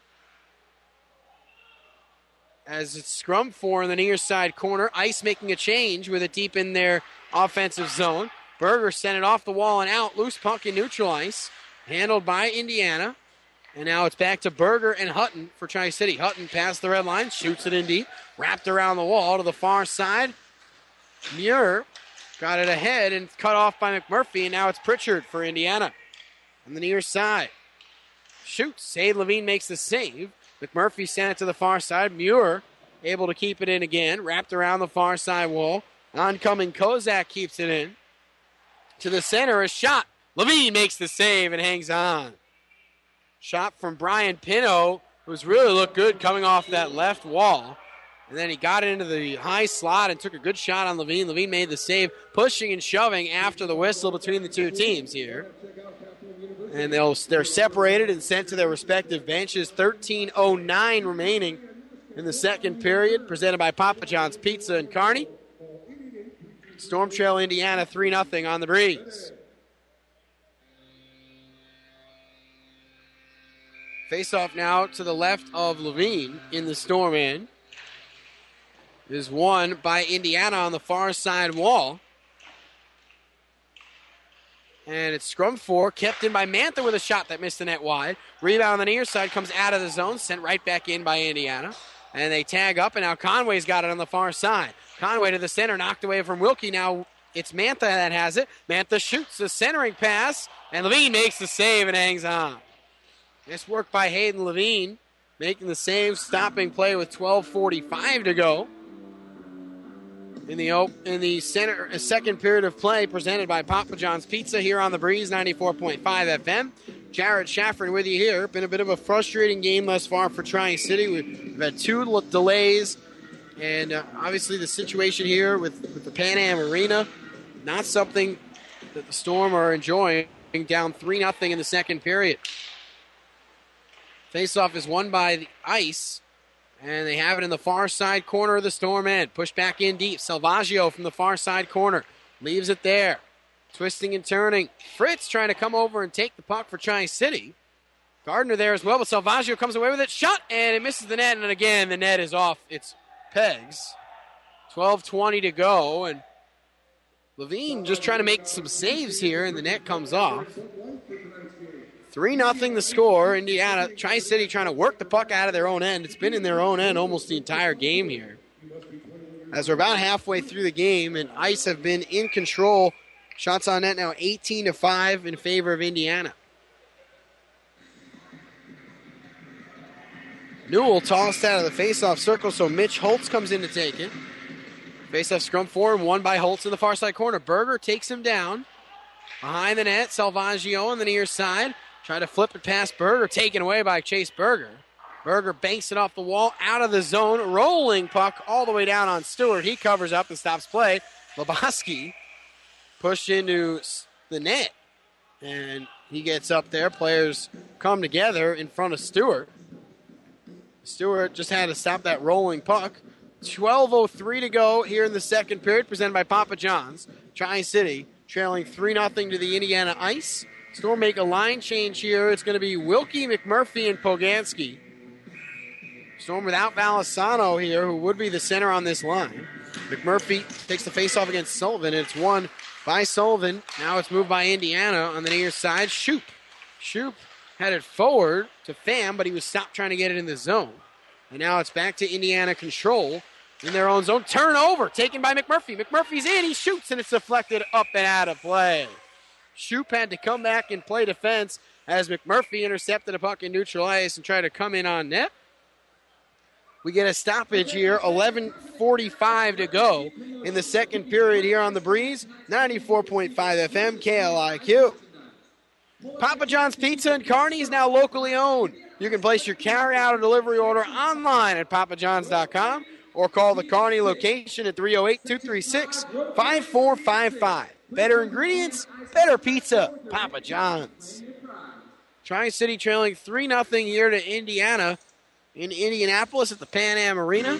As it's scrum four in the near side corner. Ice making a change with it deep in their offensive zone. Berger sent it off the wall and out. Loose puck in neutral ice. Handled by Indiana. And now it's back to Berger and Hutton for Tri-City. Hutton past the red line. Shoots it in deep. Wrapped around the wall to the far side. Muir got it ahead and cut off by McMurphy. And now it's Pritchard for Indiana. On the near side. Shoots. Sade Levine makes the save. McMurphy sent it to the far side. Muir able to keep it in again. Wrapped around the far side wall. Oncoming Kozak keeps it in. To the center, a shot. Levine makes the save and hangs on. Shot from Brian Pino, who's really looked good coming off that left wall. And then he got it into the high slot and took a good shot on Levine. Levine made the save, pushing and shoving after the whistle between the two teams here. And they'll, they're separated and sent to their respective benches. thirteen oh nine remaining in the second period, presented by Papa John's Pizza in Kearney. Storm trail Indiana three nothing on the Breeze. Face-off now to the left of Levine in the Storm end. Is won by Indiana on the far side wall. And it's scrum four, kept in by Mantha with a shot that missed the net wide. Rebound on the near side, comes out of the zone, sent right back in by Indiana. And they tag up, and now Conway's got it on the far side. Conway to the center, knocked away from Wilkie. Now it's Mantha that has it. Mantha shoots the centering pass, and Levine makes the save and hangs on. Nice work by Hayden Levine, making the save, stopping play with twelve forty-five to go. In the in the center second period of play, presented by Papa John's Pizza here on the Breeze, ninety-four point five F M. Jared Shaffron with you here. Been a bit of a frustrating game thus far for Tri-City. We've had two delays, and uh, obviously the situation here with, with the Pan Am Arena, not something that the Storm are enjoying. Down three nothing in the second period. Faceoff is won by the Ice, and they have it in the far side corner of the Storm end. Pushed back in deep. Salvaggio from the far side corner leaves it there. Twisting and turning. Fritz trying to come over and take the puck for Tri-City. Gardner there as well, but Salvaggio comes away with it. Shot, and it misses the net, and again, the net is off its pegs. twelve twenty to go, and Levine just trying to make some saves here, and the net comes off. three nothing the score. Indiana, Tri-City trying to work the puck out of their own end. It's been in their own end almost the entire game here. As we're about halfway through the game, and Ice have been in control. Shots on net now eighteen to five in favor of Indiana. Newell tossed out of the faceoff circle, so Mitch Holtz comes in to take it. Faceoff scrum forward, won by Holtz in the far side corner. Berger takes him down. Behind the net, Salvaggio on the near side. Trying to flip it past Berger, taken away by Chase Berger. Berger banks it off the wall, out of the zone, rolling puck all the way down on Stewart. He covers up and stops play. Lebowski pushed into the net, and he gets up there. Players come together in front of Stewart. Stewart just had to stop that rolling puck. twelve oh three to go here in the second period, presented by Papa John's. Tri-City trailing three nothing to the Indiana Ice. Storm make a line change here. It's going to be Wilkie, McMurphy, and Poganski. Storm without Valisano here, who would be the center on this line. McMurphy takes the faceoff against Sullivan, and it's won by Sullivan. Now it's moved by Indiana on the near side. Shoop. Shoop had it forward to Pham, but he was stopped trying to get it in the zone. And now it's back to Indiana control in their own zone. Turnover taken by McMurphy. McMurphy's in. He shoots, and it's deflected up and out of play. Shoop had to come back and play defense as McMurphy intercepted a puck in neutral ice and tried to come in on net. We get a stoppage here, eleven forty-five to go in the second period here on the Breeze, ninety-four point five F M, K L I Q. Papa John's Pizza in Kearney is now locally owned. You can place your carry-out or delivery order online at papa johns dot com or call the Kearney location at three oh eight, two three six, five four five five. Better ingredients, better pizza, Papa John's. Tri-City trailing three nothing here to Indiana in Indianapolis at the Pan Am Arena.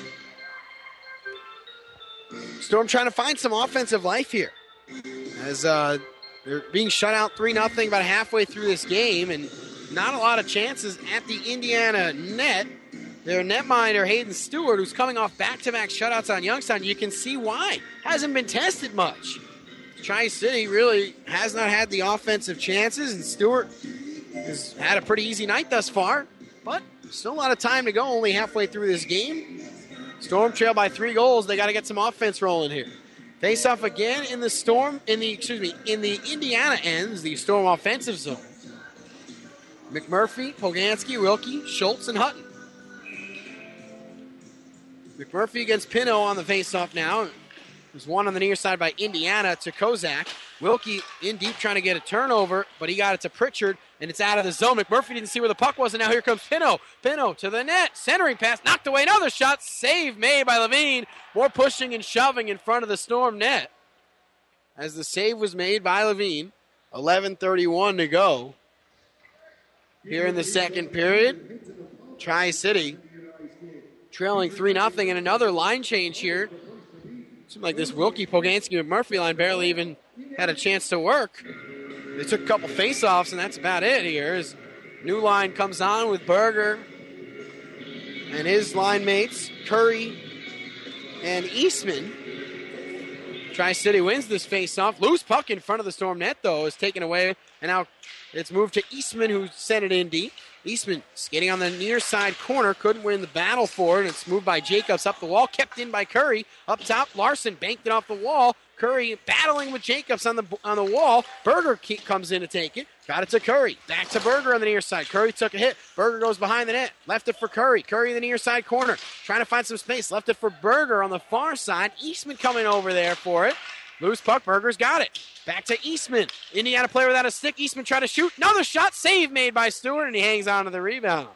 Storm trying to find some offensive life here as uh, they're being shut out three nothing about halfway through this game, and not a lot of chances at the Indiana net. Their netminder, Hayden Stewart, who's coming off back-to-back shutouts on Youngstown, you can see why. Hasn't been tested much. Tri-City really has not had the offensive chances, and Stewart has had a pretty easy night thus far, but still a lot of time to go, only halfway through this game. Storm trail by three goals. They got to get some offense rolling here. Face off again in the Storm, in the, excuse me, in the Indiana ends, the Storm offensive zone. McMurphy, Poganski, Wilkie, Schultz, and Hutton. McMurphy against Pino on the face-off now. There's one on the near side by Indiana to Kozak. Wilkie in deep trying to get a turnover, but he got it to Pritchard, and it's out of the zone. McMurphy didn't see where the puck was, and now here comes Pino. Pino to the net. Centering pass, knocked away. Another shot. Save made by Levine. More pushing and shoving in front of the Storm net. As the save was made by Levine. eleven thirty-one to go. Here in the second period. Tri-City trailing three nothing, and another line change here. Seemed like this Wilkie, Poganski, and Murphy line barely even had a chance to work. They took a couple face-offs, and that's about it here. As new line comes on with Berger and his line mates, Curry and Eastman. Tri-City wins this face-off. Loose puck in front of the Storm net, though, is taken away, and now it's moved to Eastman, who sent it in deep. Eastman skating on the near side corner, couldn't win the battle for it. It's moved by Jacobs up the wall, kept in by Curry. Up top, Larson banked it off the wall. Curry battling with Jacobs on the on the wall. Berger comes in to take it. Got it to Curry. Back to Berger on the near side. Curry took a hit. Berger goes behind the net. Left it for Curry. Curry in the near side corner. Trying to find some space. Left it for Berger on the far side. Eastman coming over there for it. Loose puck. Berger's got it. Back to Eastman. Indiana player without a stick. Eastman tried to shoot. Another shot. Save made by Stewart, and he hangs on to the rebound.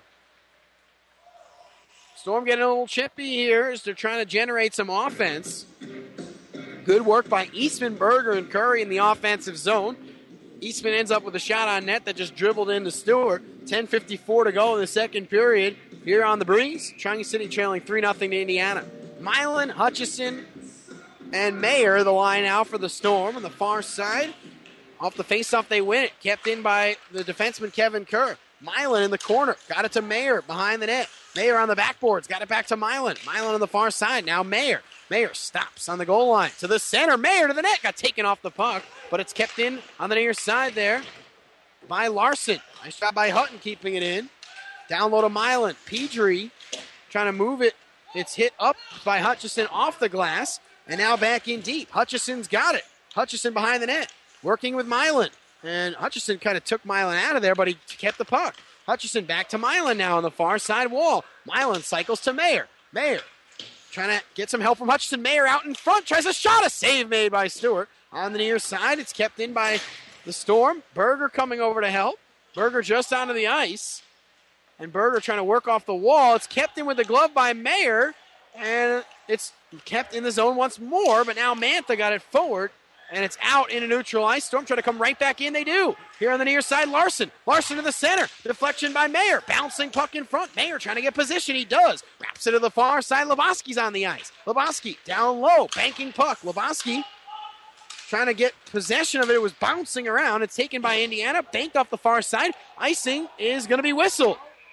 Storm getting a little chippy here as they're trying to generate some offense. Good work by Eastman, Berger, and Curry in the offensive zone. Eastman ends up with a shot on net that just dribbled into Stewart. ten fifty-four to go in the second period here on the Breeze. Tri-City trailing three nothing to Indiana. Milan, Hutchison, and Mayer the line out for the Storm on the far side. Off the faceoff, they win it. Kept in by the defenseman Kevin Kerr. Milan in the corner. Got it to Mayer behind the net. Mayer on the backboards. Got it back to Milan. Milan on the far side. Now Mayer. Mayer stops on the goal line. To the center. Mayer to the net. Got taken off the puck, but it's kept in on the near side there by Larson. Nice shot by Hutton keeping it in. Down low to Milan. Pedri trying to move it. It's hit up by Hutchison off the glass, and now back in deep. Hutchison's got it. Hutchison behind the net. Working with Milan. And Hutchison kind of took Milan out of there, but he kept the puck. Hutchison back to Milan now on the far side wall. Milan cycles to Mayer. Mayer trying to get some help from Hutchison. Mayer out in front. Tries a shot. A save made by Stewart. On the near side, it's kept in by the Storm. Berger coming over to help. Berger just onto the ice. And Berger trying to work off the wall. It's kept in with the glove by Mayer. And it's kept in the zone once more. But now Mantha got it forward. And it's out into neutral ice. Storm trying to come right back in. They do. Here on the near side, Larson. Larson to the center. Deflection by Mayer. Bouncing puck in front. Mayer trying to get position. He does. Wraps it to the far side. Lebowski's on the ice. Lebowski down low. Banking puck. Lebowski trying to get possession of it. It was bouncing around. It's taken by Indiana. Banked off the far side. Icing is going to be whistled.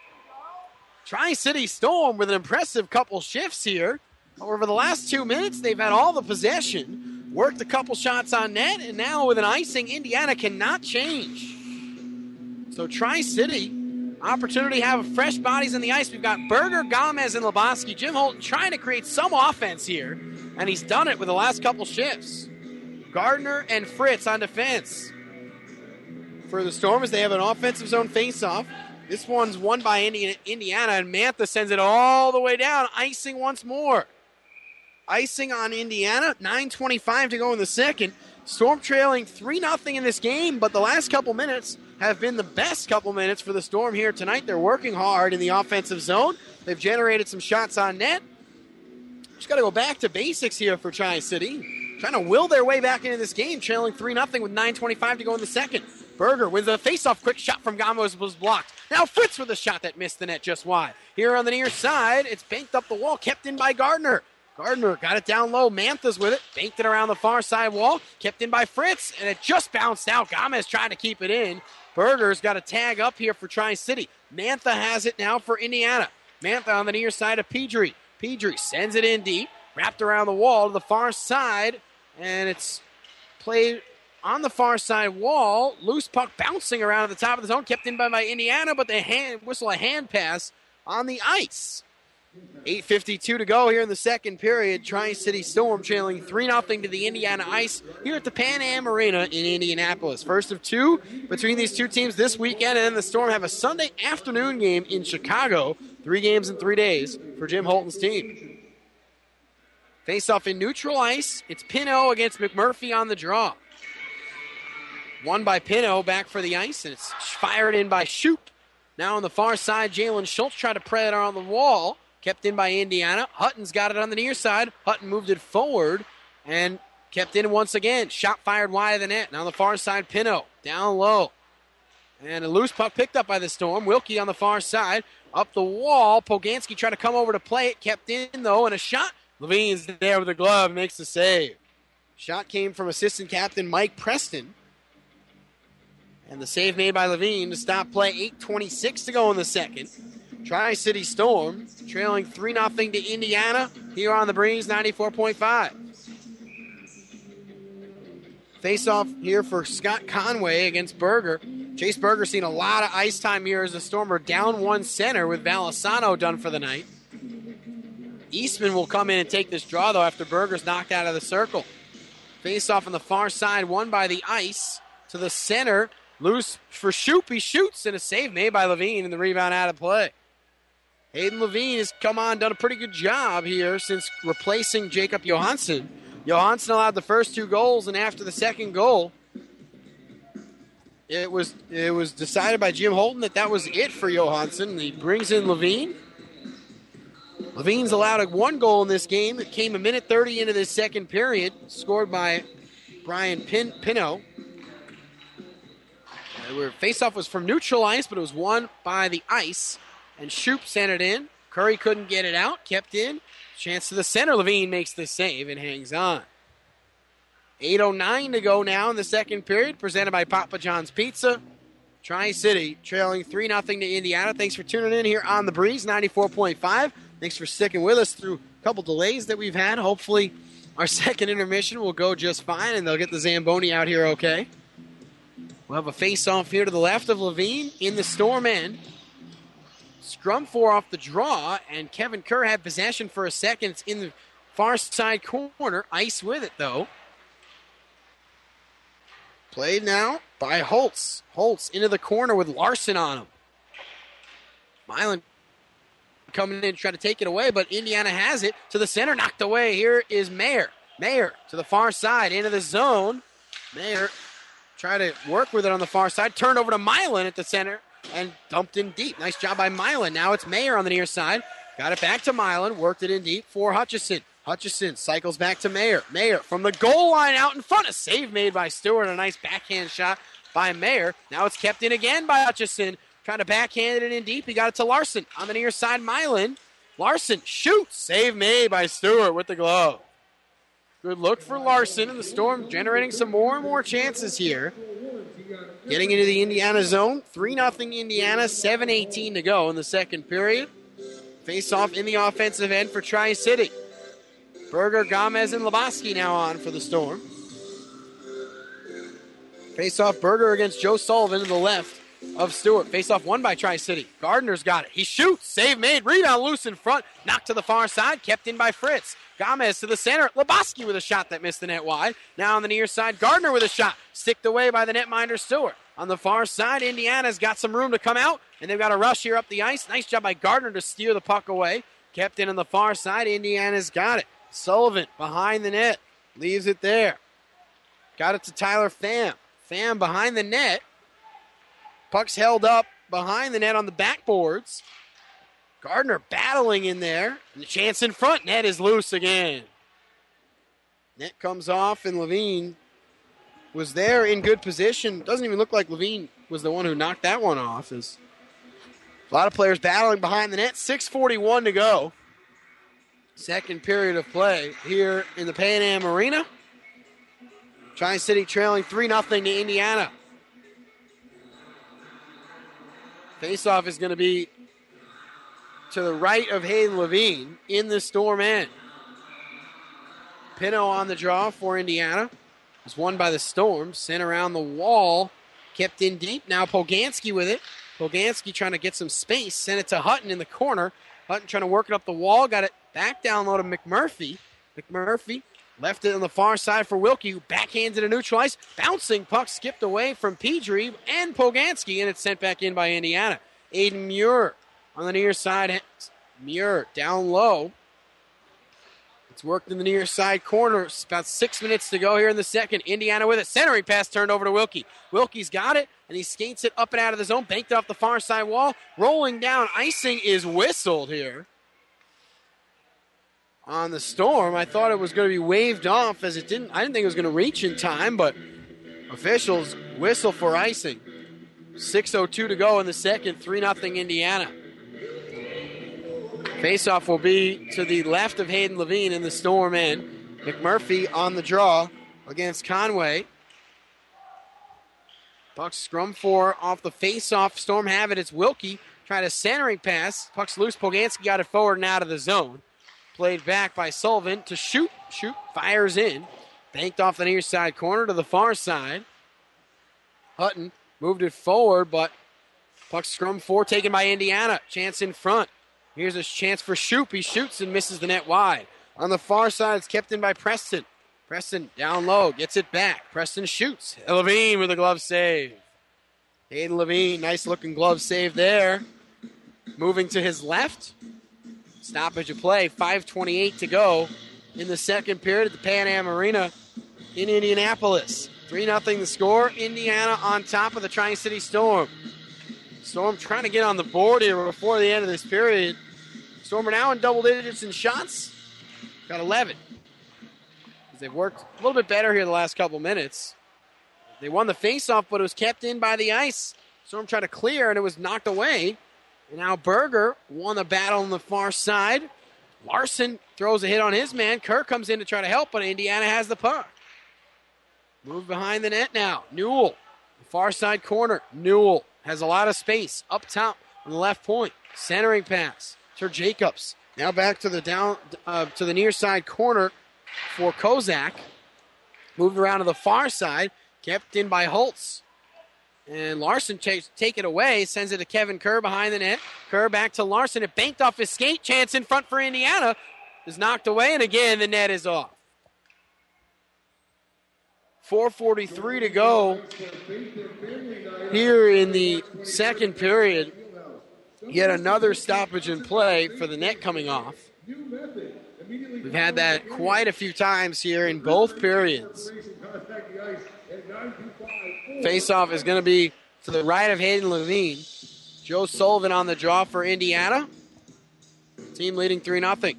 Tri-City Storm with an impressive couple shifts here. Over the last two minutes, they've had all the possession. Worked a couple shots on net, and now with an icing, Indiana cannot change. So Tri-City, opportunity to have fresh bodies in the ice. We've got Berger, Gomez, and Lebowski. Jim Holton trying to create some offense here, and he's done it with the last couple shifts. Gardner and Fritz on defense. For the Storm, as they have an offensive zone faceoff. This one's won by Indiana, and Mantha sends it all the way down. Icing once more. Icing on Indiana. nine twenty-five to go in the second. Storm trailing three nothing in this game, but the last couple minutes have been the best couple minutes for the Storm here tonight. They're working hard in the offensive zone. They've generated some shots on net. Just got to go back to basics here for Tri-City. Trying to will their way back into this game, trailing three nothing with nine twenty-five to go in the second. Berger with a face-off, quick shot from Gomez was blocked. Now Fritz with a shot that missed the net just wide. Here on the near side, it's banked up the wall, kept in by Gardner. Gardner got it down low. Mantha's with it. Banked it around the far side wall. Kept in by Fritz, and it just bounced out. Gomez trying to keep it in. Berger's got a tag up here for Tri-City. Mantha has it now for Indiana. Mantha on the near side of Pedri. Pedri sends it in deep. Wrapped around the wall to the far side, and it's played on the far side wall. Loose puck bouncing around at the top of the zone. Kept in by, by Indiana, but they hand, whistle a hand pass on the ice. eight fifty-two to go here in the second period. Tri-City Storm trailing three nothing to the Indiana Ice here at the Pan Am Arena in Indianapolis. First of two between these two teams this weekend, and then the Storm have a Sunday afternoon game in Chicago. Three games in three days for Jim Holton's team. Face-off in neutral ice. It's Pino against McMurphy on the draw. Won by Pino, back for the ice, and it's fired in by Shoop. Now on the far side, Jalen Schultz tried to pray it on the wall. Kept in by Indiana. Hutton's got it on the near side. Hutton moved it forward and kept in once again. Shot fired wide of the net. Now on the far side, Pino down low. And a loose puck picked up by the Storm. Wilkie on the far side. Up the wall. Poganski tried to come over to play it. Kept in, though, and a shot. Levine's there with the glove. Makes the save. Shot came from assistant captain Mike Preston. And the save made by Levine to stop play. eight twenty-six to go in the second. Tri-City Storm trailing three nothing to Indiana here on the Breeze ninety-four point five. Face-off here for Scott Conway against Berger. Chase Berger seen a lot of ice time here as the Stormer down one center with Valisano done for the night. Eastman will come in and take this draw, though, after Berger's knocked out of the circle. Face-off on the far side, won by the ice to the center. Loose for Shoop. He shoots, and a save made by Levine, and the rebound out of play. Hayden Levine has come on, done a pretty good job here since replacing Jacob Johansson. Johansson allowed the first two goals, and after the second goal, it was it was decided by Jim Holton that that was it for Johansson. He brings in Levine. Levine's allowed a one goal in this game. It came a minute thirty into this second period, scored by Brian Pin- Pino. Uh, face-off was from neutral ice, but it was won by the ice. And Shoop sent it in. Curry couldn't get it out, kept in. Chance to the center. Levine makes the save and hangs on. eight oh nine to go now in the second period, presented by Papa John's Pizza. Tri-City trailing three nothing to Indiana. Thanks for tuning in here on The Breeze, ninety-four point five. Thanks for sticking with us through a couple delays that we've had. Hopefully our second intermission will go just fine, and they'll get the Zamboni out here okay. We'll have a face-off here to the left of Levine in the Storm end. Scrum four off the draw, and Kevin Kerr had possession for a second. It's in the far side corner. Ice with it, though. Played now by Holtz. Holtz into the corner with Larson on him. Milan coming in to try to take it away, but Indiana has it to the center. Knocked away. Here is Mayer. Mayer to the far side, into the zone. Mayer try to work with it on the far side. Turned over to Milan at the center and dumped in deep. Nice job by Milan. Now it's Mayer on the near side. Got it back to Milan. Worked it in deep for Hutchison. Hutchison cycles back to Mayer. Mayer from the goal line out in front. A save made by Stewart. A nice backhand shot by Mayer. Now it's kept in again by Hutchison. Trying to backhand it in deep. He got it to Larson. On the near side, Milan. Larson shoots. Save made by Stewart with the glove. Good look for Larson, and the Storm generating some more and more chances here. Getting into the Indiana zone. three nothing Indiana, seven eighteen to go in the second period. Face-off in the offensive end for Tri-City. Berger, Gomez, and Lebowski now on for the Storm. Face-off Berger against Joe Sullivan to the left of Stewart. Face-off won by Tri-City. Gardner's got it. He shoots. Save made. Rebound loose in front. Knocked to the far side. Kept in by Fritz. Gomez to the center. Lebowski with a shot that missed the net wide. Now on the near side, Gardner with a shot. Sticked away by the netminder Stewart. On the far side, Indiana's got some room to come out, and they've got a rush here up the ice. Nice job by Gardner to steer the puck away. Kept in on the far side. Indiana's got it. Sullivan behind the net. Leaves it there. Got it to Tyler Pham. Pham behind the net. Puck's held up behind the net on the backboards. Gardner battling in there. And the chance in front. Net is loose again. Net comes off, and Levine was there in good position. Doesn't even look like Levine was the one who knocked that one off. There's a lot of players battling behind the net. six forty-one to go. Second period of play here in the Pan Am Arena. Tri-City trailing three nothing to Indiana. Faceoff is going to be to the right of Hayden Levine in the Storm end. Pino on the draw for Indiana. It was won by the Storm. Sent around the wall. Kept in deep. Now Poganski with it. Poganski trying to get some space. Sent it to Hutton in the corner. Hutton trying to work it up the wall. Got it back down low to McMurphy. McMurphy left it on the far side for Wilkie, who backhanded a neutral ice. Bouncing puck skipped away from Pedri and Poganski, and it's sent back in by Indiana. Aiden Muir on the near side. Muir down low. It's worked in the near side corner. It's about six minutes to go here in the second. Indiana with it. Centering pass turned over to Wilkie. Wilkie's got it, and he skates it up and out of the zone. Banked off the far side wall. Rolling down. Icing is whistled here on the Storm. I thought it was going to be waved off as it didn't. I didn't think it was going to reach in time, but officials whistle for icing. six oh two to go in the second. three nothing Indiana. Faceoff will be to the left of Hayden Levine in the Storm end. McMurphy on the draw against Conway. Puck scrum four off the faceoff. Storm have it. It's Wilkie. Tried a centering pass. Puck's loose. Poganski got it forward and out of the zone. Played back by Sullivan to shoot. Shoot. Fires in. Banked off the near side corner to the far side. Hutton moved it forward, but puck scrum four taken by Indiana. Chance in front. Here's a chance for Shoup. He shoots and misses the net wide. On the far side, it's kept in by Preston. Preston down low, gets it back. Preston shoots. Levine with a glove save. Hayden Levine, nice looking glove save there. Moving to his left. Stoppage of play, five twenty-eight to go in the second period at the Pan Am Arena in Indianapolis. three nothing the score. Indiana on top of the Tri-City Storm. Storm trying to get on the board here before the end of this period. Storm are now in double digits in shots. Got eleven. They've worked a little bit better here the last couple minutes. They won the faceoff, but it was kept in by the ice. Storm tried to clear, and it was knocked away. And now Berger won the battle on the far side. Larson throws a hit on his man. Kerr comes in to try to help, but Indiana has the puck. Move behind the net now. Newell, far side corner. Newell has a lot of space up top on the left point. Centering pass to Jacobs. Now back to the down uh, to the near side corner for Kozak. Moved around to the far side. Kept in by Holtz. And Larson takes take it away. Sends it to Kevin Kerr behind the net. Kerr back to Larson. It banked off his skate. Chance in front for Indiana. Is knocked away. And again, the net is off. four forty-three to go here in the second period. Yet another stoppage in play for the net coming off. We've had that quite a few times here in both periods. Faceoff is going to be to the right of Hayden Levine. Joe Sullivan on the draw for Indiana. Team leading three nothing.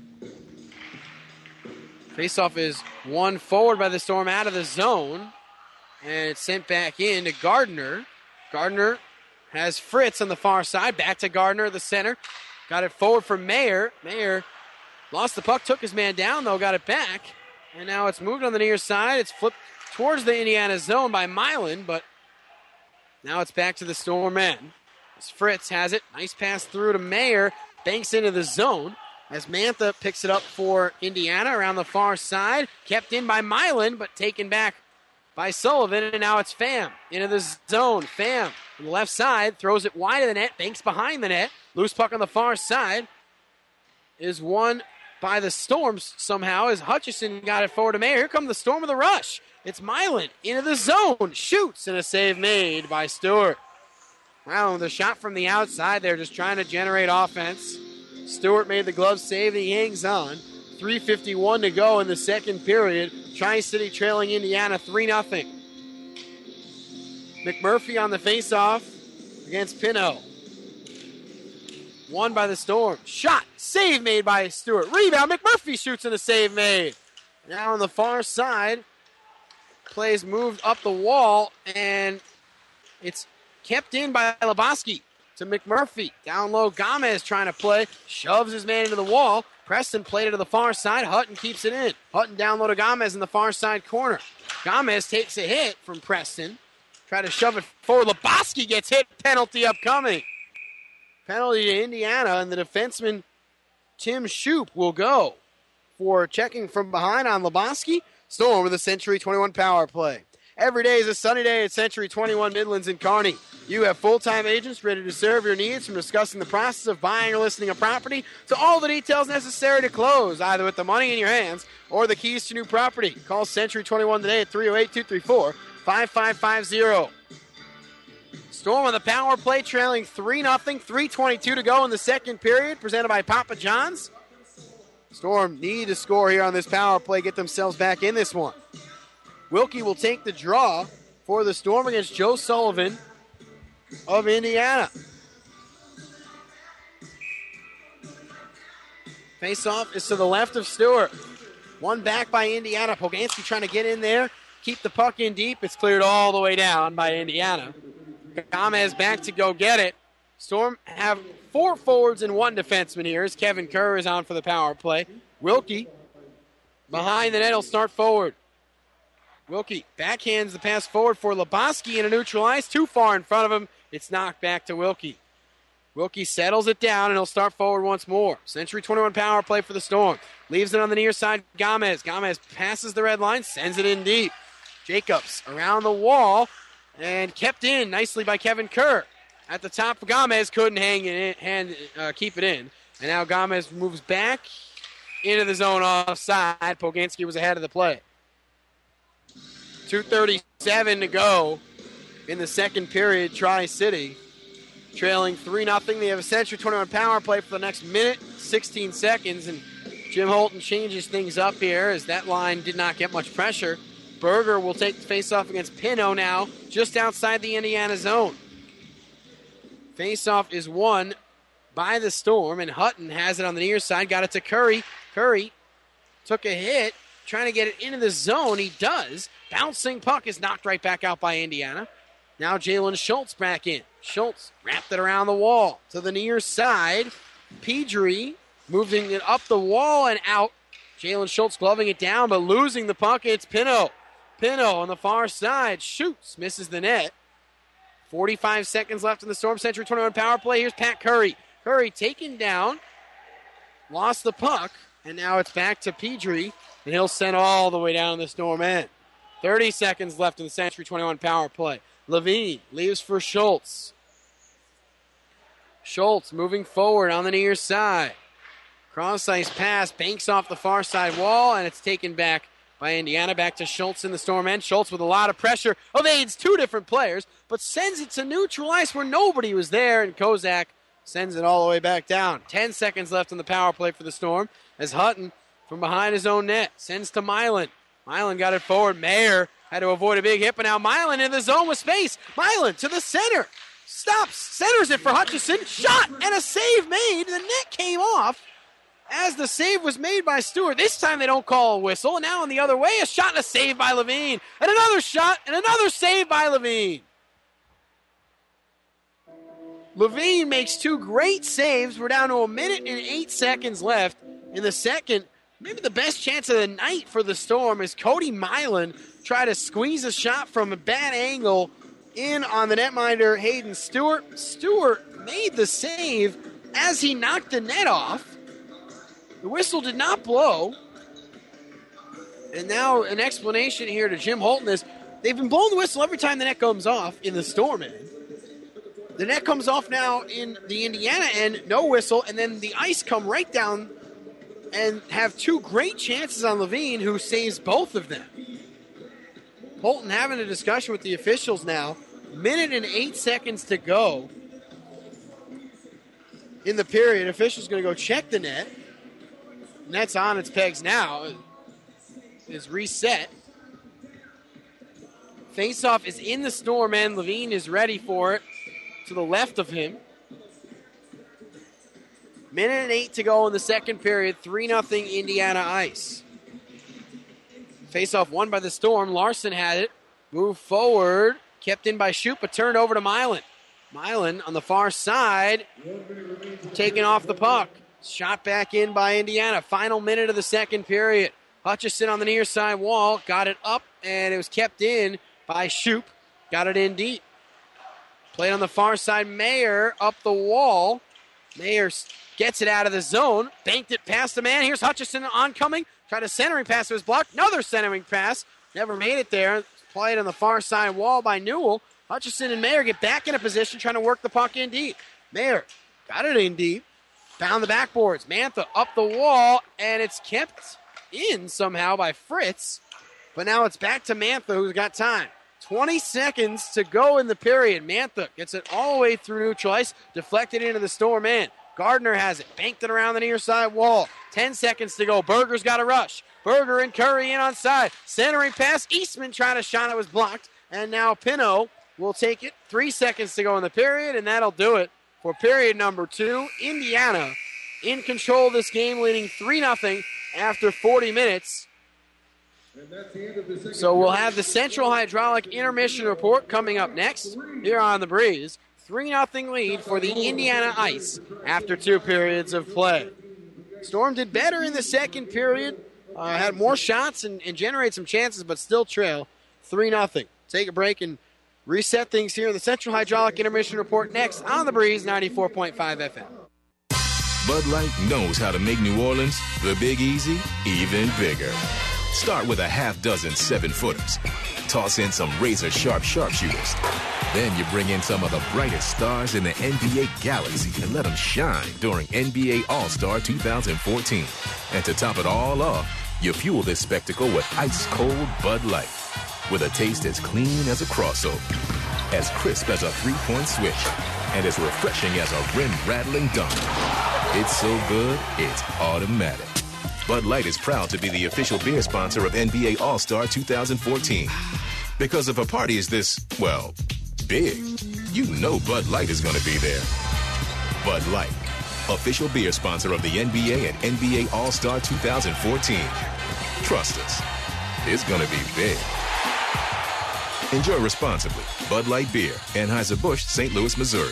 Faceoff is won forward by the Storm out of the zone. And it's sent back in to Gardner. Gardner has Fritz on the far side. Back to Gardner, the center. Got it forward for Mayer. Mayer lost the puck, took his man down, though, got it back. And now it's moved on the near side. It's flipped towards the Indiana zone by Milan, but now it's back to the Storm men. As Fritz has it. Nice pass through to Mayer. Banks into the zone. As Mantha picks it up for Indiana around the far side. Kept in by Milan, but taken back by Sullivan, and now it's Pham into the zone. Pham on the left side throws it wide of the net, banks behind the net. Loose puck on the far side is won by the Storms somehow as Hutchison got it forward to Mayer. Here come the Storm with a rush. It's Milan into the zone, shoots, and a save made by Stewart. Well, the shot from the outside there, just trying to generate offense. Stewart made the glove save, and he hangs on. three fifty-one to go in the second period. Tri-City trailing Indiana three nothing. McMurphy on the faceoff against Pino. Won by the Storm. Shot. Save made by Stewart. Rebound. McMurphy shoots and a save made. Now on the far side. Plays moved up the wall. And it's kept in by Lebowski to McMurphy. Down low. Gomez trying to play. Shoves his man into the wall. Preston played it to the far side. Hutton keeps it in. Hutton down low to Gomez in the far side corner. Gomez takes a hit from Preston. Try to shove it forward. Lebowski gets hit. Penalty upcoming. Penalty to Indiana, and the defenseman Tim Shoup will go for checking from behind on Lebowski. Storm with a Century twenty-one power play. Every day is a sunny day at Century twenty-one Midlands in Kearney. You have full-time agents ready to serve your needs, from discussing the process of buying or listing a property to all the details necessary to close, either with the money in your hands or the keys to new property. Call Century twenty-one today at three oh eight, two three four, five five five zero. Storm on the power play, trailing three nothing, three twenty-two to go in the second period, presented by Papa John's. Storm need to score here on this power play, get themselves back in this one. Wilkie will take the draw for the Storm against Joe Sullivan of Indiana. Face-off is to the left of Stewart. One back by Indiana. Poganski trying to get in there, keep the puck in deep. It's cleared all the way down by Indiana. Gomez back to go get it. Storm have four forwards and one defenseman here as Kevin Kerr is on for the power play. Wilkie behind the net will start forward. Wilkie backhands the pass forward for Lebowski in a neutral ice. Too far in front of him. It's knocked back to Wilkie. Wilkie settles it down, and he'll start forward once more. Century twenty-one power play for the Storm. Leaves it on the near side. Gomez. Gomez passes the red line, sends it in deep. Jacobs around the wall, and kept in nicely by Kevin Kerr. At the top, Gomez couldn't hang it in, hand, uh, keep it in. And now Gomez moves back into the zone offside. Poganski was ahead of the play. two thirty-seven to go in the second period. Tri-City trailing three nothing. They have a Century twenty-one power play for the next minute, sixteen seconds. And Jim Holton changes things up here as that line did not get much pressure. Berger will take the faceoff against Pino now, just outside the Indiana zone. Faceoff is won by the Storm, and Hutton has it on the near side. Got it to Curry. Curry took a hit, trying to get it into the zone. He does. Bouncing puck is knocked right back out by Indiana. Now Jalen Schultz back in. Schultz wrapped it around the wall to the near side. Pedri moving it up the wall and out. Jalen Schultz gloving it down, but losing the puck. It's Pino. Pino on the far side shoots, misses the net. forty-five seconds left in the Storm Century twenty-one power play. Here's Pat Curry. Curry taken down, lost the puck, and now it's back to Pedri, and he'll send all the way down the Storm end. thirty seconds left in the Century twenty-one power play. Levine leaves for Schultz. Schultz moving forward on the near side. Cross-ice pass, banks off the far side wall, and it's taken back by Indiana. Back to Schultz in the Storm end. Schultz with a lot of pressure, evades two different players, but sends it to neutral ice where nobody was there, and Kozak sends it all the way back down. Ten seconds left in the power play for the Storm as Hutton from behind his own net sends to Milan. Milan got it forward. Mayer had to avoid a big hit, but now Milan in the zone with space. Milan to the center. Stops, centers it for Hutchison. Shot and a save made. The net came off as the save was made by Stewart. This time they don't call a whistle. And now on the other way, a shot and a save by Levine. And another shot and another save by Levine. Levine makes two great saves. We're down to a minute and eight seconds left in the second. Maybe the best chance of the night for the Storm is Cody Milan try to squeeze a shot from a bad angle in on the netminder Hayden Stewart. Stewart made the save as he knocked the net off. The whistle did not blow. And now an explanation here to Jim Holton is they've been blowing the whistle every time the net comes off in the Storm end. The net comes off now in the Indiana end, no whistle, and then the ice come right down and have two great chances on Levine, who saves both of them. Holton having a discussion with the officials now. Minute and eight seconds to go in the period. Officials going to go check the net. Net's on its pegs now. Is reset. Faceoff is in the Storm end. Levine is ready for it to the left of him. Minute and eight to go in the second period. three nothing Indiana ice. Faceoff won by the Storm. Larson had it. Moved forward. Kept in by Shoup, but turned over to Milan. Milan on the far side. Taking off the puck. Shot back in by Indiana. Final minute of the second period. Hutchison on the near side wall. Got it up, and it was kept in by Shoup. Got it in deep. Played on the far side. Mayer up the wall. Mayer gets it out of the zone. Banked it past the man. Here's Hutchison oncoming. Tried a centering pass. It was blocked. Another centering pass. Never made it there. Played on the far side wall by Newell. Hutchison and Mayer get back in a position trying to work the puck in deep. Mayer got it in deep. Found the backboards. Mantha up the wall, and it's kept in somehow by Fritz. But now it's back to Mantha, who's got time. twenty seconds to go in the period. Mantha gets it all the way through neutral ice, deflected into the Storm end. Gardner has it, banked it around the near side wall. Ten seconds to go. Berger's got a rush. Berger and Curry in on side. Centering pass. Eastman trying to shot. It was blocked. And now Pino will take it. Three seconds to go in the period, and that'll do it for period number two. Indiana in control of this game, leading three nothing after forty minutes. So we'll have the Central Hydraulic intermission report coming up next here on The Breeze. three nothing lead for the Indiana Ice after two periods of play. Storm did better in the second period. Uh, had more shots and, and generated some chances, but still trail three nothing. Take a break, and reset things here in the Central Hydraulic Intermission Report next on The Breeze ninety-four point five F M. Bud Light knows how to make New Orleans, the Big Easy, even bigger. Start with a half dozen seven-footers. Toss in some razor-sharp sharpshooters. Then you bring in some of the brightest stars in the N B A galaxy and let them shine during N B A All-Star two thousand fourteen. And to top it all off, you fuel this spectacle with ice-cold Bud Light. With a taste as clean as a crossover, as crisp as a three-point switch, and as refreshing as a rim-rattling dunk. It's so good, it's automatic. Bud Light is proud to be the official beer sponsor of N B A All-Star two thousand fourteen. Because if a party is this, well, big, you know Bud Light is going to be there. Bud Light, official beer sponsor of the N B A and N B A All-Star two thousand fourteen. Trust us, it's going to be big. Enjoy responsibly. Bud Light Beer, Anheuser-Busch, Saint Louis, Missouri.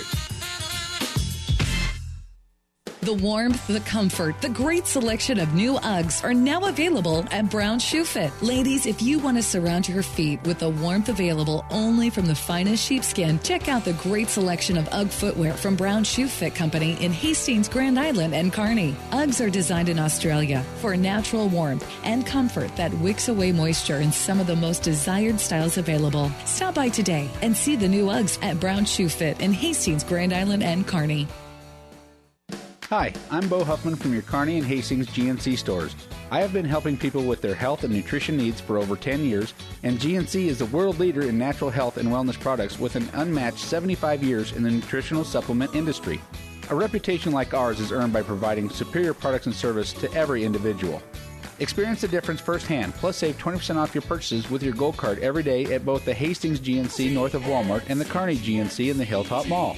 The warmth, the comfort, the great selection of new Uggs are now available at Brown Shoe Fit. Ladies, if you want to surround your feet with the warmth available only from the finest sheepskin, check out the great selection of Ugg footwear from Brown Shoe Fit Company in Hastings, Grand Island, and Kearney. Uggs are designed in Australia for natural warmth and comfort that wicks away moisture in some of the most desired styles available. Stop by today and see the new Uggs at Brown Shoe Fit in Hastings, Grand Island, and Kearney. Hi, I'm Bo Huffman from your Kearney and Hastings G N C stores. I have been helping people with their health and nutrition needs for over ten years, and G N C is the world leader in natural health and wellness products with an unmatched seventy-five years in the nutritional supplement industry. A reputation like ours is earned by providing superior products and service to every individual. Experience the difference firsthand, plus save twenty percent off your purchases with your Gold Card every day at both the Hastings G N C north of Walmart and the Kearney G N C in the Hilltop Mall.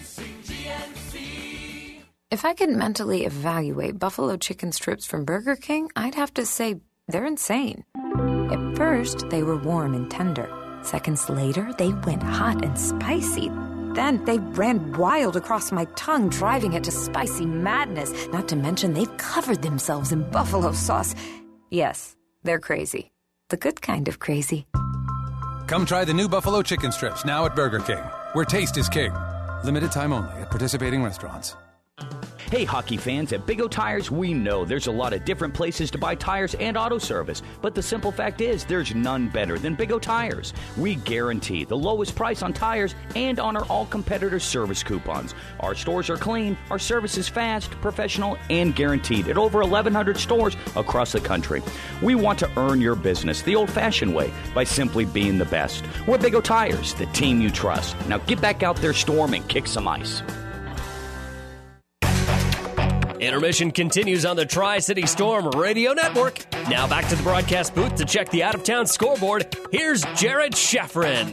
If I could mentally evaluate buffalo chicken strips from Burger King, I'd have to say they're insane. At first, they were warm and tender. Seconds later, they went hot and spicy. Then they ran wild across my tongue, driving it to spicy madness. Not to mention, they've covered themselves in buffalo sauce. Yes, they're crazy. The good kind of crazy. Come try the new buffalo chicken strips now at Burger King, where taste is king. Limited time only at participating restaurants. Hey, hockey fans, at Big O Tires, we know there's a lot of different places to buy tires and auto service, but the simple fact is there's none better than Big O Tires. We guarantee the lowest price on tires and honor all competitor service coupons. Our stores are clean, our service is fast, professional, and guaranteed at over eleven hundred stores across the country. We want to earn your business the old-fashioned way by simply being the best. We're Big O Tires, the team you trust. Now get back out there, Storm, and kick some ice. Intermission continues on the Tri-City Storm Radio Network. Now back to the broadcast booth to check the out-of-town scoreboard. Here's Jared Sheffrin.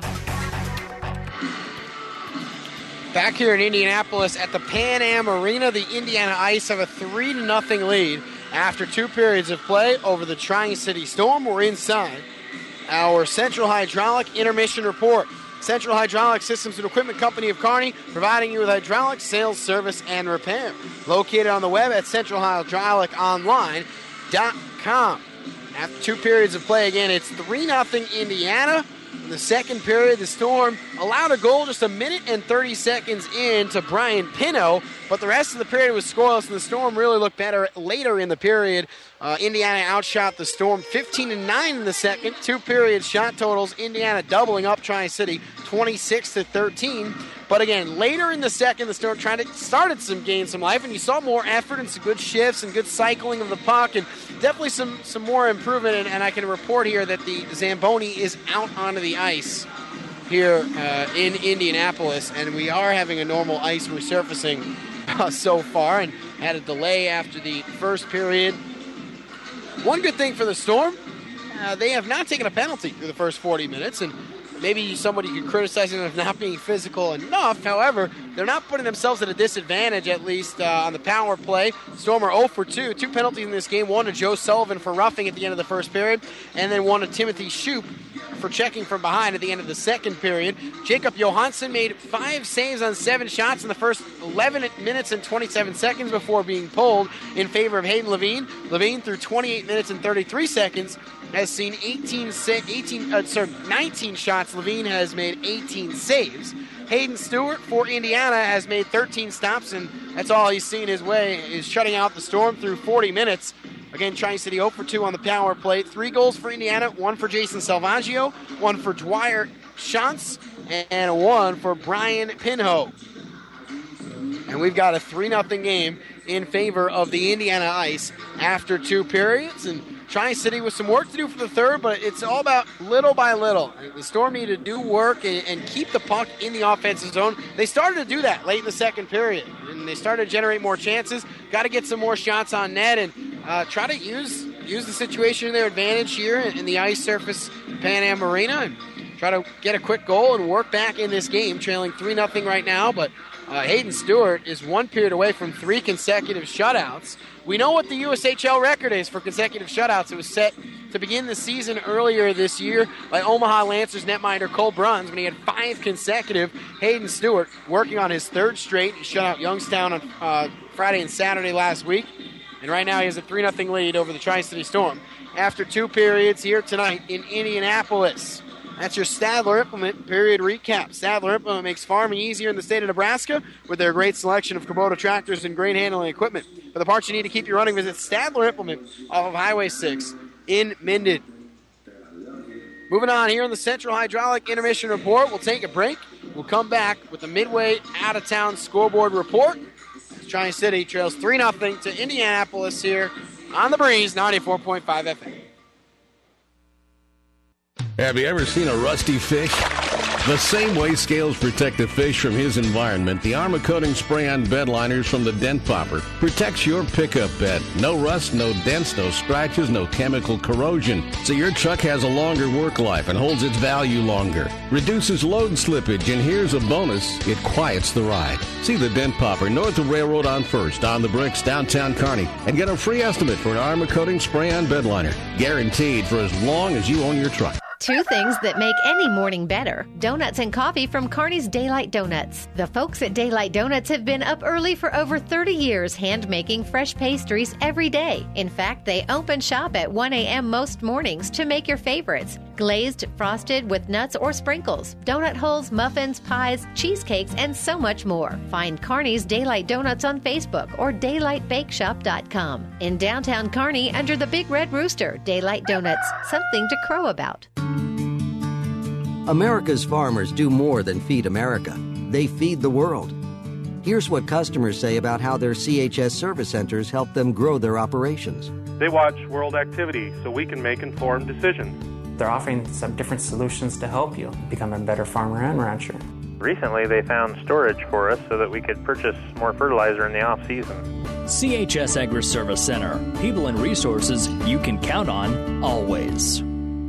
Back here in Indianapolis at the Pan Am Arena, the Indiana Ice have a three to nothing lead after two periods of play over the Tri-City Storm. We're inside our Central Hydraulic Intermission Report. Central Hydraulic Systems and Equipment Company of Kearney, providing you with hydraulic sales, service, and repair. Located on the web at central hydraulic online dot com. After two periods of play, again, it's three nothing Indiana. In the second period, the Storm allowed a goal just a minute and thirty seconds in to Brian Pino, but the rest of the period was scoreless, and the Storm really looked better later in the period. Uh, Indiana outshot the Storm fifteen to nine in the second. Two period shot totals. Indiana doubling up Tri-City twenty-six to thirteen. But again, later in the second, the Storm tried to started some gain some life, and you saw more effort and some good shifts and good cycling of the puck, and definitely some some more improvement. And, and I can report here that the Zamboni is out onto the ice here uh, in Indianapolis, and we are having a normal ice resurfacing uh, so far, and had a delay after the first period. One good thing for the Storm, uh, they have not taken a penalty through the first forty minutes, and maybe somebody could criticize them of not being physical enough. However, they're not putting themselves at a disadvantage, at least uh, on the power play. Storm are zero for two. Two penalties in this game. One to Joe Sullivan for roughing at the end of the first period, and then one to Timothy Shoup for checking from behind at the end of the second period. Jacob Johansson made five saves on seven shots in the first eleven minutes and twenty-seven seconds before being pulled in favor of Hayden Levine. Levine, through twenty-eight minutes and thirty-three seconds, has seen eighteen, eighteen, uh, sorry, nineteen shots. Levine has made eighteen saves. Hayden Stewart for Indiana has made thirteen stops, and that's all he's seen his way is shutting out the Storm through forty minutes. Again, Tri-City zero for two on the power play. Three goals for Indiana, one for Jason Salvaggio, one for Dwyer Shantz, and one for Brian Pinho. And we've got a three nothing game in favor of the Indiana Ice after two periods. And Tri-City with some work to do for the third, but it's all about little by little. The Storm need to do work and, and keep the puck in the offensive zone. They started to do that late in the second period, and they started to generate more chances. Got to get some more shots on net and uh, try to use use the situation to their advantage here in, in the ice surface Pan Am Arena and try to get a quick goal and work back in this game, trailing three nothing right now, but Uh, Hayden Stewart is one period away from three consecutive shutouts. We know what the U S H L record is for consecutive shutouts. It was set to begin the season earlier this year by Omaha Lancers netminder Cole Bruns when he had five consecutive. Hayden Stewart working on his third straight. He shut out Youngstown on uh, Friday and Saturday last week. And right now he has a three nothing lead over the Tri-City Storm after two periods here tonight in Indianapolis. That's your Stadler Implement period recap. Stadler Implement makes farming easier in the state of Nebraska with their great selection of Kubota tractors and grain handling equipment. For the parts you need to keep you running, visit Stadler Implement off of Highway six in Minden. Moving on here on the Central Hydraulic Intermission Report, we'll take a break. We'll come back with the Midway out-of-town scoreboard report. Tri-City trails three nothing to Indianapolis here on the Breeze, ninety-four point five F M. Have you ever seen a rusty fish? The same way scales protect the fish from his environment, the Armor Coating Spray-On Bed Liners from the Dent Popper protects your pickup bed. No rust, no dents, no scratches, no chemical corrosion. So your truck has a longer work life and holds its value longer. Reduces load slippage, and here's a bonus, it quiets the ride. See the Dent Popper north of Railroad on First, on the Bricks, downtown Kearney, and get a free estimate for an Armor Coating Spray-On Bed Liner. Guaranteed for as long as you own your truck. Two things that make any morning better. Donuts and coffee from Kearney's Daylight Donuts. The folks at Daylight Donuts have been up early for over thirty years hand-making fresh pastries every day. In fact, they open shop at one a.m. most mornings to make your favorites. Glazed, frosted with nuts or sprinkles, donut holes, muffins, pies, cheesecakes, and so much more. Find Kearney's Daylight Donuts on Facebook or daylight bake shop dot com. In downtown Kearney, under the Big Red Rooster, Daylight Donuts, something to crow about. America's farmers do more than feed America. They feed the world. Here's what customers say about how their C H S service centers help them grow their operations. They watch world activity so we can make informed decisions. They're offering some different solutions to help you become a better farmer and rancher. Recently, they found storage for us so that we could purchase more fertilizer in the off-season. C H S Agri-Service Center. People and resources you can count on always.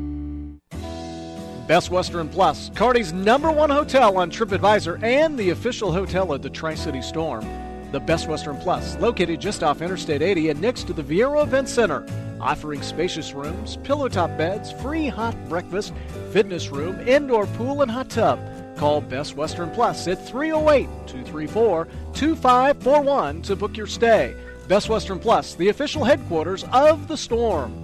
Best Western Plus, Kearney's number one hotel on TripAdvisor and the official hotel of the Tri-City Storm. The Best Western Plus, located just off Interstate eighty and next to the Viera Event Center, offering spacious rooms, pillow-top beds, free hot breakfast, fitness room, indoor pool, and hot tub. Call Best Western Plus at three oh eight, two three four, two five four one to book your stay. Best Western Plus, the official headquarters of the Storm.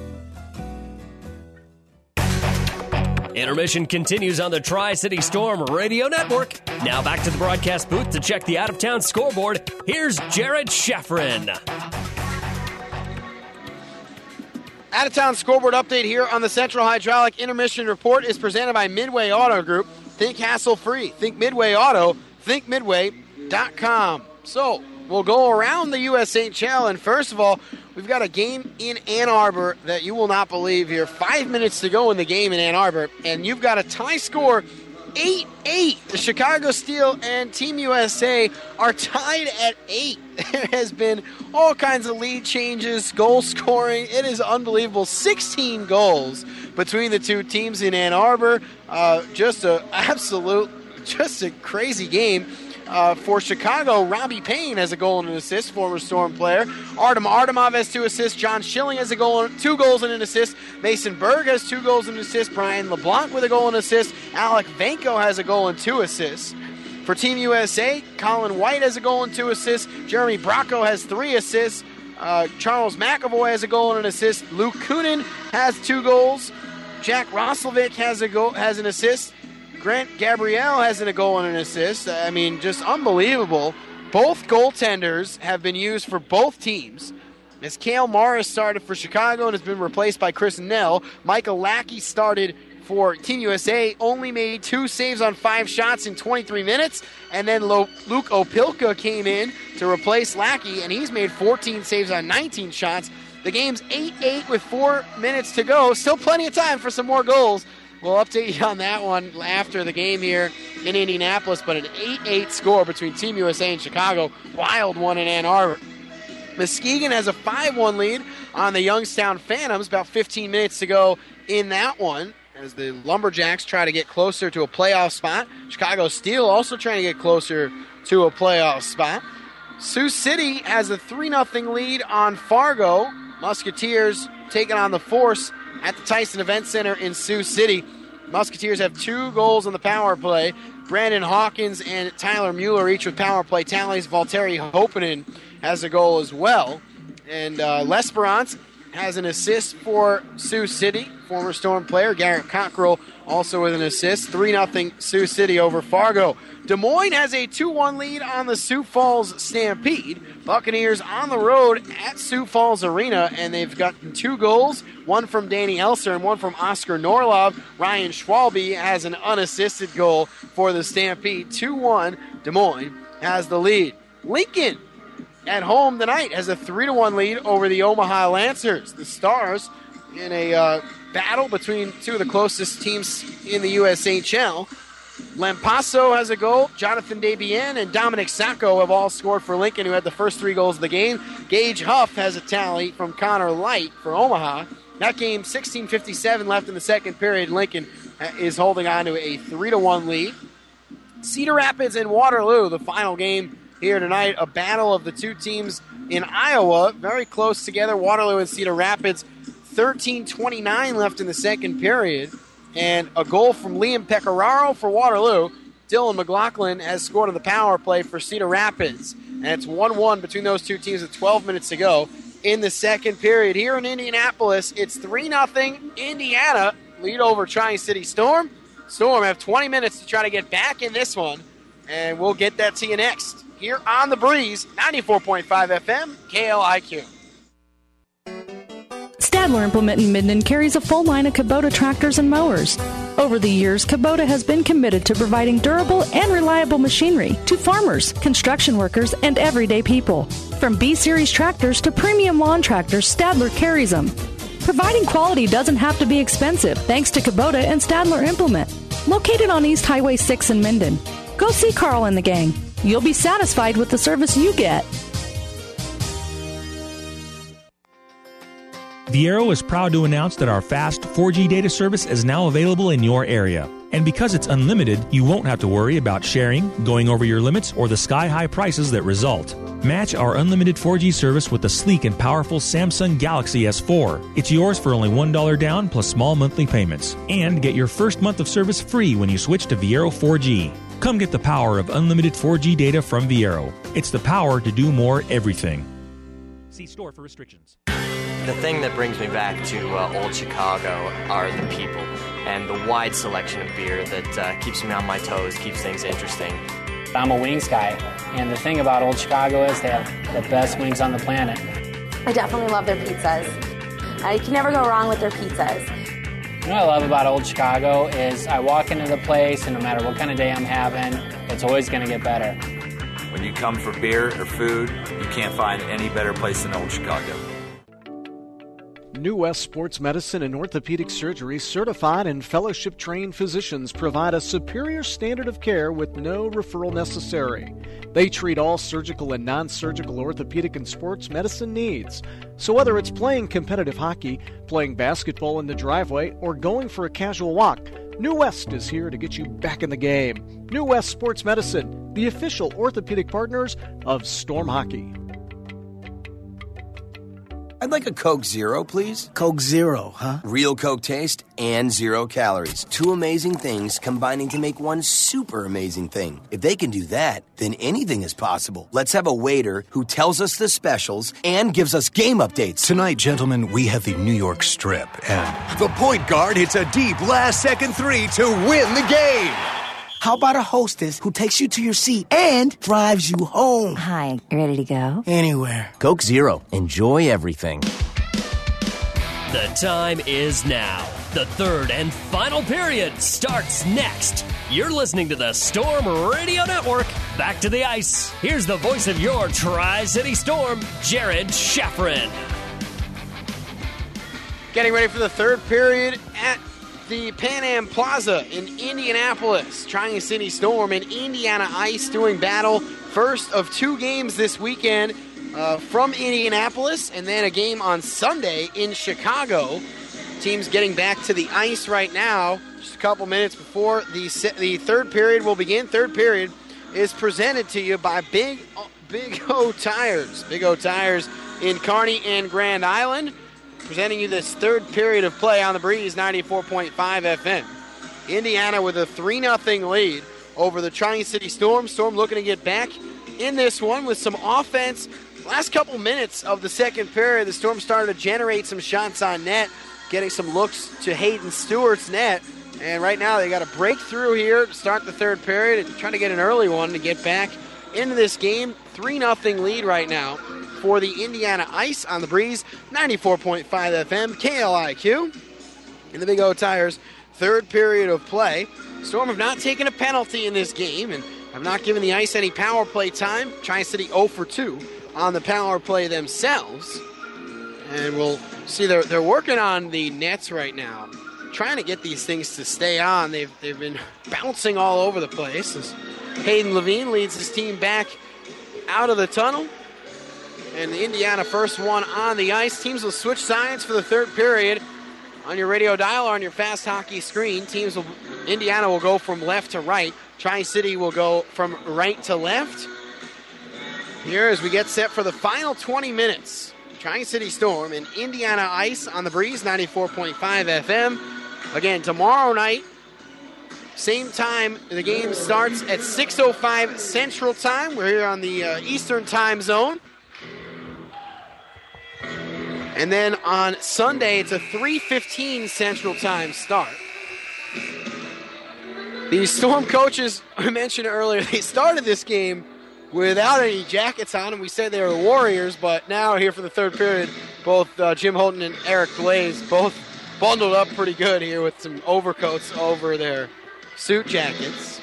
Intermission continues on the Tri-City Storm Radio Network. Now back to the broadcast booth to check the out-of-town scoreboard. Here's Jared Sheffrin. Out-of-town scoreboard update here on the Central Hydraulic Intermission Report is presented by Midway Auto Group. Think hassle-free. Think Midway Auto. Think Midway dot com. So, we'll go around the U S H L, and first of all, we've got a game in Ann Arbor that you will not believe here. Five minutes to go in the game in Ann Arbor, and you've got a tie score, eight eight. The Chicago Steel and Team U S A are tied at eight. There has been all kinds of lead changes, goal scoring. It is unbelievable. sixteen goals between the two teams in Ann Arbor. Uh, just a absolute, just a crazy game. Uh, for Chicago, Robbie Payne has a goal and an assist, former Storm player. Artem Artemov has two assists. John Schilling has a goal, two goals and an assist. Mason Berg has two goals and an assist. Brian LeBlanc with a goal and an assist. Alec Vanko has a goal and two assists. For Team U S A, Colin White has a goal and two assists. Jeremy Bracco has three assists. Uh, Charles McAvoy has a goal and an assist. Luke Kunin has two goals. Jack Roslovic has a goal, has an assist. Grant Gabriel has a goal and an assist. I mean, just unbelievable. Both goaltenders have been used for both teams. As Cale Morris started for Chicago and has been replaced by Chris Nell, Michael Lackey started for Team U S A, only made two saves on five shots in twenty-three minutes, and then Lo- Luke Opilka came in to replace Lackey, and he's made fourteen saves on nineteen shots. The game's eight eight with four minutes to go. Still plenty of time for some more goals. We'll update you on that one after the game here in Indianapolis, but an eight eight score between Team U S A and Chicago. Wild one in Ann Arbor. Muskegon has a five one lead on the Youngstown Phantoms. About fifteen minutes to go in that one as the Lumberjacks try to get closer to a playoff spot. Chicago Steel also trying to get closer to a playoff spot. Sioux City has a three nothing lead on Fargo. Musketeers taking on the Force at the Tyson Event Center in Sioux City. Musketeers have two goals on the power play. Brandon Hawkins and Tyler Mueller each with power play tallies. Valtteri Hopeinen has a goal as well. And uh, L'Esperance has an assist for Sioux City. Former Storm player Garrett Cockrell also with an assist. three nothing Sioux City over Fargo. Des Moines has a two one lead on the Sioux Falls Stampede. Buccaneers on the road at Sioux Falls Arena, and they've gotten two goals, one from Danny Elser and one from Oscar Norlov. Ryan Schwalbe has an unassisted goal for the Stampede. two one, Des Moines has the lead. Lincoln at home tonight has a three to one lead over the Omaha Lancers. The Stars in a uh, battle between two of the closest teams in the U S H L. Lampasso has a goal. Jonathan Desbiens and Dominic Sacco have all scored for Lincoln, who had the first three goals of the game. Gage Huff has a tally from Connor Light for Omaha. That game, sixteen fifty-seven left in the second period. Lincoln is holding on to a three to one lead. Cedar Rapids and Waterloo, the final game here tonight. A battle of the two teams in Iowa. Very close together. Waterloo and Cedar Rapids. thirteen twenty-nine left in the second period. And a goal from Liam Pecoraro for Waterloo. Dylan McLaughlin has scored on the power play for Cedar Rapids. And it's one one between those two teams with twelve minutes to go in the second period. Here in Indianapolis, it's three nothing Indiana. Lead over Tri-City Storm. Storm have twenty minutes to try to get back in this one. And we'll get that to you next. Here on The Breeze, ninety-four point five F M, K L I Q. Stadler Implement in Minden carries a full line of Kubota tractors and mowers. Over the years, Kubota has been committed to providing durable and reliable machinery to farmers, construction workers, and everyday people. From B-Series tractors to premium lawn tractors, Stadler carries them. Providing quality doesn't have to be expensive thanks to Kubota and Stadler Implement. Located on East Highway six in Minden. Go see Carl and the gang. You'll be satisfied with the service you get. Viero is proud to announce that our fast four G data service is now available in your area. And because it's unlimited, you won't have to worry about sharing, going over your limits, or the sky-high prices that result. Match our unlimited four G service with the sleek and powerful Samsung Galaxy S four. It's yours for only one dollar down plus small monthly payments. And get your first month of service free when you switch to Viero four G. Come get the power of unlimited four G data from Viero. It's the power to do more everything. See store for restrictions. The thing that brings me back to uh, Old Chicago are the people and the wide selection of beer that uh, keeps me on my toes, keeps things interesting. I'm a wings guy, and the thing about Old Chicago is they have the best wings on the planet. I definitely love their pizzas. I can never go wrong with their pizzas. What I love about Old Chicago is I walk into the place, and no matter what kind of day I'm having, it's always going to get better. When you come for beer or food, you can't find any better place than Old Chicago. New West Sports Medicine and Orthopedic Surgery certified and fellowship-trained physicians provide a superior standard of care with no referral necessary. They treat all surgical and non-surgical orthopedic and sports medicine needs. So whether it's playing competitive hockey, playing basketball in the driveway, or going for a casual walk, New West is here to get you back in the game. New West Sports Medicine, the official orthopedic partners of Storm Hockey. I'd like a Coke Zero, please. Coke Zero, huh? Real Coke taste and zero calories. Two amazing things combining to make one super amazing thing. If they can do that, then anything is possible. Let's have a waiter who tells us the specials and gives us game updates. Tonight, gentlemen, we have the New York Strip, and the point guard hits a deep last-second three to win the game. How about a hostess who takes you to your seat and drives you home? Hi, ready to go? Anywhere. Coke Zero. Enjoy everything. The time is now. The third and final period starts next. You're listening to the Storm Radio Network. Back to the ice. Here's the voice of your Tri-City Storm, Jared Sheffrin. Getting ready for the third period at the Pan Am Plaza in Indianapolis. Tri-City Storm and Indiana Ice doing battle. First of two games this weekend uh, from Indianapolis, and then a game on Sunday in Chicago. Teams getting back to the ice right now, just a couple minutes before the the third period will begin. Third period is presented to you by Big O, Big O Tires. Big O Tires in Kearney and Grand Island. Presenting you this third period of play on the Breeze, ninety-four point five F M. Indiana with a three nothing lead over the Tri-City Storm. Storm looking to get back in this one with some offense. Last couple minutes of the second period, the Storm started to generate some shots on net, getting some looks to Hayden Stewart's net. And right now they got to break through here to start the third period and try to get an early one to get back into this game. three nothing lead right now for the Indiana Ice on the Breeze, ninety-four point five F M, K L I Q. In the Big O Tires third period of play. Storm have not taken a penalty in this game and have not given the Ice any power play time. Tri-City zero for two on the power play themselves. And we'll see they're, they're working on the nets right now, trying to get these things to stay on. They've, they've been bouncing all over the place as Hayden Levine leads his team back out of the tunnel. And the Indiana first one on the ice. Teams will switch sides for the third period. On your radio dial or on your fast hockey screen, teams will Indiana will go from left to right. Tri-City will go from right to left. Here as we get set for the final twenty minutes. Tri-City Storm and Indiana Ice on the Breeze, ninety-four point five F M. Again, tomorrow night, same time, the game starts at six oh five Central Time. We're here on the uh, Eastern Time Zone. And then on Sunday, it's a three fifteen Central Time start. The Storm coaches, I mentioned earlier, they started this game without any jackets on, and we said they were Warriors, but now here for the third period, both uh, Jim Holton and Eric Glaze both bundled up pretty good here with some overcoats over their suit jackets.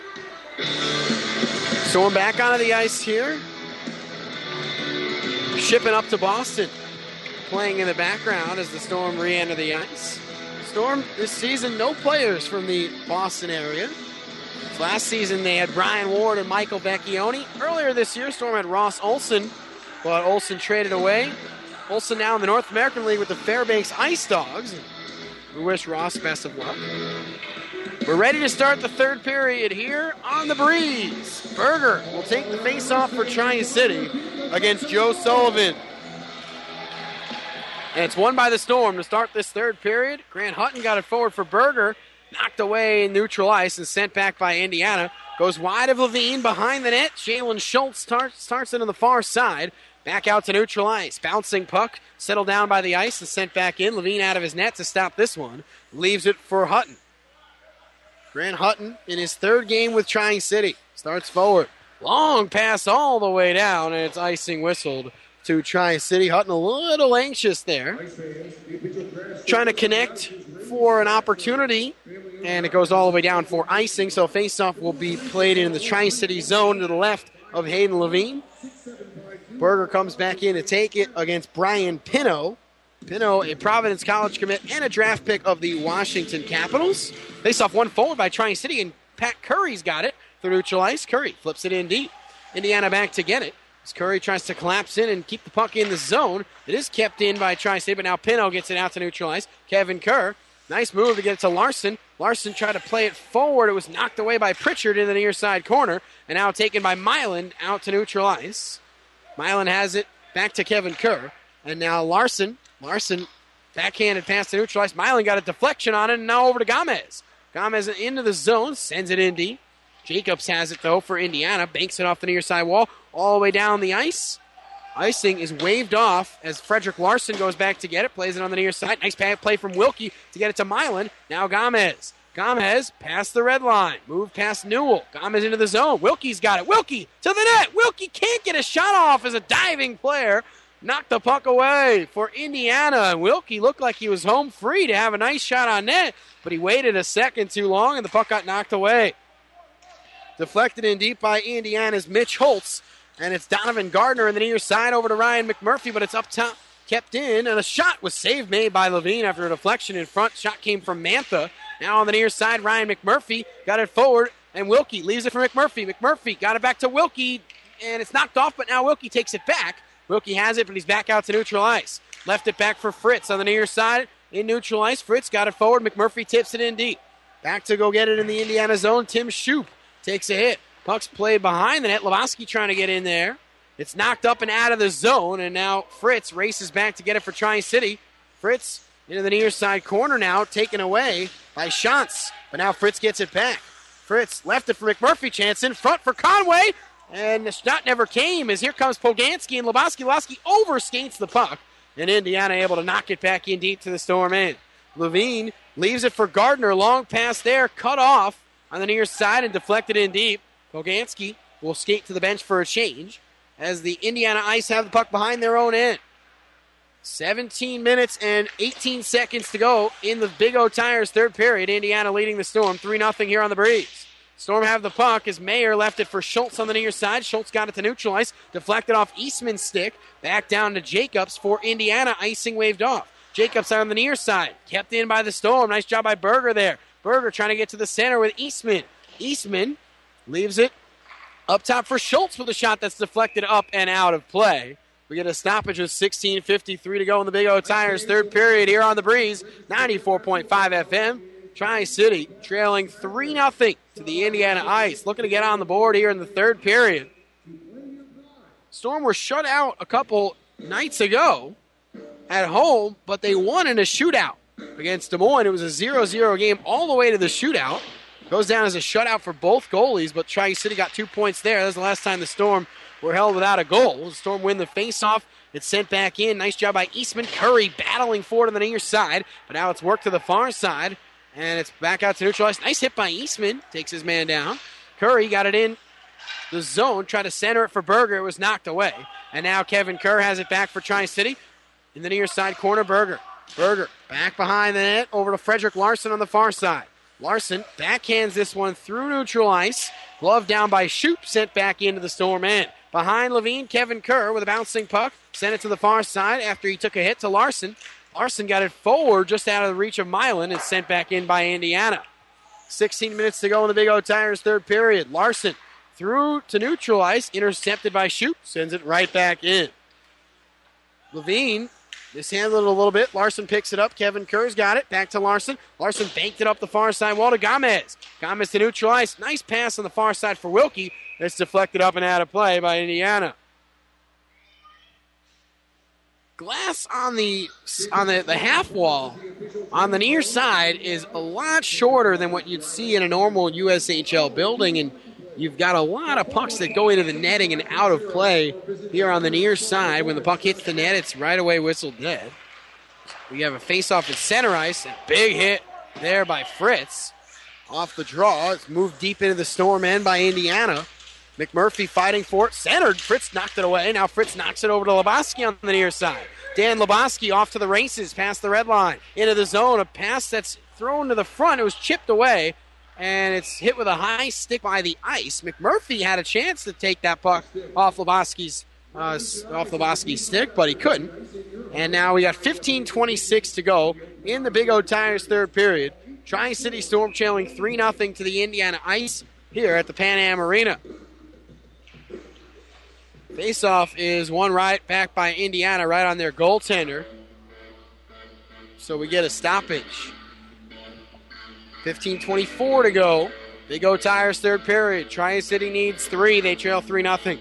Storm back onto the ice here. Shipping up to Boston. Playing in the background as the Storm re-enter the ice. Storm this season, no players from the Boston area. Last season they had Brian Ward and Michael Vecchione. Earlier this year, Storm had Ross Olson, but Olson traded away. Olson now in the North American League with the Fairbanks Ice Dogs. We wish Ross best of luck. We're ready to start the third period here on the Breeze. Berger will take the face-off for Tri-City against Joe Sullivan. And it's won by the Storm to start this third period. Grant Hutton got it forward for Berger. Knocked away in neutral ice and sent back by Indiana. Goes wide of Levine behind the net. Jalen Schultz starts, starts it on the far side. Back out to neutral ice. Bouncing puck. Settled down by the ice and sent back in. Levine out of his net to stop this one. Leaves it for Hutton. Grant Hutton in his third game with Tri-City. Starts forward. Long pass all the way down, and it's icing whistled to Tri-City. Hutton a little anxious there. Trying to connect for an opportunity, and it goes all the way down for icing, so faceoff will be played in the Tri-City zone to the left of Hayden Levine. Berger comes back in to take it against Brian Pino. Pino, a Providence College commit and a draft pick of the Washington Capitals. Faceoff one forward by Tri-City, and Pat Curry's got it through neutral ice. Curry flips it in deep. Indiana back to get it. As Curry tries to collapse in and keep the puck in the zone. It is kept in by Tri-City, but now Pino gets it out to neutral ice. Kevin Kerr Nice move to get it to Larson. Larson tried to play it forward. It was knocked away by Pritchard in the near side corner, and now taken by Milan out to neutral ice. Milan has it back to Kevin Kerr, and now Larson. Larson backhanded pass to neutral ice. Milan got a deflection on it, and now over to Gomez. Gomez into the zone, sends it in deep. Jacobs has it, though, for Indiana. Banks it off the near side wall, all the way down the ice. Icing is waved off as Frederick Larson goes back to get it. Plays it on the near side. Nice play from Wilkie to get it to Milan. Now Gomez. Gomez past the red line. Move past Newell. Gomez into the zone. Wilkie's got it. Wilkie to the net. Wilkie can't get a shot off as a diving player. Knocked the puck away for Indiana. And Wilkie looked like he was home free to have a nice shot on net, but he waited a second too long, and the puck got knocked away. Deflected in deep by Indiana's Mitch Holtz, and it's Donovan Gardner in the near side over to Ryan McMurphy, but it's up top, kept in, and a shot was saved made by Levine after a deflection in front. Shot came from Mantha. Now on the near side, Ryan McMurphy got it forward, and Wilkie leaves it for McMurphy. McMurphy got it back to Wilkie, and it's knocked off, but now Wilkie takes it back. Wilkie has it, but he's back out to neutral ice. Left it back for Fritz on the near side. In neutral ice, Fritz got it forward. McMurphy tips it in deep. Back to go get it in the Indiana zone. Tim Shoup takes a hit. Puck's played behind the net. Lebowski trying to get in there. It's knocked up and out of the zone, and now Fritz races back to get it for Tri-City. Fritz into the near side corner now, taken away by Shantz. But now Fritz gets it back. Fritz left it for McMurphy. Chance in front for Conway. And the shot never came as here comes Poganski, and Lebowski. Lebowski overskates the puck. And Indiana able to knock it back in deep to the Storm end. Levine leaves it for Gardner. Long pass there, cut off on the near side and deflected in deep. Poganski will skate to the bench for a change as the Indiana Ice have the puck behind their own end. seventeen minutes and eighteen seconds to go in the Big O Tires third period. Indiana leading the Storm three nothing here on the Breeze. Storm have the puck as Mayer left it for Schultz on the near side. Schultz got it to neutral ice. Deflected off Eastman's stick. Back down to Jacobs for Indiana. Icing waved off. Jacobs on the near side. Kept in by the Storm. Nice job by Berger there. Berger trying to get to the center with Eastman. Eastman leaves it up top for Schultz with a shot that's deflected up and out of play. We get a stoppage with sixteen fifty-three to go in the Big O Tires third period here on the Breeze. ninety-four point five F M. Tri-City trailing three nothing to the Indiana Ice. Looking to get on the board here in the third period. Storm were shut out a couple nights ago at home, but they won in a shootout against Des Moines. It was a zero zero game all the way to the shootout. Goes down as a shutout for both goalies, but Tri-City got two points there. That was the last time the Storm were held without a goal. The Storm win the faceoff. It's sent back in. Nice job by Eastman. Curry battling forward on the near side, but now it's worked to the far side. And it's back out to neutral ice. Nice hit by Eastman. Takes his man down. Curry got it in the zone. Tried to center it for Berger. It was knocked away. And now Kevin Kerr has it back for Tri-City. In the near side corner, Berger. Berger back behind the net. Over to Frederick Larson on the far side. Larson backhands this one through neutral ice. Glove down by Shoup. Sent back into the Storm end. Behind Levine, Kevin Kerr with a bouncing puck. Sent it to the far side after he took a hit to Larson. Larson got it forward just out of the reach of Milan and sent back in by Indiana. sixteen minutes to go in the Big O Tires third period. Larson through to neutral ice, intercepted by Shoup, sends it right back in. Levine mishandled it a little bit. Larson picks it up. Kevin Kerr's got it. Back to Larson. Larson banked it up the far side wall to Gomez. Gomez to neutral ice. Nice pass on the far side for Wilkie. It's deflected up and out of play by Indiana. Glass on the on the, the half wall on the near side is a lot shorter than what you'd see in a normal U S H L building, and you've got a lot of pucks that go into the netting and out of play here on the near side. When the puck hits the net, it's right away whistled dead. We have a face-off at center ice. A big hit there by Fritz. Off the draw. It's moved deep into the Storm end by Indiana. McMurphy fighting for it. Centered. Fritz knocked it away. Now Fritz knocks it over to Lebowski on the near side. Dan Lebowski off to the races past the red line. Into the zone. A pass that's thrown to the front. It was chipped away. And it's hit with a high stick by the ice. McMurphy had a chance to take that puck off Lebowski's, uh, off Lebowski's stick, but he couldn't. And now we got fifteen twenty-six to go in the Big O Tires third period. Tri-City Storm trailing three nothing to the Indiana Ice here at the Pan Am Arena. Faceoff is one right back by Indiana, right on their goaltender. So we get a stoppage. fifteen twenty-four to go. Big O Tires third period. Tri-City needs three. They trail three nothing.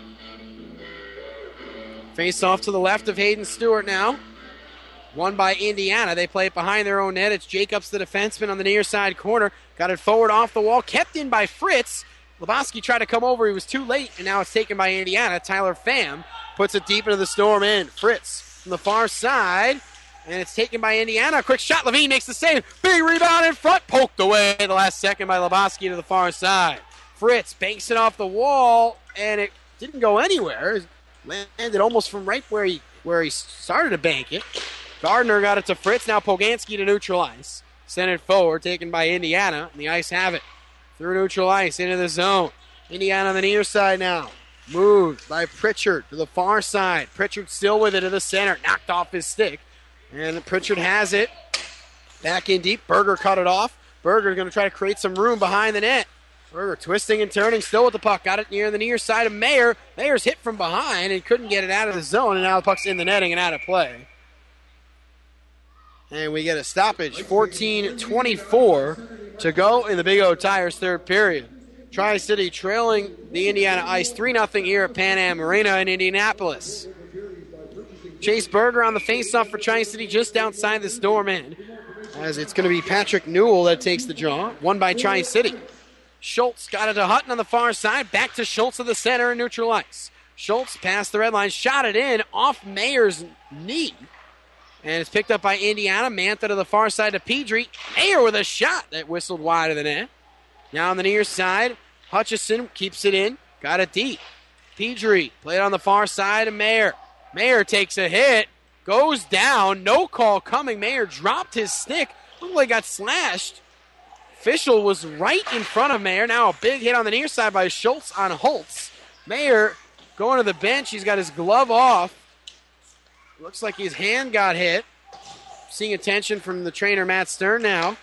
Face off to the left of Hayden Stewart now. Won by Indiana. They play it behind their own net. It's Jacobs, the defenseman, on the near side corner. Got it forward off the wall. Kept in by Fritz. Lebowski tried to come over. He was too late, and now it's taken by Indiana. Tyler Pham puts it deep into the Storm end. Fritz from the far side, and it's taken by Indiana. Quick shot. Levine makes the save. Big rebound in front. Poked away the last second by Lebowski to the far side. Fritz banks it off the wall, and it didn't go anywhere. Landed almost from right where he where he started to bank it. Gardner got it to Fritz. Now Poganski to neutral ice. Sent it forward, taken by Indiana, and the Ice have it. Through neutral ice, into the zone. Indiana on the near side now. Moved by Pritchard to the far side. Pritchard still with it to the center. Knocked off his stick. And Pritchard has it. Back in deep. Berger cut it off. Berger's going to try to create some room behind the net. Berger twisting and turning, still with the puck. Got it near the near side of Mayer. Mayer's hit from behind and couldn't get it out of the zone, and now the puck's in the netting and out of play. And we get a stoppage. fourteen twenty-four to go in the Big O Tires third period. Tri-City trailing the Indiana Ice three nothing here at Pan Am Arena in Indianapolis. Chase Berger on the faceoff for Tri-City just outside the Storm end, as it's going to be Patrick Newell that takes the draw. Won by Tri-City. Schultz got it to Hutton on the far side. Back to Schultz of the center in neutral ice. Schultz passed the red line, shot it in off Mayer's knee. And it's picked up by Indiana. Mantha to the far side to Pedri. Mayer with a shot that whistled wide of the net. Now on the near side, Hutchison keeps it in. Got it deep. Pedri played on the far side of Mayer. Mayer takes a hit. Goes down. No call coming. Mayer dropped his stick. Looked like he got slashed. Official was right in front of Mayer. Now a big hit on the near side by Schultz on Holtz. Mayer going to the bench. He's got his glove off. Looks like his hand got hit. Seeing attention from the trainer, Matt Stern, now.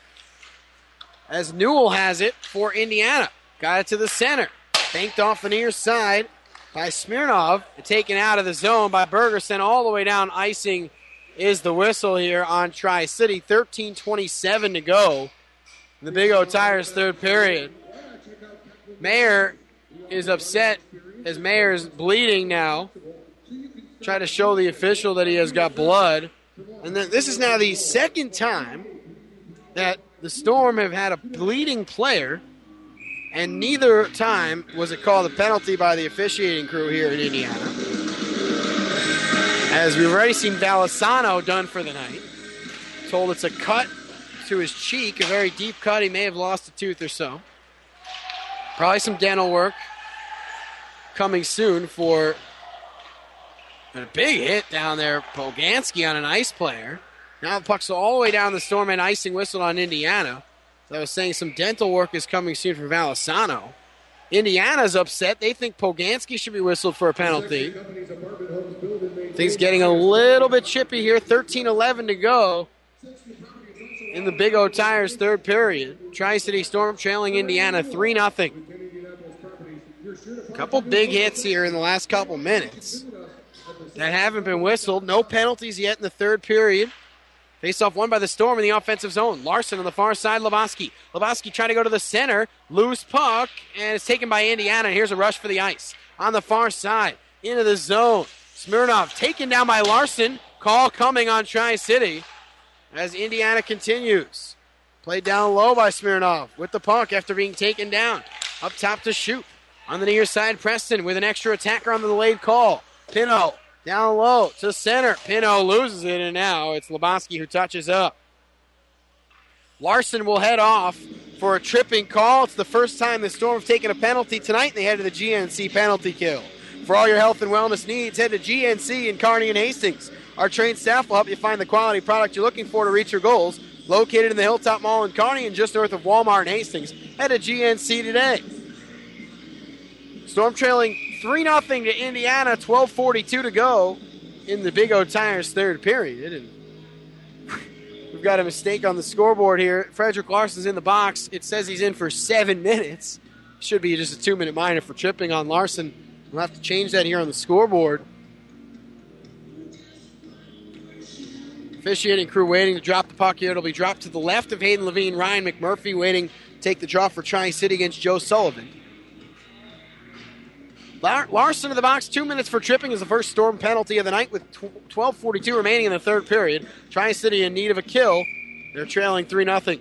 As Newell has it for Indiana. Got it to the center. Banked off the near side by Smirnov. Taken out of the zone by Berger. Sent all the way down. Icing is the whistle here on Tri-City. thirteen twenty-seven to go. The Big O Tires third period. Mayer is upset as Mayer's bleeding now. Try to show the official that he has got blood. And then this is now the second time that the Storm have had a bleeding player, and neither time was it called a penalty by the officiating crew here in Indiana. As we've already seen Valisano done for the night. Told it's a cut to his cheek, a very deep cut. He may have lost a tooth or so. Probably some dental work coming soon for a big hit down there. Poganski on an ice player. Now the puck's all the way down the Storm and icing whistle on Indiana. So I was saying some dental work is coming soon for Valisano. Indiana's upset. They think Poganski should be whistled for a penalty. Things getting a little bit chippy here. thirteen eleven to go in the Big O Tires third period. Tri-City Storm trailing Indiana three nothing. A couple big hits here in the last couple minutes that haven't been whistled. No penalties yet in the third period. Face-off won by the Storm in the offensive zone. Larson on the far side, Lebowski. Lebowski trying to go to the center. Loose puck, and it's taken by Indiana. Here's a rush for the ice. On the far side, into the zone. Smirnov taken down by Larson. Call coming on Tri-City as Indiana continues. Played down low by Smirnov with the puck after being taken down. Up top to shoot. On the near side, Preston with an extra attacker on the delayed call. Pino down low to center. Pino loses it, and now it's Lebowski who touches up. Larson will head off for a tripping call. It's the first time the Storm have taken a penalty tonight, and they head to the G N C penalty kill. For all your health and wellness needs, head to G N C in Kearney and Hastings. Our trained staff will help you find the quality product you're looking for to reach your goals. Located in the Hilltop Mall in Kearney and just north of Walmart in Hastings. Head to G N C today. Storm trailing three nothing to Indiana, twelve forty-two to go in the Big O Tires third period. And we've got a mistake on the scoreboard here. Frederick Larson's in the box. It says he's in for seven minutes. Should be just a two-minute minor for tripping on Larson. We'll have to change that here on the scoreboard. Officiating crew waiting to drop the puck here. It'll be dropped to the left of Hayden Levine. Ryan McMurphy waiting to take the draw for Tri-City against Joe Sullivan. Larson in the box, two minutes for tripping is the first Storm penalty of the night with twelve forty-two remaining in the third period. Tri-City in need of a kill. They're trailing three nothing.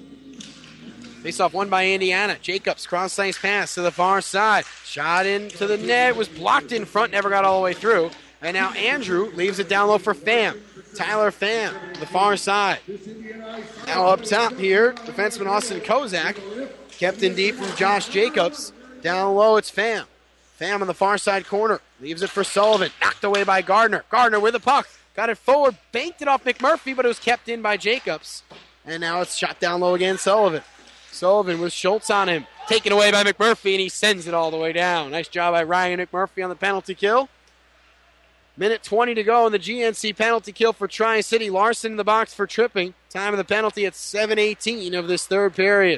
Face-off won by Indiana. Jacobs, cross-ice pass to the far side. Shot into the net, was blocked in front, never got all the way through. And now Andrew leaves it down low for Pham. Tyler Pham, the far side. Now up top here, defenseman Austin Kozak. Kept in deep from Josh Jacobs. Down low, it's Pham. Pham on the far side corner. Leaves it for Sullivan. Knocked away by Gardner. Gardner with the puck. Got it forward. Banked it off McMurphy, but it was kept in by Jacobs. And now it's shot down low again, Sullivan. Sullivan with Schultz on him. Taken away by McMurphy, and he sends it all the way down. Nice job by Ryan McMurphy on the penalty kill. Minute twenty to go in the G N C penalty kill for Tri-City. Larson in the box for tripping. Time of the penalty at seven eighteen of this third period.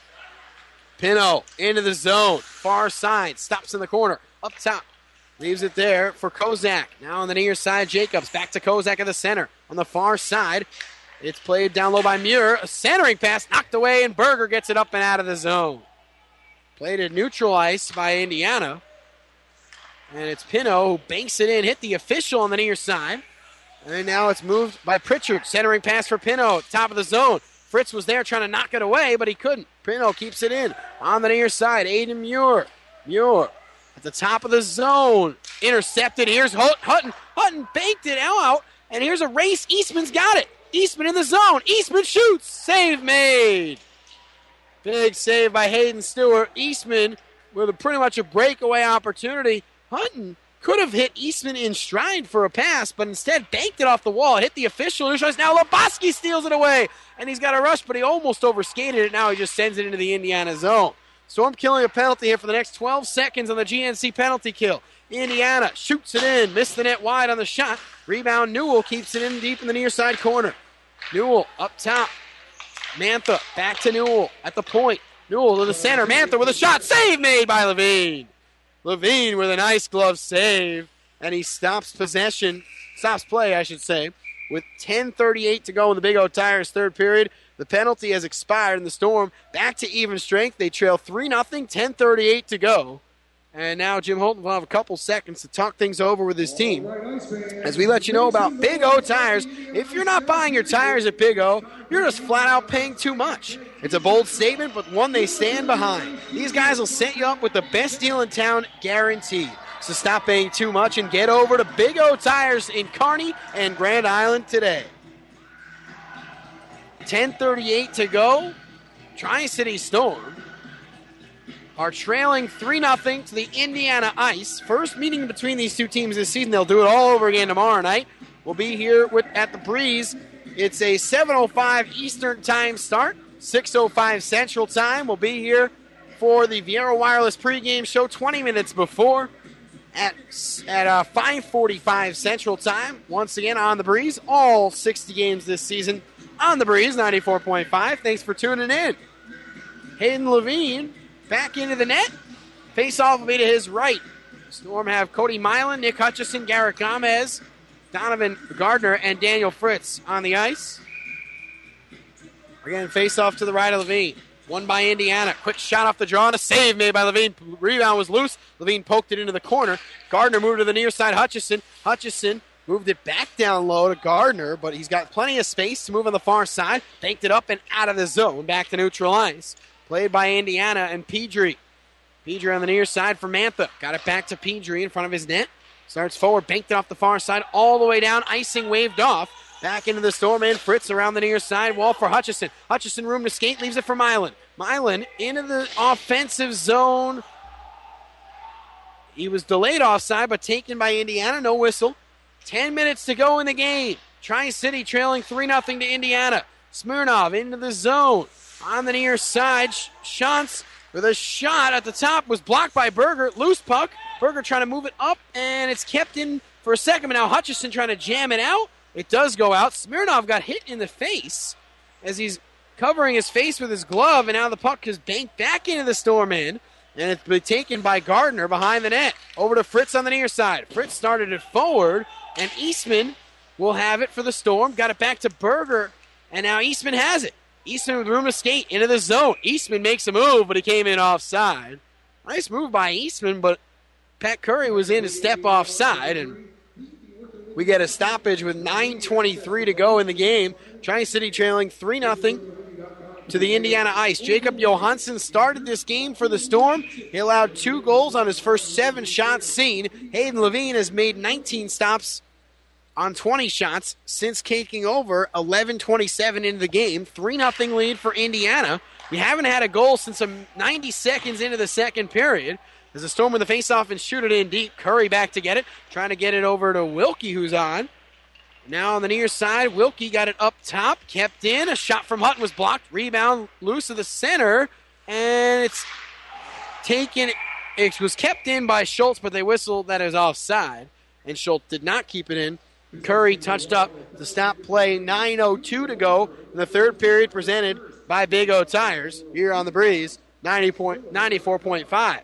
Pino into the zone. Far side. Stops in the corner. Up top. Leaves it there for Kozak. Now on the near side, Jacobs. Back to Kozak at the center. On the far side, it's played down low by Muir. A centering pass knocked away, and Berger gets it up and out of the zone. Played at neutral ice by Indiana. And it's Pino who banks it in, hit the official on the near side. And now it's moved by Pritchard. Centering pass for Pino, top of the zone. Fritz was there trying to knock it away, but he couldn't. Pino keeps it in. On the near side, Aiden Muir. Muir at the top of the zone. Intercepted. Here's Hutton. Hutton banked it out, and here's a race. Eastman's got it. Eastman in the zone. Eastman shoots. Save made. Big save by Hayden Stewart. Eastman with a pretty much a breakaway opportunity. Hutton could have hit Eastman in stride for a pass, but instead banked it off the wall. Hit the official. Now Loboski steals it away, and he's got a rush, but he almost overskated it. Now he just sends it into the Indiana zone. Storm killing a penalty here for the next twelve seconds on the G N C penalty kill. Indiana shoots it in. Missed the net wide on the shot. Rebound, Newell keeps it in deep in the near side corner. Newell up top. Mantha back to Newell at the point. Newell to the center. Mantha with a shot. Save made by Levine. Levine with a nice glove save, and he stops possession, stops play, I should say, with ten thirty-eight to go in the Big O Tires third period. The penalty has expired, and the Storm back to even strength. They trail three nothing, ten thirty-eight to go. And now Jim Holton will have a couple seconds to talk things over with his team as we let you know about Big O Tires. If you're not buying your tires at Big O, you're just flat out paying too much. It's a bold statement, but one they stand behind. These guys will set you up with the best deal in town, guaranteed. So stop paying too much and get over to Big O Tires in Kearney and Grand Island today. ten thirty-eight to go. Tri-City Storm are trailing three nothing to the Indiana Ice. First meeting between these two teams this season. They'll do it all over again tomorrow night. We'll be here with, at the Breeze. It's a seven oh five Eastern Time start, six oh five Central Time. We'll be here for the Viera Wireless pregame show twenty minutes before at, at uh, five forty-five Central Time. Once again on the Breeze. All sixty games this season on the Breeze, ninety-four point five. Thanks for tuning in. Hayden Levine back into the net. Face-off will be to his right. Storm have Cody Milan, Nick Hutchison, Garrett Gomez, Donovan Gardner, and Daniel Fritz on the ice. Again, face-off to the right of Levine. One by Indiana. Quick shot off the draw and a save made by Levine. Rebound was loose. Levine poked it into the corner. Gardner moved to the near side. Hutchison. Hutchison moved it back down low to Gardner, but he's got plenty of space to move on the far side. Banked it up and out of the zone. Back to neutral ice. Played by Indiana and Pedri. Pedri on the near side for Mantha. Got it back to Pedri in front of his net. Starts forward, banked it off the far side, all the way down. Icing waved off. Back into the Storm and Fritz around the near side wall for Hutchison. Hutchison room to skate, leaves it for Milan. Milan into the offensive zone. He was delayed offside, but taken by Indiana. No whistle. Ten minutes to go in the game. Tri-City trailing three nothing to Indiana. Smirnov into the zone. On the near side, Shantz with a shot at the top was blocked by Berger. Loose puck. Berger trying to move it up, and it's kept in for a second. But now Hutchison trying to jam it out. It does go out. Smirnov got hit in the face as he's covering his face with his glove, and now the puck is banked back into the Storm end, and it's been taken by Gardner behind the net. Over to Fritz on the near side. Fritz started it forward, and Eastman will have it for the Storm. Got it back to Berger, and now Eastman has it. Eastman with room to skate into the zone. Eastman makes a move, but he came in offside. Nice move by Eastman, but Pat Curry was in to step offside, and we get a stoppage with nine twenty-three to go in the game. Tri-City trailing three nothing to the Indiana Ice. Jacob Johansson started this game for the Storm. He allowed two goals on his first seven shots seen. Hayden Levine has made nineteen stops on twenty shots since taking over. Eleven twenty-seven into the game. three nothing lead for Indiana. We haven't had a goal since ninety seconds into the second period. As the Storm with the face-off and shoot it in deep. Curry back to get it. Trying to get it over to Wilkie, who's on. Now on the near side, Wilkie got it up top. Kept in. A shot from Hutton was blocked. Rebound loose of the center. And it's taken. It was kept in by Schultz, but they whistled that it was offside. And Schultz did not keep it in. Curry touched up to stop play. nine oh two to go in the third period, presented by Big O Tires here on the Breeze, ninety-four point five.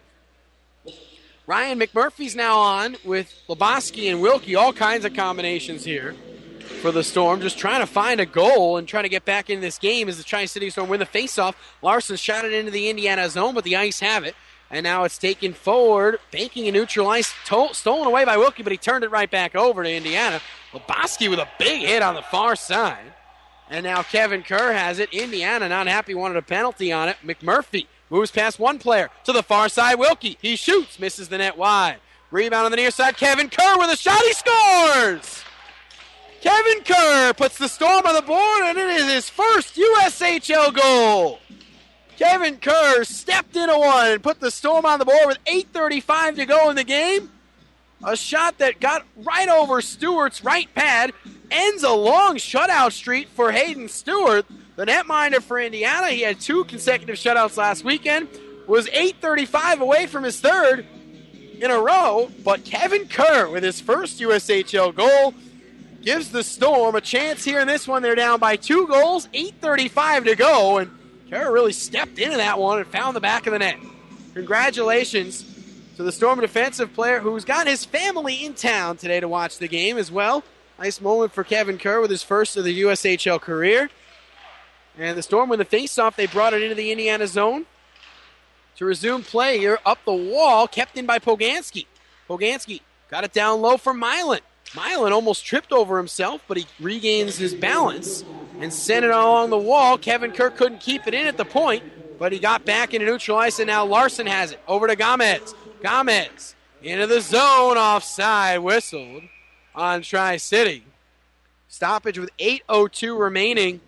Ryan McMurphy's now on with Lebowski and Wilkie. All kinds of combinations here for the Storm. Just trying to find a goal and trying to get back in this game as the Tri-City Storm win the faceoff. Larson shot it into the Indiana zone, but the Ice have it. And now it's taken forward, banking a neutral ice, to- stolen away by Wilkie, but he turned it right back over to Indiana. Lebowski with a big hit on the far side. And now Kevin Kerr has it. Indiana not happy, wanted a penalty on it. McMurphy moves past one player to the far side. Wilkie, he shoots, misses the net wide. Rebound on the near side. Kevin Kerr with a shot. He scores! Kevin Kerr puts the Storm on the board, and it is his first U S H L goal. Kevin Kerr stepped into one and put the Storm on the board with eight thirty-five to go in the game. A shot that got right over Stewart's right pad, ends a long shutout streak for Hayden Stewart. The netminder for Indiana, he had two consecutive shutouts last weekend, was eight thirty-five away from his third in a row, but Kevin Kerr with his first U S H L goal gives the Storm a chance here in this one. They're down by two goals, eight thirty-five to go, and Kerr really stepped into that one and found the back of the net. Congratulations to the Storm defensive player who's got his family in town today to watch the game as well. Nice moment for Kevin Kerr with his first of the U S H L career. And the Storm with the face-off, they brought it into the Indiana zone to resume play here up the wall, kept in by Poganski. Poganski got it down low for Milan. Milan almost tripped over himself, but he regains his balance and sent it along the wall. Kevin Kerr couldn't keep it in at the point, but he got back into neutral ice, and now Larson has it. Over to Gomez. Gomez into the zone, offside, whistled on Tri-City. Stoppage with eight oh two remaining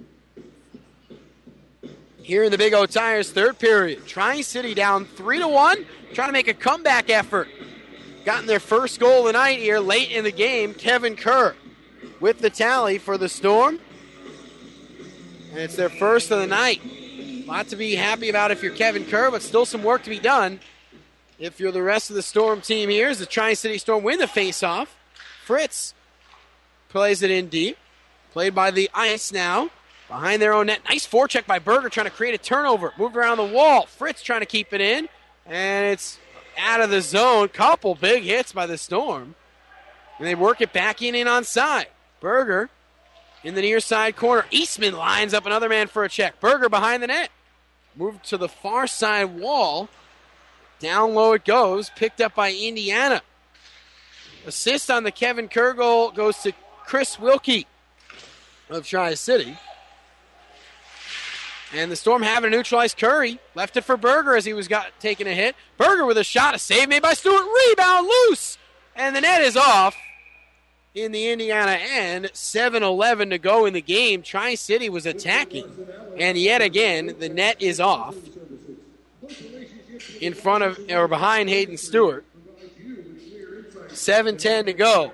here in the Big O Tires third period. Tri-City down three to one, trying to make a comeback effort. Gotten their first goal of the night here late in the game. Kevin Kerr with the tally for the Storm. And it's their first of the night. A lot to be happy about if you're Kevin Kerr, but still some work to be done if you're the rest of the Storm team here. As the Tri-City Storm win the faceoff. Fritz plays it in deep. Played by the Ice now. Behind their own net. Nice forecheck by Berger trying to create a turnover. Moved around the wall. Fritz trying to keep it in. And it's out of the zone. Couple big hits by the Storm. And they work it back in and onside. Berger in the near side corner. Eastman lines up another man for a check. Berger behind the net. Moved to the far side wall. Down low it goes. Picked up by Indiana. Assist on the Kevin Kerr goal goes to Chris Wilkie of Tri-City. And the Storm having to neutralize Curry. Left it for Berger as he was got taking a hit. Berger with a shot. A save made by Stewart. Rebound loose. And the net is off in the Indiana end. seven eleven to go in the game. Tri-City was attacking. And yet again, the net is off in front of or behind Hayden Stewart. seven ten to go.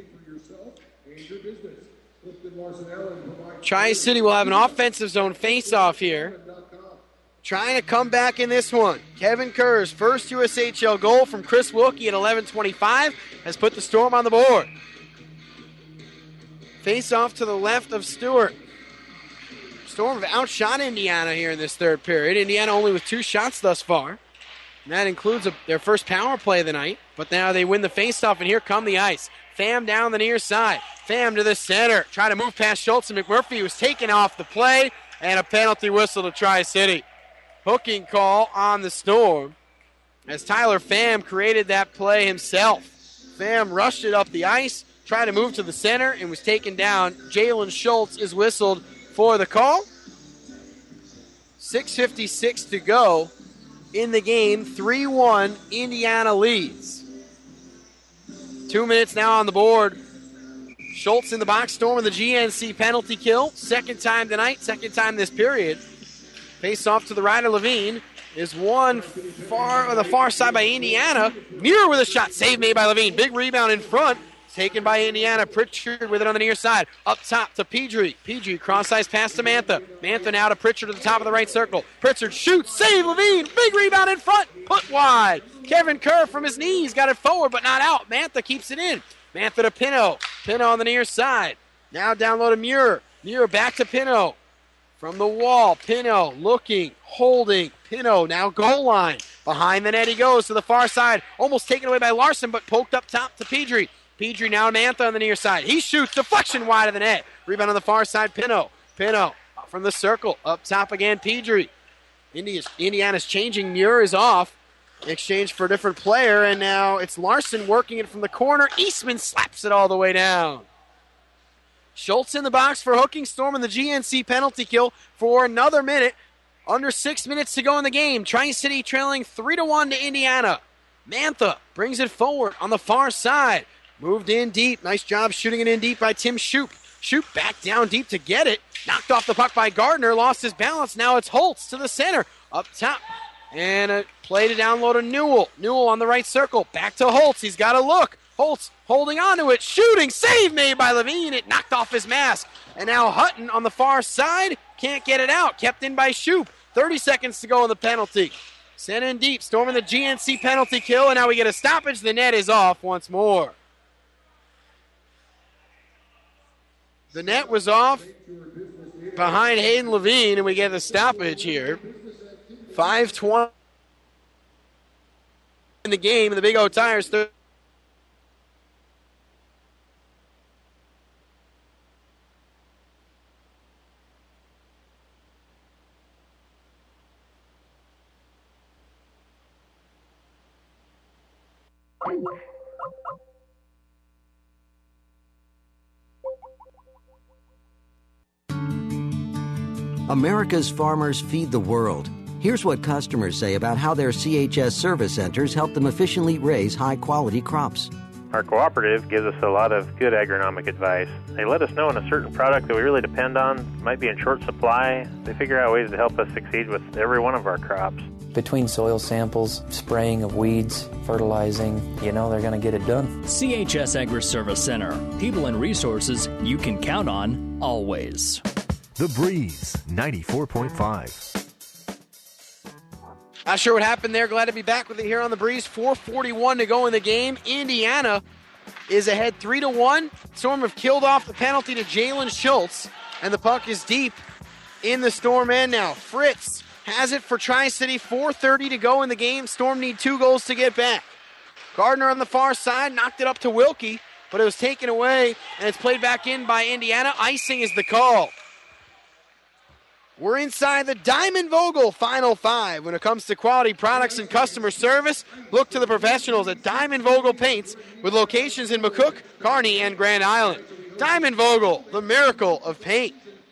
Tri-City will have an offensive zone face-off here. Trying to come back in this one. Kevin Kerr's first U S H L goal from Chris Wilkie at eleven twenty-five has put the Storm on the board. Face-off to the left of Stewart. Storm have outshot Indiana here in this third period. Indiana only with two shots thus far. And that includes a, their first power play of the night. But now they win the face-off, and here come the Ice. Pham down the near side. Pham to the center. Trying to move past Schultz, and McMurphy was taken off the play, and a penalty whistle to Tri-City. Hooking call on the Storm as Tyler Pham created that play himself. Pham rushed it up the ice, tried to move to the center, and was taken down. Jalen Schultz is whistled for the call. six fifty-six to go in the game. three one, Indiana leads. Two minutes now on the board. Schultz in the box, Storm with the G N C penalty kill. Second time tonight, second time this period. Face off to the right of Levine is one far on the far side by Indiana. Muir with a shot, save made by Levine. Big rebound in front, taken by Indiana. Pritchard with it on the near side. Up top to Pedri. Pedri cross-ice pass to Mantha. Mantha now to Pritchard at the top of the right circle. Pritchard shoots, save Levine. Big rebound in front, put wide. Kevin Kerr from his knees got it forward but not out. Mantha keeps it in. Mantha to Pino. Pino on the near side. Now down low to Muir. Muir back to Pino. From the wall, Pino looking, holding. Pino now goal line. Behind the net he goes to the far side. Almost taken away by Larson, but poked up top to Pedri. Pedri now Mantha on the near side. He shoots, deflection wide of the net. Rebound on the far side, Pino. Pino from the circle. Up top again, Pedri. India's, Indiana's changing. Muir is off. In exchange for a different player, and now it's Larson working it from the corner. Eastman slaps it all the way down. Schultz in the box for hooking. Storm in the G N C penalty kill for another minute. Under six minutes to go in the game. Tri-City trailing three to one to Indiana. Mantha brings it forward on the far side. Moved in deep. Nice job shooting it in deep by Tim Shoup. Shoup back down deep to get it. Knocked off the puck by Gardner. Lost his balance. Now it's Holtz to the center. Up top. And a play to down low to Newell. Newell on the right circle. Back to Holtz. He's got a look. Holtz holding on to it. Shooting. Save made by Levine. It knocked off his mask. And now Hutton on the far side. Can't get it out. Kept in by Shoup. thirty seconds to go in the penalty. Sent in deep. Storming the G N C penalty kill. And now we get a stoppage. The net is off once more. The net was off behind Hayden Levine. And we get the stoppage here. five twenty in the game, and the Big O Tires third. America's farmers feed the world. Here's what customers say about how their C H S service centers help them efficiently raise high-quality crops. Our cooperative gives us a lot of good agronomic advice. They let us know when a certain product that we really depend on might be in short supply. They figure out ways to help us succeed with every one of our crops. Between soil samples, spraying of weeds, fertilizing, you know they're going to get it done. C H S Agri-Service Center. People and resources you can count on always. The Breeze, ninety-four point five. Not sure what happened there. Glad to be back with you here on The Breeze. four forty-one to go in the game. Indiana is ahead three to one. Storm have killed off the penalty to Jalen Schultz, and the puck is deep in the Storm end now. Fritz has it for Tri-City. four thirty to go in the game. Storm need two goals to get back. Gardner on the far side knocked it up to Wilkie, but it was taken away, and it's played back in by Indiana. Icing is the call. We're inside the Diamond Vogel Final Five. When it comes to quality products and customer service, look to the professionals at Diamond Vogel Paints with locations in McCook, Kearney, and Grand Island. Diamond Vogel, the miracle of paint.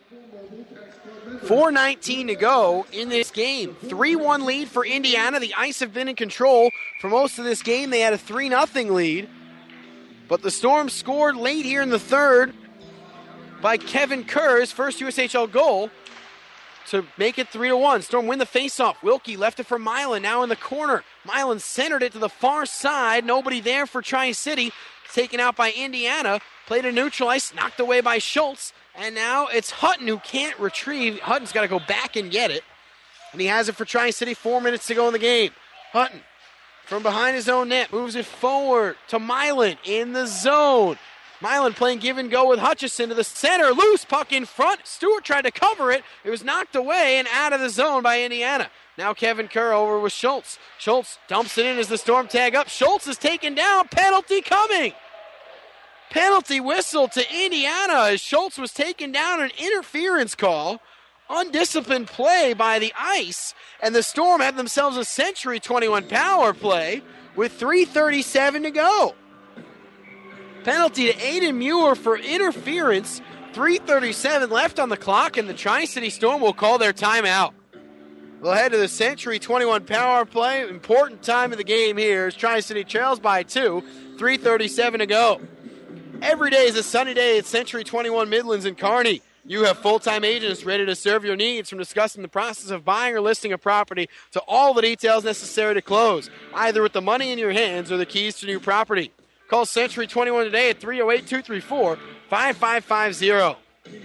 four nineteen to go in this game. three one lead for Indiana. The Ice have been in control for most of this game. They had a three nothing lead. But the Storm scored late here in the third by Kevin Kerr's first U S H L goal to make it three to one. Storm win the faceoff. Wilkie left it for Milan, now in the corner. Milan centered it to the far side. Nobody there for Tri-City. Taken out by Indiana. Played a neutral ice, knocked away by Schultz. And now it's Hutton who can't retrieve. Hutton's got to go back and get it. And he has it for Tri-City. Four minutes to go in the game. Hutton from behind his own net moves it forward to Milan in the zone. Milan playing give and go with Hutchison to the center. Loose puck in front. Stewart tried to cover it. It was knocked away and out of the zone by Indiana. Now Kevin Kerr over with Schultz. Schultz dumps it in as the Storm tag up. Schultz is taken down. Penalty coming. Penalty whistle to Indiana as Schultz was taken down, an interference call. Undisciplined play by the Ice, and the Storm had themselves a Century twenty-one power play with three thirty-seven to go. Penalty to Aiden Muir for interference. three thirty-seven left on the clock, and the Tri-City Storm will call their timeout. We'll head to the Century twenty-one power play. Important time of the game here as Tri-City trails by two. three thirty-seven to go. Every day is a sunny day at Century twenty-one Midlands in Kearney. You have full-time agents ready to serve your needs, from discussing the process of buying or listing a property to all the details necessary to close, either with the money in your hands or the keys to new property. Call Century twenty-one today at three oh eight, two three four, five five five zero.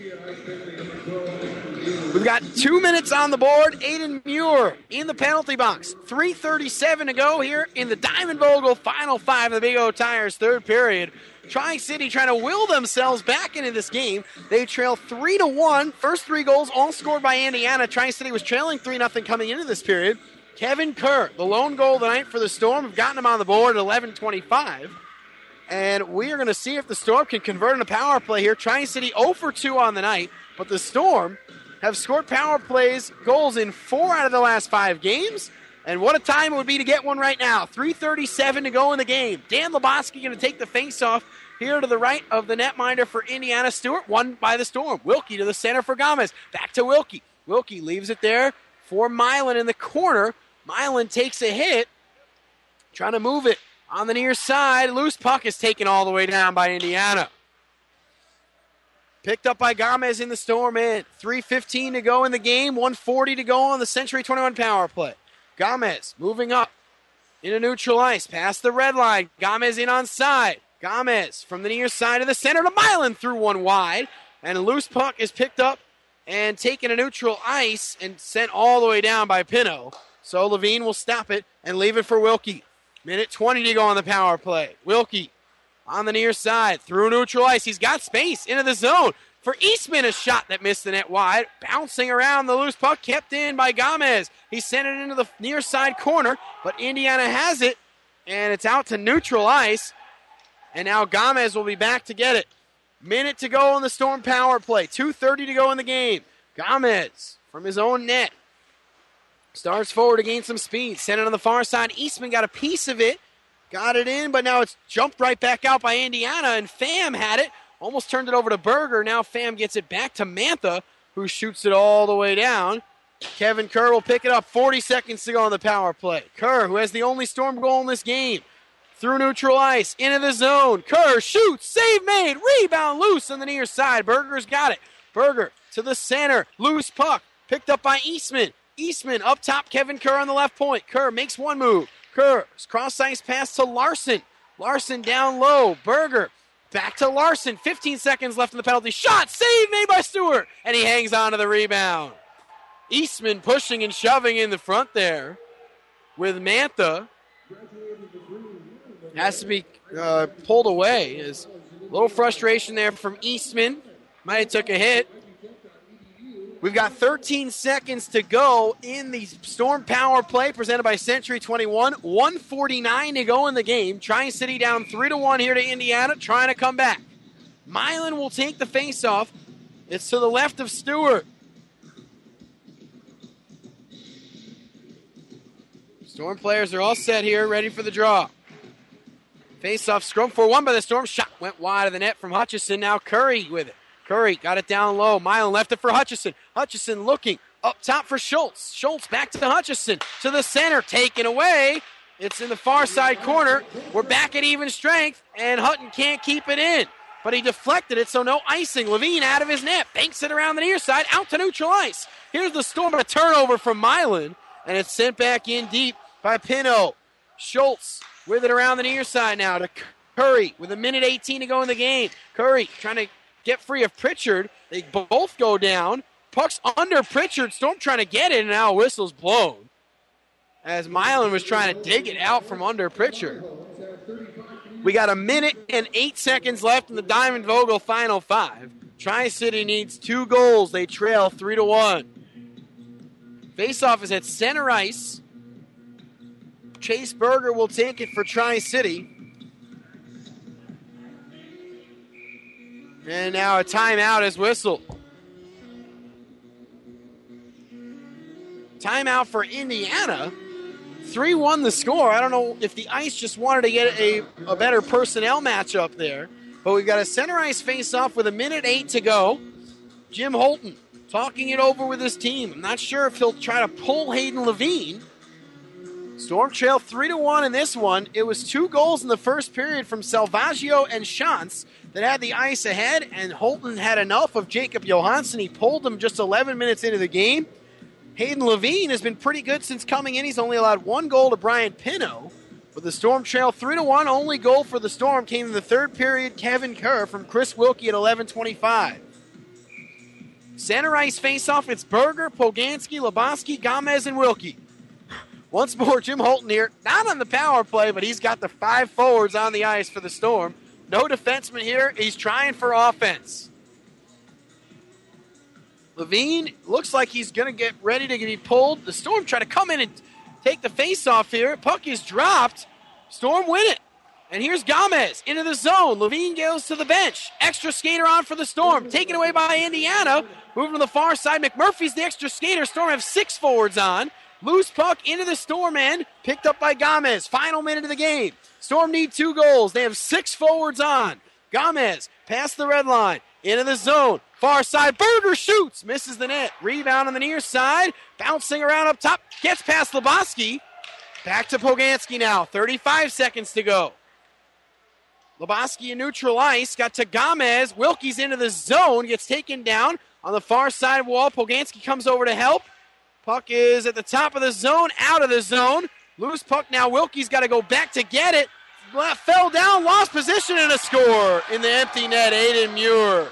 We've got two minutes on the board. Aiden Muir in the penalty box. three thirty-seven to go here in the Diamond Vogel final five of the Big O Tires third period. Tri-City trying to will themselves back into this game. They trail three to one. First three goals all scored by Indiana. Tri-City was trailing three nothing coming into this period. Kevin Kerr, the lone goal of the night for the Storm, have gotten him on the board at eleven twenty-five. And we are going to see if the Storm can convert in a power play here. Tri-City oh for two on the night, but the Storm have scored power plays, goals in four out of the last five games. And what a time it would be to get one right now. three thirty-seven to go in the game. Dan Lebowski going to take the face-off here to the right of the netminder for Indiana. Stewart, won by the Storm. Wilkie to the center for Gomez. Back to Wilkie. Wilkie leaves it there for Milan in the corner. Milan takes a hit, trying to move it on the near side. Loose puck is taken all the way down by Indiana. Picked up by Gomez in the Storm end. three fifteen to go in the game. one forty to go on the Century twenty-one power play. Gomez moving up into neutral ice. Past the red line. Gomez in on side. Gomez from the near side of the center to Milan through one wide. And a loose puck is picked up and taken to neutral ice and sent all the way down by Pino. So Levine will stop it and leave it for Wilkie. Minute twenty to go on the power play. Wilkie on the near side through neutral ice. He's got space into the zone. For Eastman, a shot that missed the net wide. Bouncing around the loose puck, kept in by Gomez. He sent it into the near side corner, but Indiana has it, and it's out to neutral ice. And now Gomez will be back to get it. Minute to go on the Storm power play. two thirty to go in the game. Gomez from his own net starts forward to gain some speed. Sent it on the far side. Eastman got a piece of it. Got it in, but now it's jumped right back out by Indiana, and Pham had it. Almost turned it over to Berger. Now Pham gets it back to Mantha, who shoots it all the way down. Kevin Kerr will pick it up. forty seconds to go on the power play. Kerr, who has the only Storm goal in this game. Through neutral ice, into the zone. Kerr shoots, save made, rebound loose on the near side. Berger's got it. Berger to the center. Loose puck, picked up by Eastman. Eastman up top, Kevin Kerr on the left point. Kerr makes one move. Kerr's cross ice pass to Larson. Larson down low. Berger back to Larson. fifteen seconds left in the penalty. Shot, save made by Stewart. And he hangs on to the rebound. Eastman pushing and shoving in the front there with Mantha. Has to be uh, pulled away. Is a little frustration there from Eastman. Might have took a hit. We've got thirteen seconds to go in the Storm power play presented by Century twenty-one. one forty-nine to go in the game. Tri-City down three to one here to Indiana, trying to come back. Milan will take the face-off. It's to the left of Stewart. Storm players are all set here, ready for the draw. Face-off scrum for one by the Storm. Shot went wide of the net from Hutchison. Now Curry with it. Curry got it down low. Milan left it for Hutchison. Hutchison looking up top for Schultz. Schultz back to Hutchison. To the center. Taken away. It's in the far side corner. We're back at even strength, and Hutton can't keep it in. But he deflected it, so no icing. Levine out of his net. Banks it around the near side. Out to neutral ice. Here's the Storm. A turnover from Milan, and it's sent back in deep by Pino. Schultz with it around the near side now to Curry with a minute eighteen to go in the game. Curry trying to get free of Pritchard. They both go down. Puck's under Pritchard. Storm trying to get it, and now a whistle's blown as Milan was trying to dig it out from under Pritchard. We got a minute and eight seconds left in the Diamond Vogel final five. Tri-City needs two goals. They trail three to one. Faceoff is at center ice. Chase Berger will take it for Tri-City. And now a timeout is whistled. Timeout for Indiana. three one the score. I don't know if the Ice just wanted to get a, a better personnel matchup there. But we've got a center ice face-off with a minute eight to go. Jim Holton talking it over with his team. I'm not sure if he'll try to pull Hayden Levine. Storm trail three to one in this one. It was two goals in the first period from Salvaggio and Shantz that had the Ice ahead, and Holton had enough of Jacob Johansson. He pulled him just eleven minutes into the game. Hayden Levine has been pretty good since coming in. He's only allowed one goal to Brian Pino. With the Storm trail three to one, only goal for the Storm came in the third period. Kevin Kerr from Chris Wilkie at eleven twenty-five. Center ice face-off, it's Berger, Poganski, Lebowski, Gomez, and Wilkie. Once more, Jim Holton here, not on the power play, but he's got the five forwards on the ice for the Storm. No defenseman here. He's trying for offense. Levine looks like he's going to get ready to be pulled. The Storm try to come in and take the face-off here. Puck is dropped. Storm win it. And here's Gomez into the zone. Levine goes to the bench. Extra skater on for the Storm. Taken away by Indiana. Moving to the far side. McMurphy's the extra skater. Storm have six forwards on. Loose puck into the Storm end. Picked up by Gomez. Final minute of the game. Storm need two goals. They have six forwards on. Gomez past the red line. Into the zone. Far side. Berger shoots. Misses the net. Rebound on the near side. Bouncing around up top. Gets past Lebowski. Back to Poganski now. thirty-five seconds to go. Lebowski in neutral ice. Got to Gomez. Wilkie's into the zone. Gets taken down on the far side wall. Poganski comes over to help. Puck is at the top of the zone. Out of the zone. Loose puck now. Wilkie's got to go back to get it. Fell down. Lost position and a score in the empty net. Aiden Muir.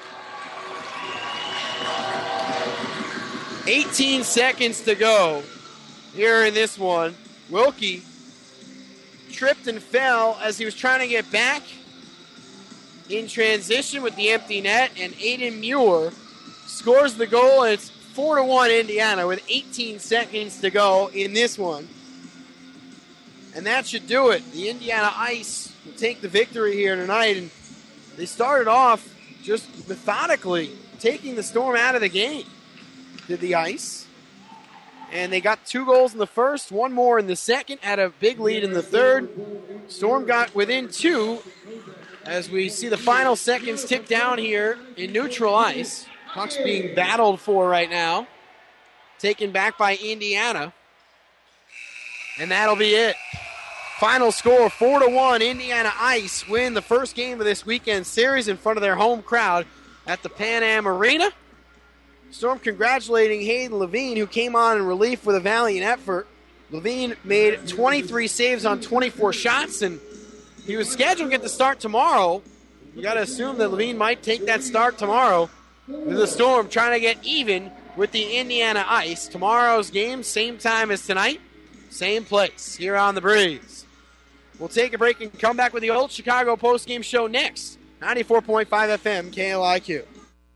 eighteen seconds to go here in this one. Wilkie tripped and fell as he was trying to get back in transition with the empty net, and Aiden Muir scores the goal, and it's four to one Indiana with eighteen seconds to go in this one. And that should do it. The Indiana Ice will take the victory here tonight, and they started off just methodically taking the Storm out of the game, did the Ice. And they got two goals in the first, one more in the second, had a big lead in the third. Storm got within two as we see the final seconds tick down here in neutral ice. Puck's being battled for right now. Taken back by Indiana. And that'll be it. Final score, four to one. Indiana Ice win the first game of this weekend series in front of their home crowd at the Pan Am Arena. Storm congratulating Hayden Levine, who came on in relief with a valiant effort. Levine made twenty-three saves on twenty-four shots, and he was scheduled to get the start tomorrow. You got to assume that Levine might take that start tomorrow. With the Storm trying to get even with the Indiana Ice. Tomorrow's game, same time as tonight, same place here on the Breeze. We'll take a break and come back with the Old Chicago postgame show next. ninety-four point five F M, K L I Q.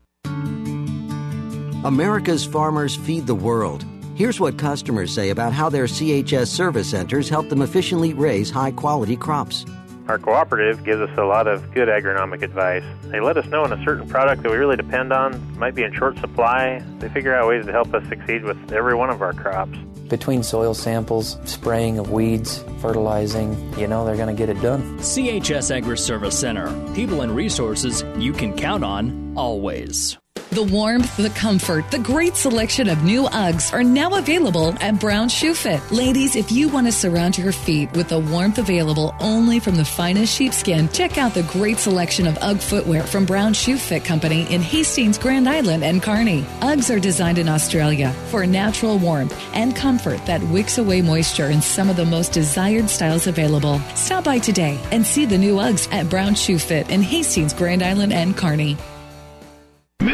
America's farmers feed the world. Here's what customers say about how their C H S service centers help them efficiently raise high-quality crops. Our cooperative gives us a lot of good agronomic advice. They let us know when a certain product that we really depend on might be in short supply. They figure out ways to help us succeed with every one of our crops. Between soil samples, spraying of weeds, fertilizing, you know they're going to get it done. C H S Agri-Service Center. People and resources you can count on always. The warmth, the comfort, the great selection of new Uggs are now available at Brown Shoe Fit. Ladies, if you want to surround your feet with the warmth available only from the finest sheepskin, check out the great selection of Ugg footwear from Brown Shoe Fit Company in Hastings, Grand Island, and Kearney. Uggs are designed in Australia for natural warmth and comfort that wicks away moisture in some of the most desired styles available. Stop by today and see the new Uggs at Brown Shoe Fit in Hastings, Grand Island, and Kearney. Midwest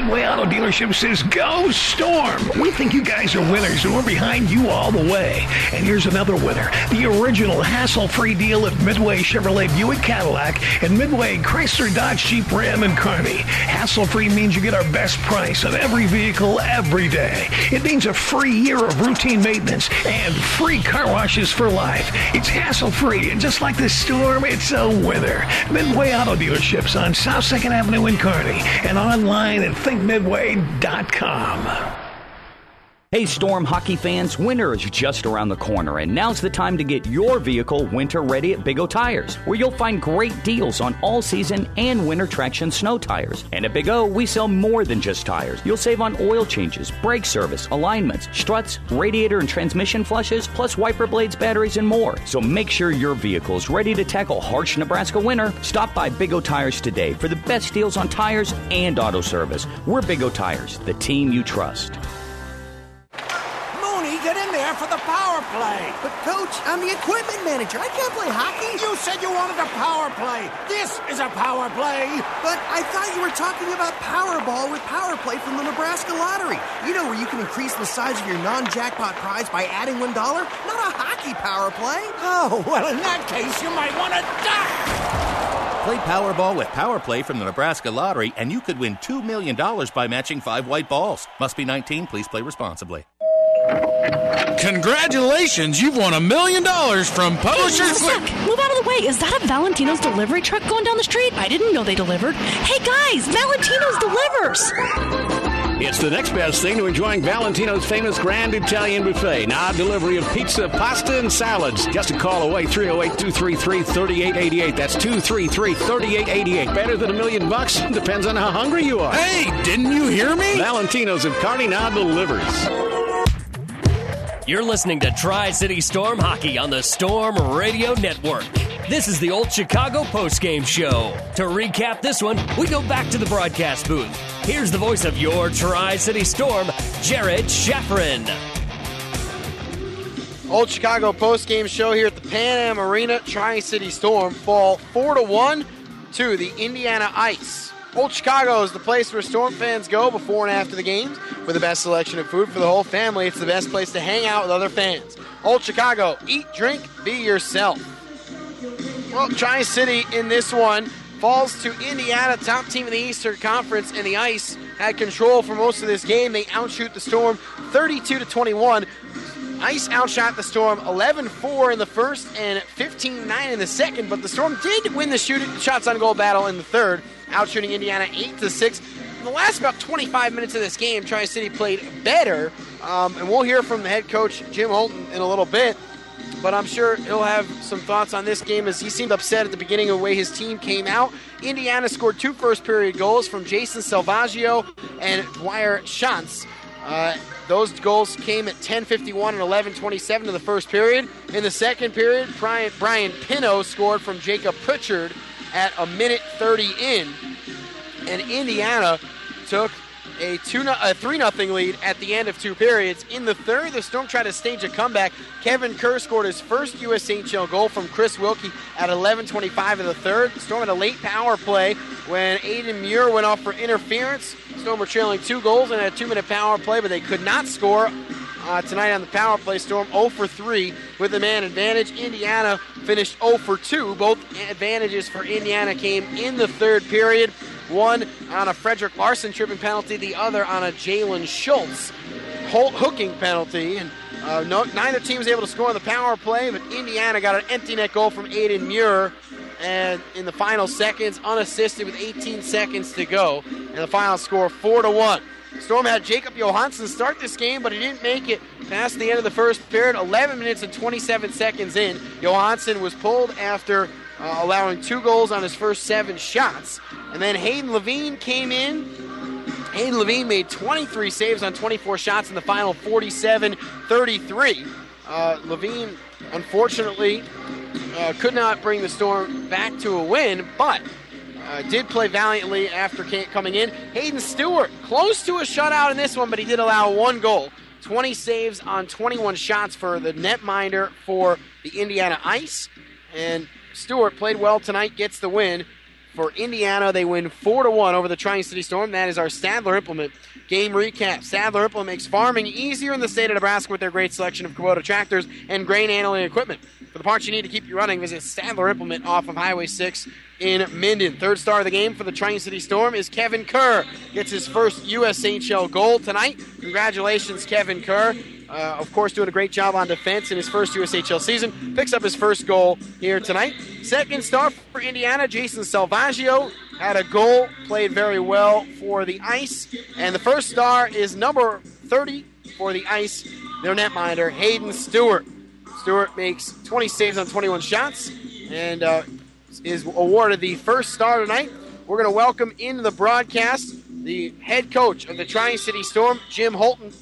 Midway Auto Dealership says, go Storm! We think you guys are winners, and we're behind you all the way. And here's another winner. The original hassle-free deal at Midway Chevrolet Buick Cadillac and Midway Chrysler Dodge Jeep Ram and Kearney. Hassle-free means you get our best price on every vehicle every day. It means a free year of routine maintenance and free car washes for life. It's hassle-free, and just like the Storm, it's a winner. Midway Auto Dealerships on South second Avenue in Kearney and online at think midway dot com. Hey Storm hockey fans, winter is just around the corner, and now's the time to get your vehicle winter ready at Big O Tires, where you'll find great deals on all season and winter traction snow tires. And at Big O, we sell more than just tires. You'll save on oil changes, brake service, alignments, struts, radiator and transmission flushes, plus wiper blades, batteries, and more. So make sure your vehicle is ready to tackle harsh Nebraska winter. Stop by Big O Tires today for the best deals on tires and auto service. We're Big O Tires, the team you trust. Get in there for the power play. But, Coach, I'm the equipment manager. I can't play hockey. You said you wanted a power play. This is a power play. But I thought you were talking about Powerball with Power Play from the Nebraska Lottery. You know, where you can increase the size of your non-jackpot prize by adding one dollar? Not a hockey power play. Oh, well, in that case, you might want to die. Play Powerball with Power Play from the Nebraska Lottery, and you could win two million dollars by matching five white balls. Must be nineteen. Please play responsibly. Congratulations, you've won a million dollars from Publishers Clicks. Move out of the way. Is that a Valentino's delivery truck going down the street? I didn't know they delivered. Hey guys, Valentino's delivers. It's the next best thing to enjoying Valentino's famous Grand Italian Buffet. Now delivery of pizza, pasta, and salads. Just a call away, three oh eight, two three three, three eight eight eight. That's two three three, three eight eight eight. Better than a million bucks? Depends on how hungry you are. Hey, didn't you hear me? Valentino's of Kearney now delivers. You're listening to Tri-City Storm Hockey on the Storm Radio Network. This is the Old Chicago postgame show. To recap this one, we go back to the broadcast booth. Here's the voice of your Tri-City Storm, Jared Scheffrin. Old Chicago postgame show here at the Pan Am Arena. Tri-City Storm fall four to one to the Indiana Ice. Old Chicago is the place where Storm fans go before and after the games with the best selection of food for the whole family. It's the best place to hang out with other fans. Old Chicago, eat, drink, be yourself. Well, Tri-City in this one falls to Indiana, top team in the Eastern Conference, and the Ice had control for most of this game. They outshoot the Storm thirty-two to twenty-one. Ice outshot the Storm eleven four in the first and fifteen nine in the second, but the Storm did win the shoot, shots on goal battle in the third, outshooting Indiana eight to six. In the last about twenty-five minutes of this game, Tri-City played better, um, and we'll hear from the head coach, Jim Holton, in a little bit, but I'm sure he'll have some thoughts on this game as he seemed upset at the beginning of the way his team came out. Indiana scored two first-period goals from Jason Salvaggio and Dwyer Shantz. Uh, those goals came at ten fifty-one and eleven twenty-seven in the first period. In the second period, Brian, Brian Pino scored from Jacob Pritchard at a minute thirty in. And Indiana took a, two, a three nothing lead at the end of two periods. In the third, the Storm tried to stage a comeback. Kevin Kerr scored his first U S H L goal from Chris Wilkie at eleven twenty-five in the third. The Storm had a late power play when Aiden Muir went off for interference. The Storm were trailing two goals and had a two-minute power play, but they could not score. Uh, tonight on the power play, Storm oh for three with the man advantage. Indiana finished oh for two. Both advantages for Indiana came in the third period. One on a Frederick Larson tripping penalty, the other on a Jalen Schultz hooking penalty. And uh, no, neither team was able to score on the power play, but Indiana got an empty net goal from Aiden Muir. And in the final seconds, unassisted with eighteen seconds to go. And the final score, four to one. Storm had Jacob Johansson start this game, but he didn't make it past the end of the first period. eleven minutes and twenty-seven seconds in, Johansson was pulled after uh, allowing two goals on his first seven shots. And then Hayden Levine came in. Hayden Levine made twenty-three saves on twenty-four shots in the final, forty-seven thirty-three. Uh, Levine, unfortunately, uh, could not bring the Storm back to a win, but Uh, did play valiantly after coming in. Hayden Stewart, close to a shutout in this one, but he did allow one goal. twenty saves on twenty-one shots for the netminder for the Indiana Ice. And Stewart played well tonight, gets the win for Indiana. They win four to one over the Tri-City Storm. That is our Stadler Implement game recap. Stadler Implement makes farming easier in the state of Nebraska with their great selection of Kubota tractors and grain handling equipment. For the parts you need to keep you running, visit Stadler Implement off of Highway six in Minden. Third star of the game for the Tri-City Storm is Kevin Kerr. Gets his first U S H L goal tonight. Congratulations, Kevin Kerr. Uh, of course, doing a great job on defense in his first U S H L season. Picks up his first goal here tonight. Second star for Indiana, Jason Salvaggio. Had a goal, played very well for the Ice. And the first star is number thirty for the Ice, their netminder, Hayden Stewart. Stewart makes twenty saves on twenty-one shots and uh, is awarded the first star tonight. We're going to welcome into the broadcast the head coach of the Tri-City Storm, Jim Holton,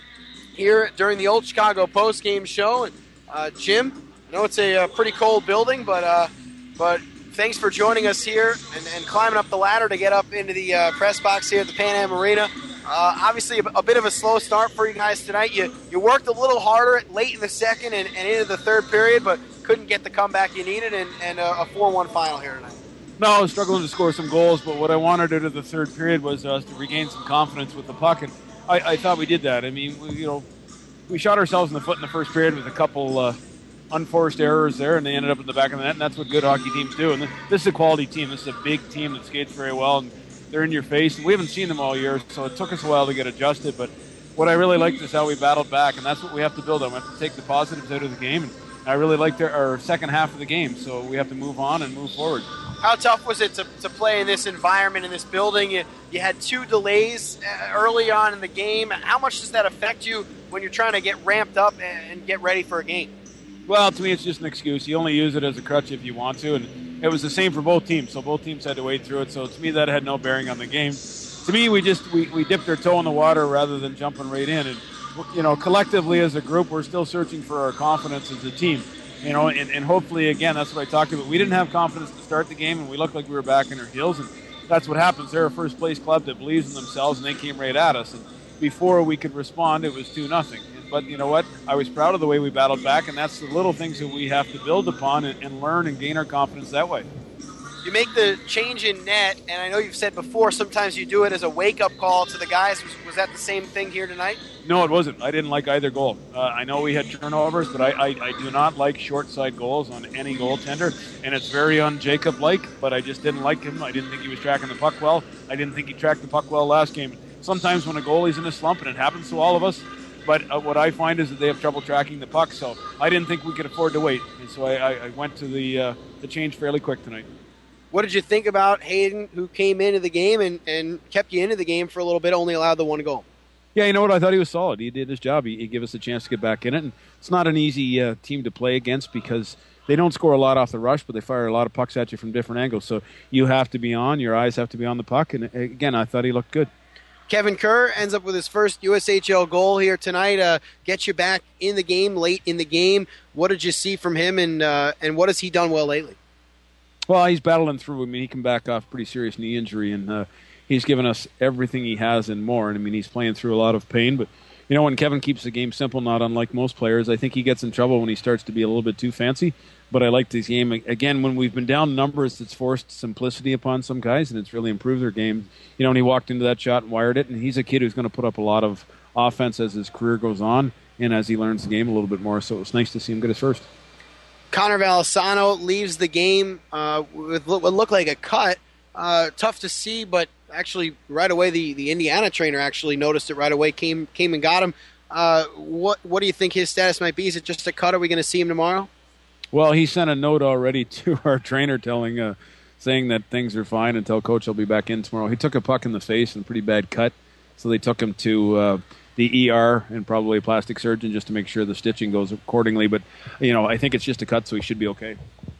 here during the Old Chicago postgame show. And uh, Jim, I know it's a, a pretty cold building, but uh, but thanks for joining us here and, and climbing up the ladder to get up into the uh, press box here at the Pan Am Arena. Uh, obviously, a, a bit of a slow start for you guys tonight. You you worked a little harder late in the second and, and into the third period, but couldn't get the comeback you needed, and, and a, a four one final here tonight. No, I was struggling to score some goals, but what I wanted out of the third period was uh, to regain some confidence with the puck, and I, I thought we did that. I mean, we, you know, we shot ourselves in the foot in the first period with a couple uh, unforced errors there, and they ended up in the back of the net, and that's what good hockey teams do. And this, this is a quality team. This is a big team that skates very well, and they're in your face. And we haven't seen them all year, so it took us a while to get adjusted. But what I really liked is how we battled back, and that's what we have to build on. We have to take the positives out of the game, and I really liked our, our second half of the game, so we have to move on and move forward. How tough was it to, to play in this environment, in this building? You, you had two delays early on in the game. How much does that affect you when you're trying to get ramped up and get ready for a game? Well, to me, it's just an excuse. You only use it as a crutch if you want to, and it was the same for both teams, so both teams had to wade through it. So to me, that had no bearing on the game. To me, we just we, we dipped our toe in the water rather than jumping right in. And, you know, collectively as a group, we're still searching for our confidence as a team. You know, and, and hopefully, again, that's what I talked about. We didn't have confidence to start the game, and we looked like we were back in our heels, and that's what happens. They're a first-place club that believes in themselves, and they came right at us. And before we could respond, it was two nothing. But you know what? I was proud of the way we battled back, and that's the little things that we have to build upon and, and learn and gain our confidence that way. You make the change in net, and I know you've said before sometimes you do it as a wake-up call to the guys. Was, was that the same thing here tonight? No, it wasn't. I didn't like either goal. Uh, I know we had turnovers, but I, I, I do not like short-side goals on any goaltender, and it's very un-Jacob-like, but I just didn't like him. I didn't think he was tracking the puck well. I didn't think he tracked the puck well last game. Sometimes when a goalie's in a slump, and it happens to all of us, but uh, what I find is that they have trouble tracking the puck, so I didn't think we could afford to wait, and so I, I, I went to the, uh, the change fairly quick tonight. What did you think about Hayden, who came into the game and, and kept you into the game for a little bit, only allowed the one goal? Yeah, you know what? I thought he was solid. He did his job. He, he gave us a chance to get back in it. And it's not an easy uh, team to play against because they don't score a lot off the rush, but they fire a lot of pucks at you from different angles. So you have to be on. Your eyes have to be on the puck. And, again, I thought he looked good. Kevin Kerr ends up with his first U S H L goal here tonight. Uh, gets you back in the game, late in the game. What did you see from him, and uh, and what has he done well lately? Well, he's battling through. I mean, he came back off pretty serious knee injury, and uh, he's given us everything he has and more. And, I mean, he's playing through a lot of pain. But, you know, when Kevin keeps the game simple, not unlike most players, I think he gets in trouble when he starts to be a little bit too fancy. But I liked his game. Again, when we've been down numbers, it's forced simplicity upon some guys, and it's really improved their game. You know, and he walked into that shot and wired it, and he's a kid who's going to put up a lot of offense as his career goes on and as he learns the game a little bit more. So it was nice to see him get his first. Connor Valisano leaves the game uh, with what looked like a cut. Uh, tough to see, but actually right away the, the Indiana trainer actually noticed it right away, came came and got him. Uh, what what do you think his status might be? Is it just a cut? Are we going to see him tomorrow? Well, he sent a note already to our trainer telling, uh, saying that things are fine and tell Coach he'll be back in tomorrow. He took a puck in the face and a pretty bad cut, so they took him to uh, the E R and probably a plastic surgeon just to make sure the stitching goes accordingly. But, you know, I think it's just a cut, so he should be okay.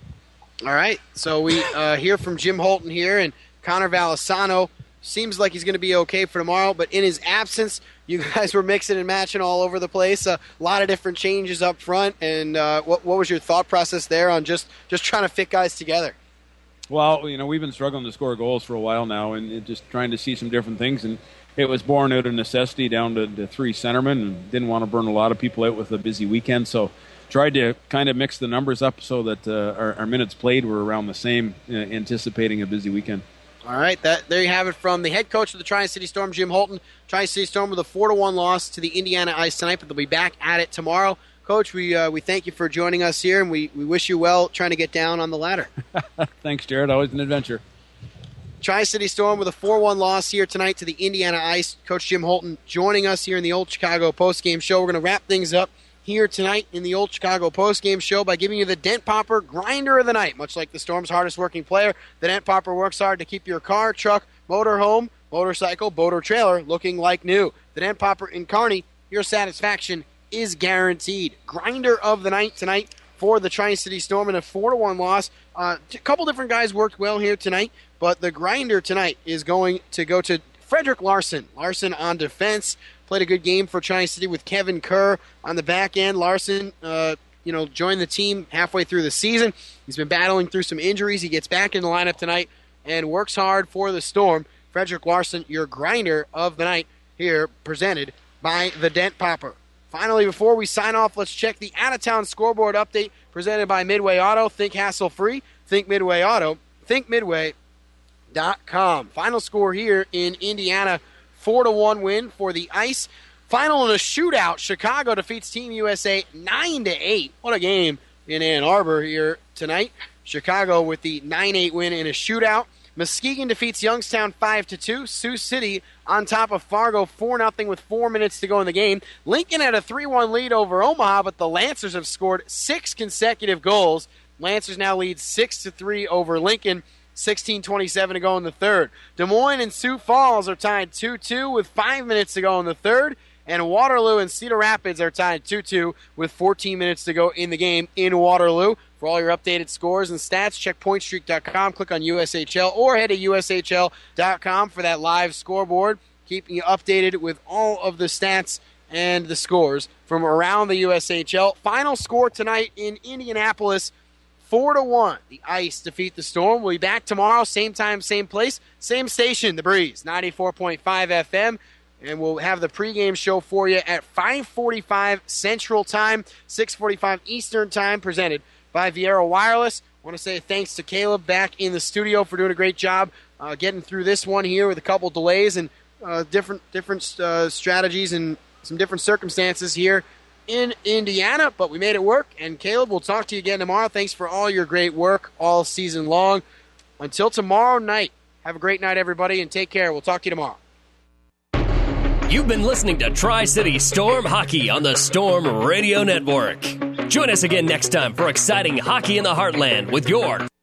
All right, so we uh, hear from Jim Holton here, and Connor Valisano seems like he's going to be okay for tomorrow, but in his absence, you guys were mixing and matching all over the place. Uh, a lot of different changes up front, and uh, what, what was your thought process there on just, just trying to fit guys together? Well, you know, we've been struggling to score goals for a while now, and just trying to see some different things. And it was born out of necessity down to, to three centermen, and didn't want to burn a lot of people out with a busy weekend. So tried to kind of mix the numbers up so that uh, our, our minutes played were around the same, uh, anticipating a busy weekend. All right, that there you have it from the head coach of the Tri-City Storm, Jim Holton. Tri-City Storm with a four to one loss to the Indiana Ice tonight, but they'll be back at it tomorrow. Coach, we uh, we thank you for joining us here, and we, we wish you well trying to get down on the ladder. Thanks, Jared. Always an adventure. Tri-City Storm with a four one loss here tonight to the Indiana Ice. Coach Jim Holton joining us here in the Old Chicago postgame show. We're going to wrap things up here tonight in the Old Chicago postgame show by giving you the Dent Popper Grinder of the Night. Much like the Storm's hardest working player, the Dent Popper works hard to keep your car, truck, motorhome, motorcycle, boat, or trailer looking like new. The Dent Popper in Kearney, your satisfaction is guaranteed. Grinder of the night tonight for the Tri-City Storm in a four to one loss. Uh, a couple different guys worked well here tonight, but the grinder tonight is going to go to Frederick Larson. Larson on defense. Played a good game for Tri-City with Kevin Kerr on the back end. Larson, uh, you know, joined the team halfway through the season. He's been battling through some injuries. He gets back in the lineup tonight and works hard for the Storm. Frederick Larson, your grinder of the night here, presented by the Dent Popper. Finally, before we sign off, let's check the out-of-town scoreboard update presented by Midway Auto. Think hassle-free. Think Midway Auto. Think Midway dot com. Final score here in Indiana, four to one win for the Ice. Final in a shootout, Chicago defeats Team U S A nine to eight. What a game in Ann Arbor here tonight. Chicago with the nine eight win in a shootout. Muskegon defeats Youngstown five to two. Sioux City on top of Fargo four nothing with four minutes to go in the game. Lincoln had a three one lead over Omaha, but the Lancers have scored six consecutive goals. Lancers now lead six to three over Lincoln. sixteen twenty-seven to go in the third. Des Moines and Sioux Falls are tied two two with five minutes to go in the third. And Waterloo and Cedar Rapids are tied two two with fourteen minutes to go in the game in Waterloo. For all your updated scores and stats, check point streak dot com, click on U S H L, or head to U S H L dot com for that live scoreboard, keeping you updated with all of the stats and the scores from around the U S H L. Final score tonight in Indianapolis, four to one. The Ice defeat the Storm. We'll be back tomorrow, same time, same place, same station, The Breeze, ninety-four point five F M. And we'll have the pregame show for you at five forty-five Central Time, six forty-five Eastern Time, presented by Viera Wireless. I want to say thanks to Caleb back in the studio for doing a great job uh, getting through this one here with a couple delays and uh, different different uh, strategies and some different circumstances here in Indiana. But we made it work. And Caleb, we'll talk to you again tomorrow. Thanks for all your great work all season long. Until tomorrow night, have a great night, everybody, and take care. We'll talk to you tomorrow. You've been listening to Tri-City Storm Hockey on the Storm Radio Network. Join us again next time for exciting Hockey in the Heartland with your